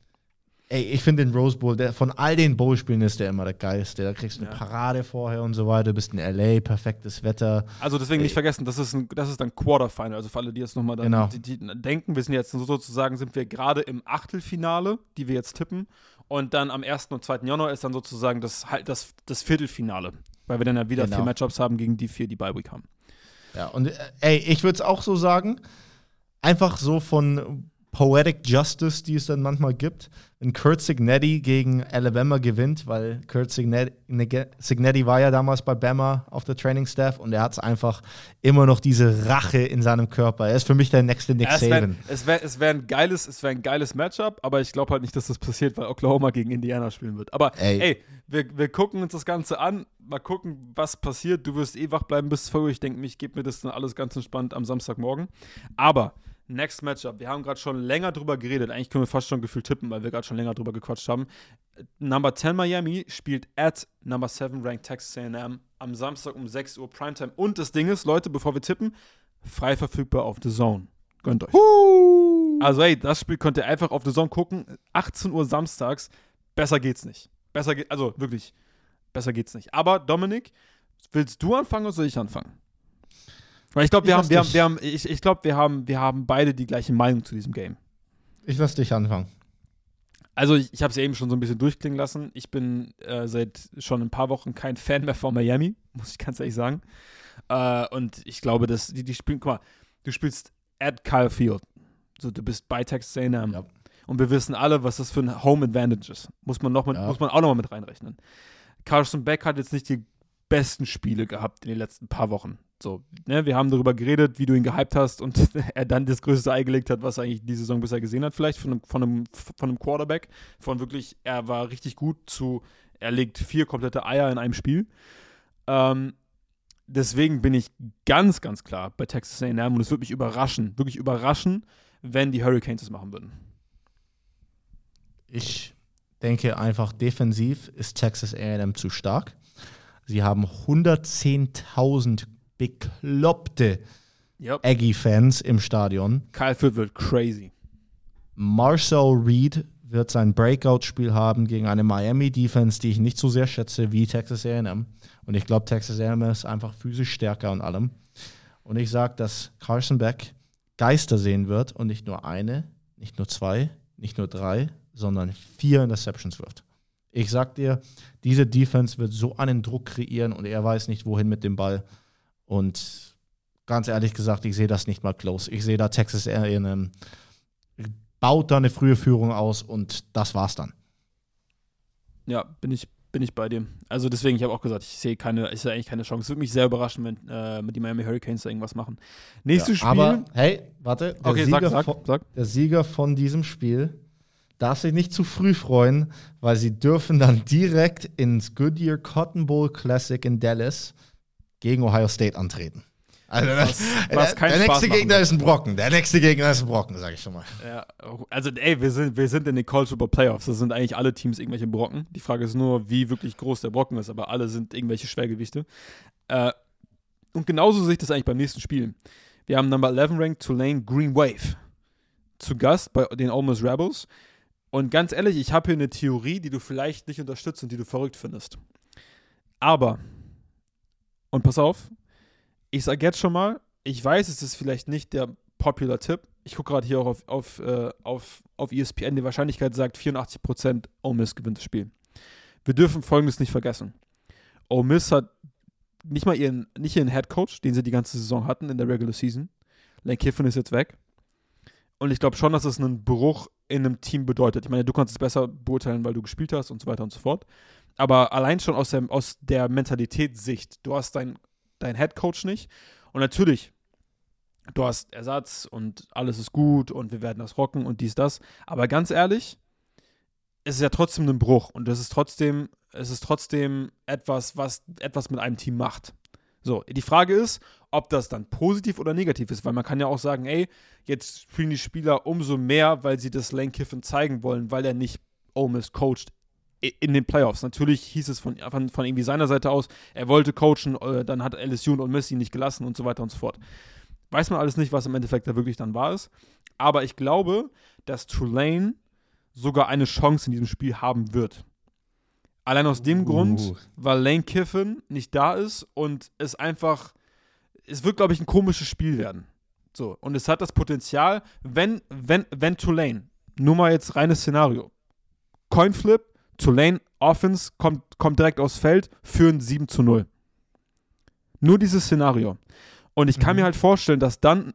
Ich finde den Rose Bowl, von all den Bowl-Spielen ist der immer der geilste. Da kriegst du eine Parade vorher und so weiter. Du bist in L.A., perfektes Wetter. Also deswegen nicht vergessen, das ist dann Quarterfinal. Also für alle, die jetzt nochmal die denken, wir sind jetzt sozusagen, sind wir gerade im Achtelfinale, die wir jetzt tippen. Und dann am 1. und 2. Januar ist dann sozusagen das Viertelfinale. Weil wir dann ja wieder 4 Matchups haben gegen die 4, die Bye-Week haben. Ja, und ich würde es auch so sagen, einfach so von Poetic Justice, die es dann manchmal gibt, wenn Curt Cignetti gegen Alabama gewinnt, weil Curt Cignetti war ja damals bei Bama auf der Training Staff und er hat es einfach immer noch diese Rache in seinem Körper. Er ist für mich der nächste Nick Saban. Es wär ein geiles Matchup, aber ich glaube halt nicht, dass das passiert, weil Oklahoma gegen Indiana spielen wird. Aber wir gucken uns das Ganze an, mal gucken, was passiert. Du wirst wach bleiben bis 2 Uhr. Ich denke, ich gebe mir das dann alles ganz entspannt am Samstagmorgen. Aber Next Matchup. Wir haben gerade schon länger drüber geredet. Eigentlich können wir fast schon gefühlt tippen, weil wir gerade schon länger drüber gequatscht haben. Number 10 Miami spielt at Number 7 ranked Texas A&M am Samstag um 6 Uhr Primetime. Und das Ding ist, Leute, bevor wir tippen, frei verfügbar auf The Zone. Gönnt euch. Also das Spiel könnt ihr einfach auf The Zone gucken. 18 Uhr samstags. Besser geht's nicht. Wirklich, besser geht's nicht. Aber Dominik, willst du anfangen oder soll ich anfangen? Weil ich glaube, wir haben beide die gleiche Meinung zu diesem Game. Ich lass dich anfangen. Also ich habe es ja eben schon so ein bisschen durchklingen lassen. Ich bin seit schon ein paar Wochen kein Fan mehr von Miami, muss ich ganz ehrlich sagen. Und ich glaube, dass die spielen, guck mal, du spielst at Kyle Field. So, du bist bei Texas A&M. Ja. Und wir wissen alle, was das für ein Home Advantage ist. Muss man auch nochmal mit reinrechnen. Carson Beck hat jetzt nicht die besten Spiele gehabt in den letzten paar Wochen. So, ne, wir haben darüber geredet, wie du ihn gehypt hast und er dann das größte Ei gelegt hat, was er eigentlich die Saison bisher gesehen hat, vielleicht von einem Quarterback. Von wirklich, er war richtig gut zu, er legt 4 komplette Eier in einem Spiel. Deswegen bin ich ganz, ganz klar bei Texas A&M und es würde mich wirklich überraschen, wenn die Hurricanes das machen würden. Ich denke einfach, defensiv ist Texas A&M zu stark. Sie haben 110.000 bekloppte Aggie-Fans im Stadion. Kyle Field wird crazy. Marcel Reed wird sein Breakout-Spiel haben gegen eine Miami-Defense, die ich nicht so sehr schätze wie Texas A&M. Und ich glaube, Texas A&M ist einfach physisch stärker und allem. Und ich sage, dass Carson Beck Geister sehen wird und nicht nur eine, nicht nur 2, nicht nur 3, sondern 4 Interceptions wirft. Ich sag dir, diese Defense wird so einen Druck kreieren und er weiß nicht, wohin mit dem Ball. Und ganz ehrlich gesagt, ich sehe das nicht mal close. Ich sehe da Texas A&M baut da eine frühe Führung aus und das war's dann. Ja, bin ich bei dir. Also deswegen, ich habe auch gesagt, ich sehe eigentlich keine Chance. Es würde mich sehr überraschen, wenn die Miami Hurricanes da irgendwas machen. Nächstes Spiel. Aber, hey, warte. Der Sieger von diesem Spiel darf sich nicht zu früh freuen, weil sie dürfen dann direkt ins Goodyear Cotton Bowl Classic in Dallas gegen Ohio State antreten. Also was kein der Spaß nächste machen Gegner wird. ist ein Brocken. Der nächste Gegner ist ein Brocken, sage ich schon mal. Ja, also ey, wir sind in den College Football Playoffs. Das sind eigentlich alle Teams irgendwelche Brocken. Die Frage ist nur, wie wirklich groß der Brocken ist, aber alle sind irgendwelche Schwergewichte. Und genauso sehe ich das eigentlich beim nächsten Spiel. Wir haben Number 11 Ranked Tulane Green Wave zu Gast bei den Ole Miss Rebels. Und ganz ehrlich, ich habe hier eine Theorie, die du vielleicht nicht unterstützt und die du verrückt findest. Aber, und pass auf, ich sage jetzt schon mal, ich weiß, es ist vielleicht nicht der Popular-Tipp. Ich gucke gerade hier auch auf ESPN, die Wahrscheinlichkeit sagt 84% Ole Miss gewinnt das Spiel. Wir dürfen Folgendes nicht vergessen. Ole Miss hat nicht ihren Head Coach, den sie die ganze Saison hatten in der Regular Season. Lane Kiffin ist jetzt weg. Und ich glaube schon, dass es einen Bruch in einem Team bedeutet. Ich meine, du kannst es besser beurteilen, weil du gespielt hast und so weiter und so fort. Aber allein schon aus der Mentalitätssicht, du hast deinen Head Coach nicht. Und natürlich, du hast Ersatz und alles ist gut und wir werden das rocken und dies, das. Aber ganz ehrlich, es ist ja trotzdem ein Bruch und es ist trotzdem etwas, was etwas mit einem Team macht. So, die Frage ist, ob das dann positiv oder negativ ist, weil man kann ja auch sagen, ey, jetzt spielen die Spieler umso mehr, weil sie das Lane Kiffin zeigen wollen, weil er nicht Ole Miss coacht in den Playoffs. Natürlich hieß es von irgendwie seiner Seite aus, er wollte coachen, dann hat LSU und Ole Miss ihn nicht gelassen und so weiter und so fort. Weiß man alles nicht, was im Endeffekt da wirklich dann wahr ist, aber ich glaube, dass Tulane sogar eine Chance in diesem Spiel haben wird. Allein aus dem Grund, weil Lane Kiffin nicht da ist und es wird, glaube ich, ein komisches Spiel werden. So, und es hat das Potenzial, wenn Tulane, nur mal jetzt reines Szenario, Coinflip, Tulane Offense kommt direkt aufs Feld, führen 7-0. Nur dieses Szenario. Und ich kann mir halt vorstellen, dass dann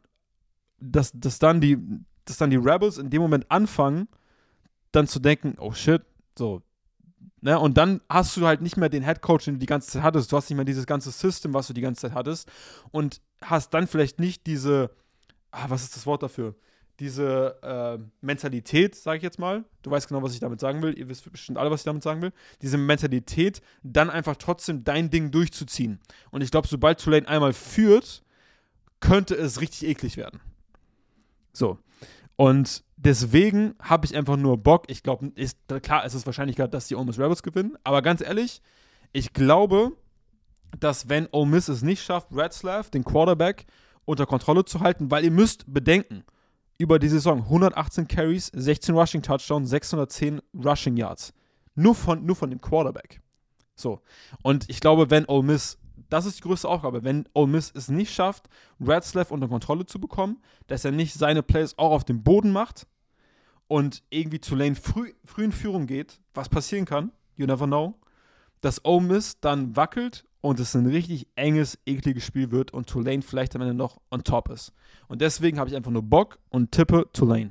die Rebels in dem Moment anfangen, dann zu denken, oh shit, so. Ne? Und dann hast du halt nicht mehr den Headcoach, den du die ganze Zeit hattest. Du hast nicht mehr dieses ganze System, was du die ganze Zeit hattest. Und hast dann vielleicht nicht diese, was ist das Wort dafür? Diese Mentalität, sage ich jetzt mal. Du weißt genau, was ich damit sagen will. Ihr wisst bestimmt alle, was ich damit sagen will. Diese Mentalität, dann einfach trotzdem dein Ding durchzuziehen. Und ich glaube, sobald Tulane einmal führt, könnte es richtig eklig werden. So. Und deswegen habe ich einfach nur Bock. Ich glaube, klar, es ist Wahrscheinlichkeit, dass die Ole Miss Rebels gewinnen. Aber ganz ehrlich, ich glaube, dass wenn Ole Miss es nicht schafft, Retzlaff, den Quarterback, unter Kontrolle zu halten, weil ihr müsst bedenken, über die Saison 118 Carries, 16 Rushing Touchdowns, 610 Rushing Yards. Nur von dem Quarterback. So. Und ich glaube, wenn Ole Miss, das ist die größte Aufgabe, wenn Ole Miss es nicht schafft, Retzlaff unter Kontrolle zu bekommen, dass er nicht seine Plays auch auf dem Boden macht und irgendwie Tulane früh in Führung geht, was passieren kann, you never know, dass Ole Miss dann wackelt und es ein richtig enges, ekliges Spiel wird und Tulane vielleicht am Ende noch on top ist. Und deswegen habe ich einfach nur Bock und tippe Tulane.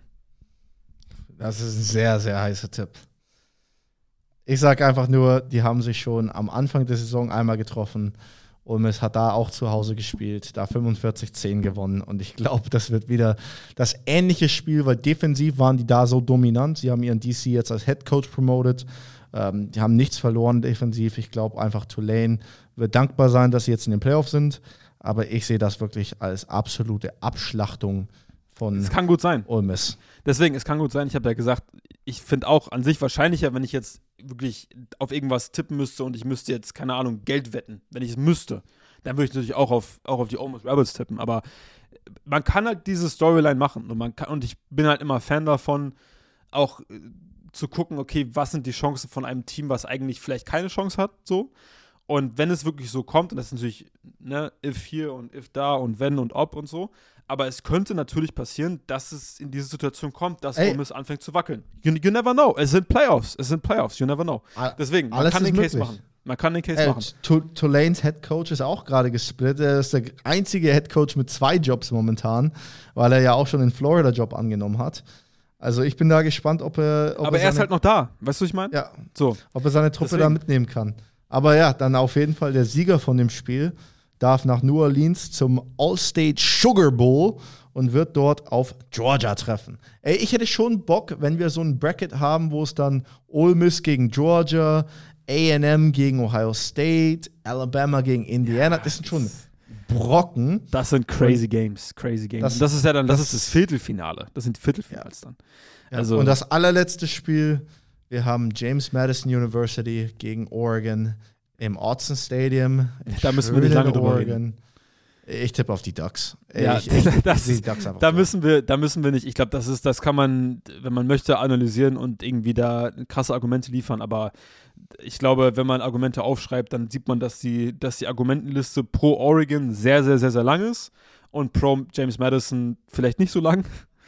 Das ist ein sehr, sehr heißer Tipp. Ich sage einfach nur, die haben sich schon am Anfang der Saison einmal getroffen. Ole Miss hat da auch zu Hause gespielt, da 45-10 gewonnen. Und ich glaube, das wird wieder das ähnliche Spiel, weil defensiv waren die da so dominant. Sie haben ihren DC jetzt als Head Coach promoted. Die haben nichts verloren defensiv. Ich glaube einfach, Tulane wird dankbar sein, dass sie jetzt in den Playoffs sind. Aber ich sehe das wirklich als absolute Abschlachtung von Es kann gut sein. Ole Miss. Deswegen, es kann gut sein. Ich habe ja gesagt, ich finde auch an sich wahrscheinlicher, wenn ich jetzt wirklich auf irgendwas tippen müsste und ich müsste jetzt, keine Ahnung, Geld wetten. Wenn ich es müsste, dann würde ich natürlich auch auf die Ole Miss Rebels tippen. Aber man kann halt diese Storyline machen. Und ich bin halt immer Fan davon, auch zu gucken, okay, was sind die Chancen von einem Team, was eigentlich vielleicht keine Chance hat, so. Und wenn es wirklich so kommt, und das ist natürlich, ne, if hier und if da und wenn und ob und so, aber es könnte natürlich passieren, dass es in diese Situation kommt, dass Ole Miss anfängt zu wackeln. You never know. Es sind Playoffs, you never know. Deswegen, man kann den Case machen. Man kann den Case machen. Tulanes Head Coach ist auch gerade gesplittet. Er ist der einzige Head Coach mit 2 Jobs momentan, weil er ja auch schon den Florida-Job angenommen hat. Also ich bin da gespannt, ob er aber er ist halt noch da. Weißt du, was ich meine? Ja. So. Ob er seine Truppe da mitnehmen kann. Aber ja, dann auf jeden Fall der Sieger von dem Spiel darf nach New Orleans zum All-State Sugar Bowl und wird dort auf Georgia treffen. Ey, ich hätte schon Bock, wenn wir so ein Bracket haben, wo es dann Ole Miss gegen Georgia, A&M gegen Ohio State, Alabama gegen Indiana. Das sind schon Brocken. Das sind crazy Games. Und das ist ja dann, das ist das Viertelfinale. Das sind Viertelfinals dann. Ja. Also, und das allerletzte Spiel, wir haben James Madison University gegen Oregon im Autzen Stadium. Da müssen wir nicht lange drüber reden. Ich tippe auf die Ducks. Ja, da müssen wir nicht. Ich glaube, das kann man, wenn man möchte, analysieren und irgendwie da krasse Argumente liefern. Aber ich glaube, wenn man Argumente aufschreibt, dann sieht man, dass die Argumentenliste pro Oregon sehr, sehr, sehr, sehr lang ist und pro James Madison vielleicht nicht so lang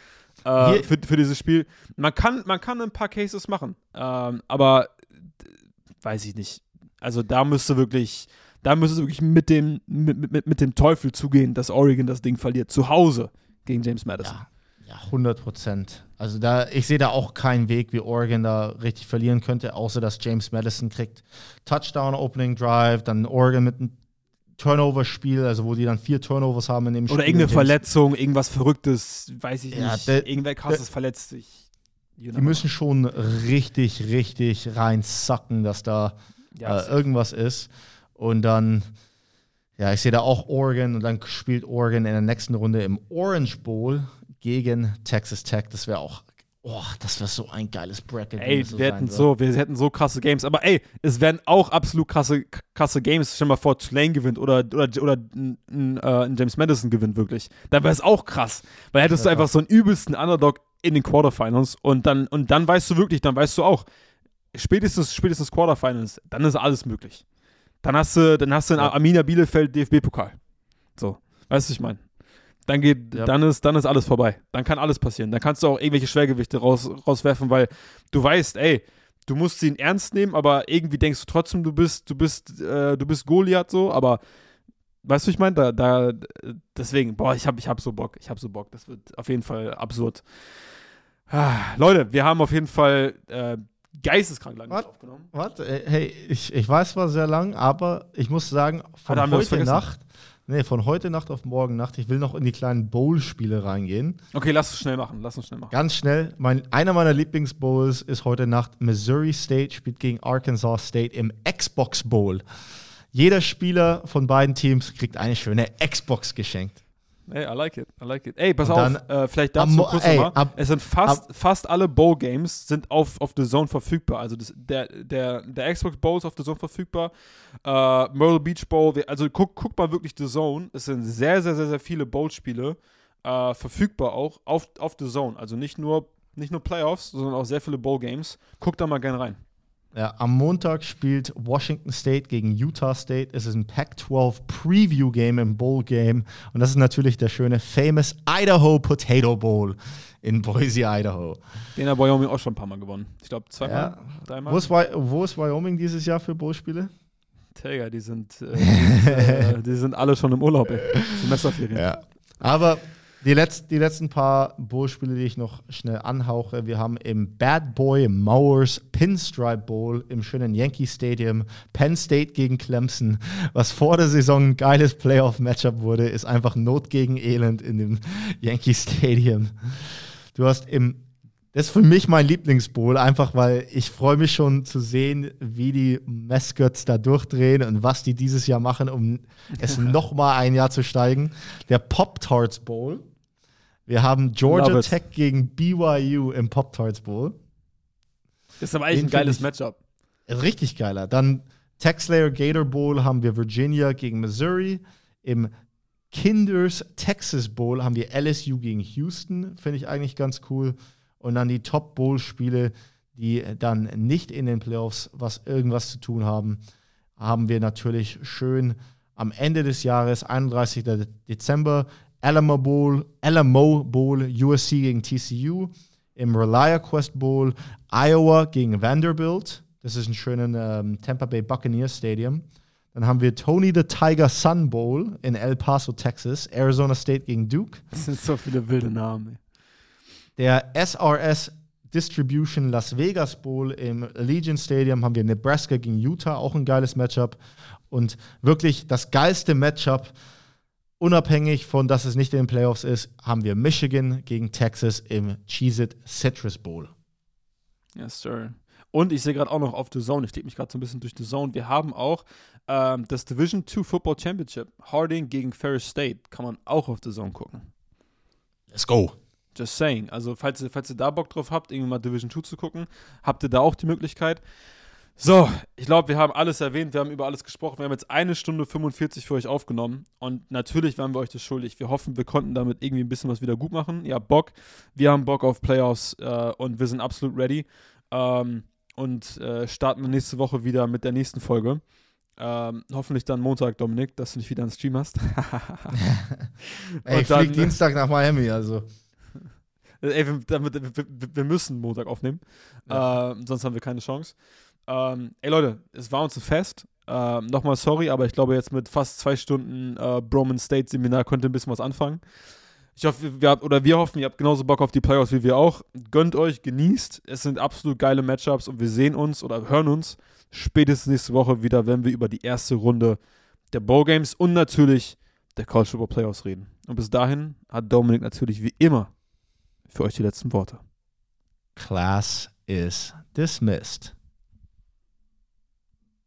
für dieses Spiel. Man kann ein paar Cases machen, aber weiß ich nicht. Also da müsste es wirklich mit dem Teufel zugehen, dass Oregon das Ding verliert. Zu Hause gegen James Madison. Ja, 100%. Also ich sehe da auch keinen Weg, wie Oregon da richtig verlieren könnte, außer dass James Madison kriegt Touchdown, Opening Drive, dann Oregon mit einem Turnover-Spiel, also wo die dann 4 Turnovers haben in dem Spiel. Oder irgendeine Verletzung, irgendwas Verrücktes, weiß ich nicht. Irgendwer krasses verletzt sich. Die müssen schon richtig, richtig reinsacken, dass da irgendwas ist. Und dann, ich sehe da auch Oregon und dann spielt Oregon in der nächsten Runde im Orange Bowl gegen Texas Tech. Das wäre auch, das wäre so ein geiles Bracket. Wir hätten so krasse Games. Aber es wären auch absolut krasse Games. Stell dir mal vor, Tulane gewinnt oder James Madison gewinnt wirklich. Dann wäre es auch krass. Weil hättest du einfach so einen übelsten Underdog in den Quarterfinals und dann weißt du auch, spätestens Quarterfinals, dann ist alles möglich. Dann hast du in Arminia Bielefeld DFB-Pokal. So, weißt du, ich meine. Dann ist alles vorbei. Dann kann alles passieren. Dann kannst du auch irgendwelche Schwergewichte rauswerfen, weil du weißt, du musst ihn ernst nehmen, aber irgendwie denkst du trotzdem, du bist Goliath so, aber weißt du, ich meine, deswegen, ich hab so Bock. Das wird auf jeden Fall absurd. Leute, wir haben auf jeden Fall geisteskrank lang aufgenommen. Hey, ich weiß, es war sehr lang, aber ich muss sagen, von heute Nacht auf morgen Nacht, ich will noch in die kleinen Bowl-Spiele reingehen. Okay, lass uns schnell machen. Ganz schnell. Einer meiner Lieblingsbowls ist heute Nacht Missouri State spielt gegen Arkansas State im Xbox Bowl. Jeder Spieler von beiden Teams kriegt eine schöne Xbox geschenkt. Hey, I like it. Pass auf, vielleicht dazu kurz nochmal. Es sind fast alle Bowl-Games sind auf The Zone verfügbar. Also der Xbox Bowl ist auf The Zone verfügbar. Myrtle Beach Bowl, also guck mal wirklich The Zone. Es sind sehr, sehr, sehr, sehr viele Bowl-Spiele verfügbar auch auf The Zone. Also nicht nur Playoffs, sondern auch sehr viele Bowl-Games. Guck da mal gerne rein. Ja, am Montag spielt Washington State gegen Utah State. Es ist ein Pac-12 Preview-Game im Bowl-Game. Und das ist natürlich der schöne, famous Idaho Potato Bowl in Boise, Idaho. Den hat Wyoming auch schon ein paar Mal gewonnen. Ich glaube, 2-mal, 3-mal. Wo ist Wyoming dieses Jahr für Bowl-Spiele? Träger, die sind alle schon im Urlaub, Semesterferien. Ja, aber die letzten paar Bowl-Spiele, die ich noch schnell anhauche. Wir haben im Bad Boy Mowers Pinstripe Bowl im schönen Yankee Stadium Penn State gegen Clemson. Was vor der Saison ein geiles Playoff-Matchup wurde, ist einfach Not gegen Elend in dem Yankee Stadium. Das ist für mich mein Lieblingsbowl, einfach weil ich freue mich schon zu sehen, wie die Mascots da durchdrehen und was die dieses Jahr machen, um es noch mal ein Jahr zu steigen. Der Pop-Tarts Bowl. Wir haben Georgia Tech gegen BYU im Pop-Tarts Bowl. Das ist aber eigentlich ein geiles Matchup. Richtig geiler. Dann Tech-Slayer Gator Bowl haben wir Virginia gegen Missouri. Im Kinders Texas Bowl haben wir LSU gegen Houston. Finde ich eigentlich ganz cool. Und dann die Top-Bowl-Spiele, die dann nicht in den Playoffs irgendwas zu tun haben, haben wir natürlich schön am Ende des Jahres, 31. Dezember, Alamo Bowl, USC gegen TCU, im ReliaQuest Bowl, Iowa gegen Vanderbilt. Das ist ein schönes Tampa Bay Buccaneers Stadium. Dann haben wir Tony the Tiger Sun Bowl in El Paso, Texas, Arizona State gegen Duke. Das sind so viele wilde Namen, ey. Der SRS Distribution Las Vegas Bowl im Allegiant Stadium haben wir Nebraska gegen Utah, auch ein geiles Matchup. Und wirklich das geilste Matchup, unabhängig von, dass es nicht in den Playoffs ist, haben wir Michigan gegen Texas im Cheez-It Citrus Bowl. Yes, sir. Und ich sehe gerade auch noch auf The Zone, ich klicke mich gerade so ein bisschen durch The Zone, wir haben auch das Division 2 Football Championship. Harding gegen Ferris State. Kann man auch auf The Zone gucken. Let's go. Just saying. Also, falls ihr da Bock drauf habt, irgendwie mal Division 2 zu gucken, habt ihr da auch die Möglichkeit. So, ich glaube, wir haben alles erwähnt, wir haben über alles gesprochen. Wir haben jetzt 1 Stunde 45 für euch aufgenommen und natürlich waren wir euch das schuldig. Wir hoffen, wir konnten damit irgendwie ein bisschen was wieder gut machen. Ihr habt Bock, wir haben Bock auf Playoffs und wir sind absolut ready und starten nächste Woche wieder mit der nächsten Folge. Hoffentlich dann Montag, Dominik, dass du nicht wieder einen Stream hast. Ey, ich fliege Dienstag nach Miami, also. Ey, wir müssen Montag aufnehmen, sonst haben wir keine Chance. Ey Leute, es war uns ein Fest. Nochmal sorry, aber ich glaube jetzt mit fast 2 Stunden Broman State Seminar könnt ihr ein bisschen was anfangen. Ich hoffe, wir hoffen, ihr habt genauso Bock auf die Playoffs wie wir auch. Gönnt euch, genießt. Es sind absolut geile Matchups und wir sehen uns oder hören uns spätestens nächste Woche wieder, wenn wir über die erste Runde der Bowl Games und natürlich der College Football Playoffs reden. Und bis dahin hat Dominik natürlich wie immer für euch die letzten Worte. Class is dismissed.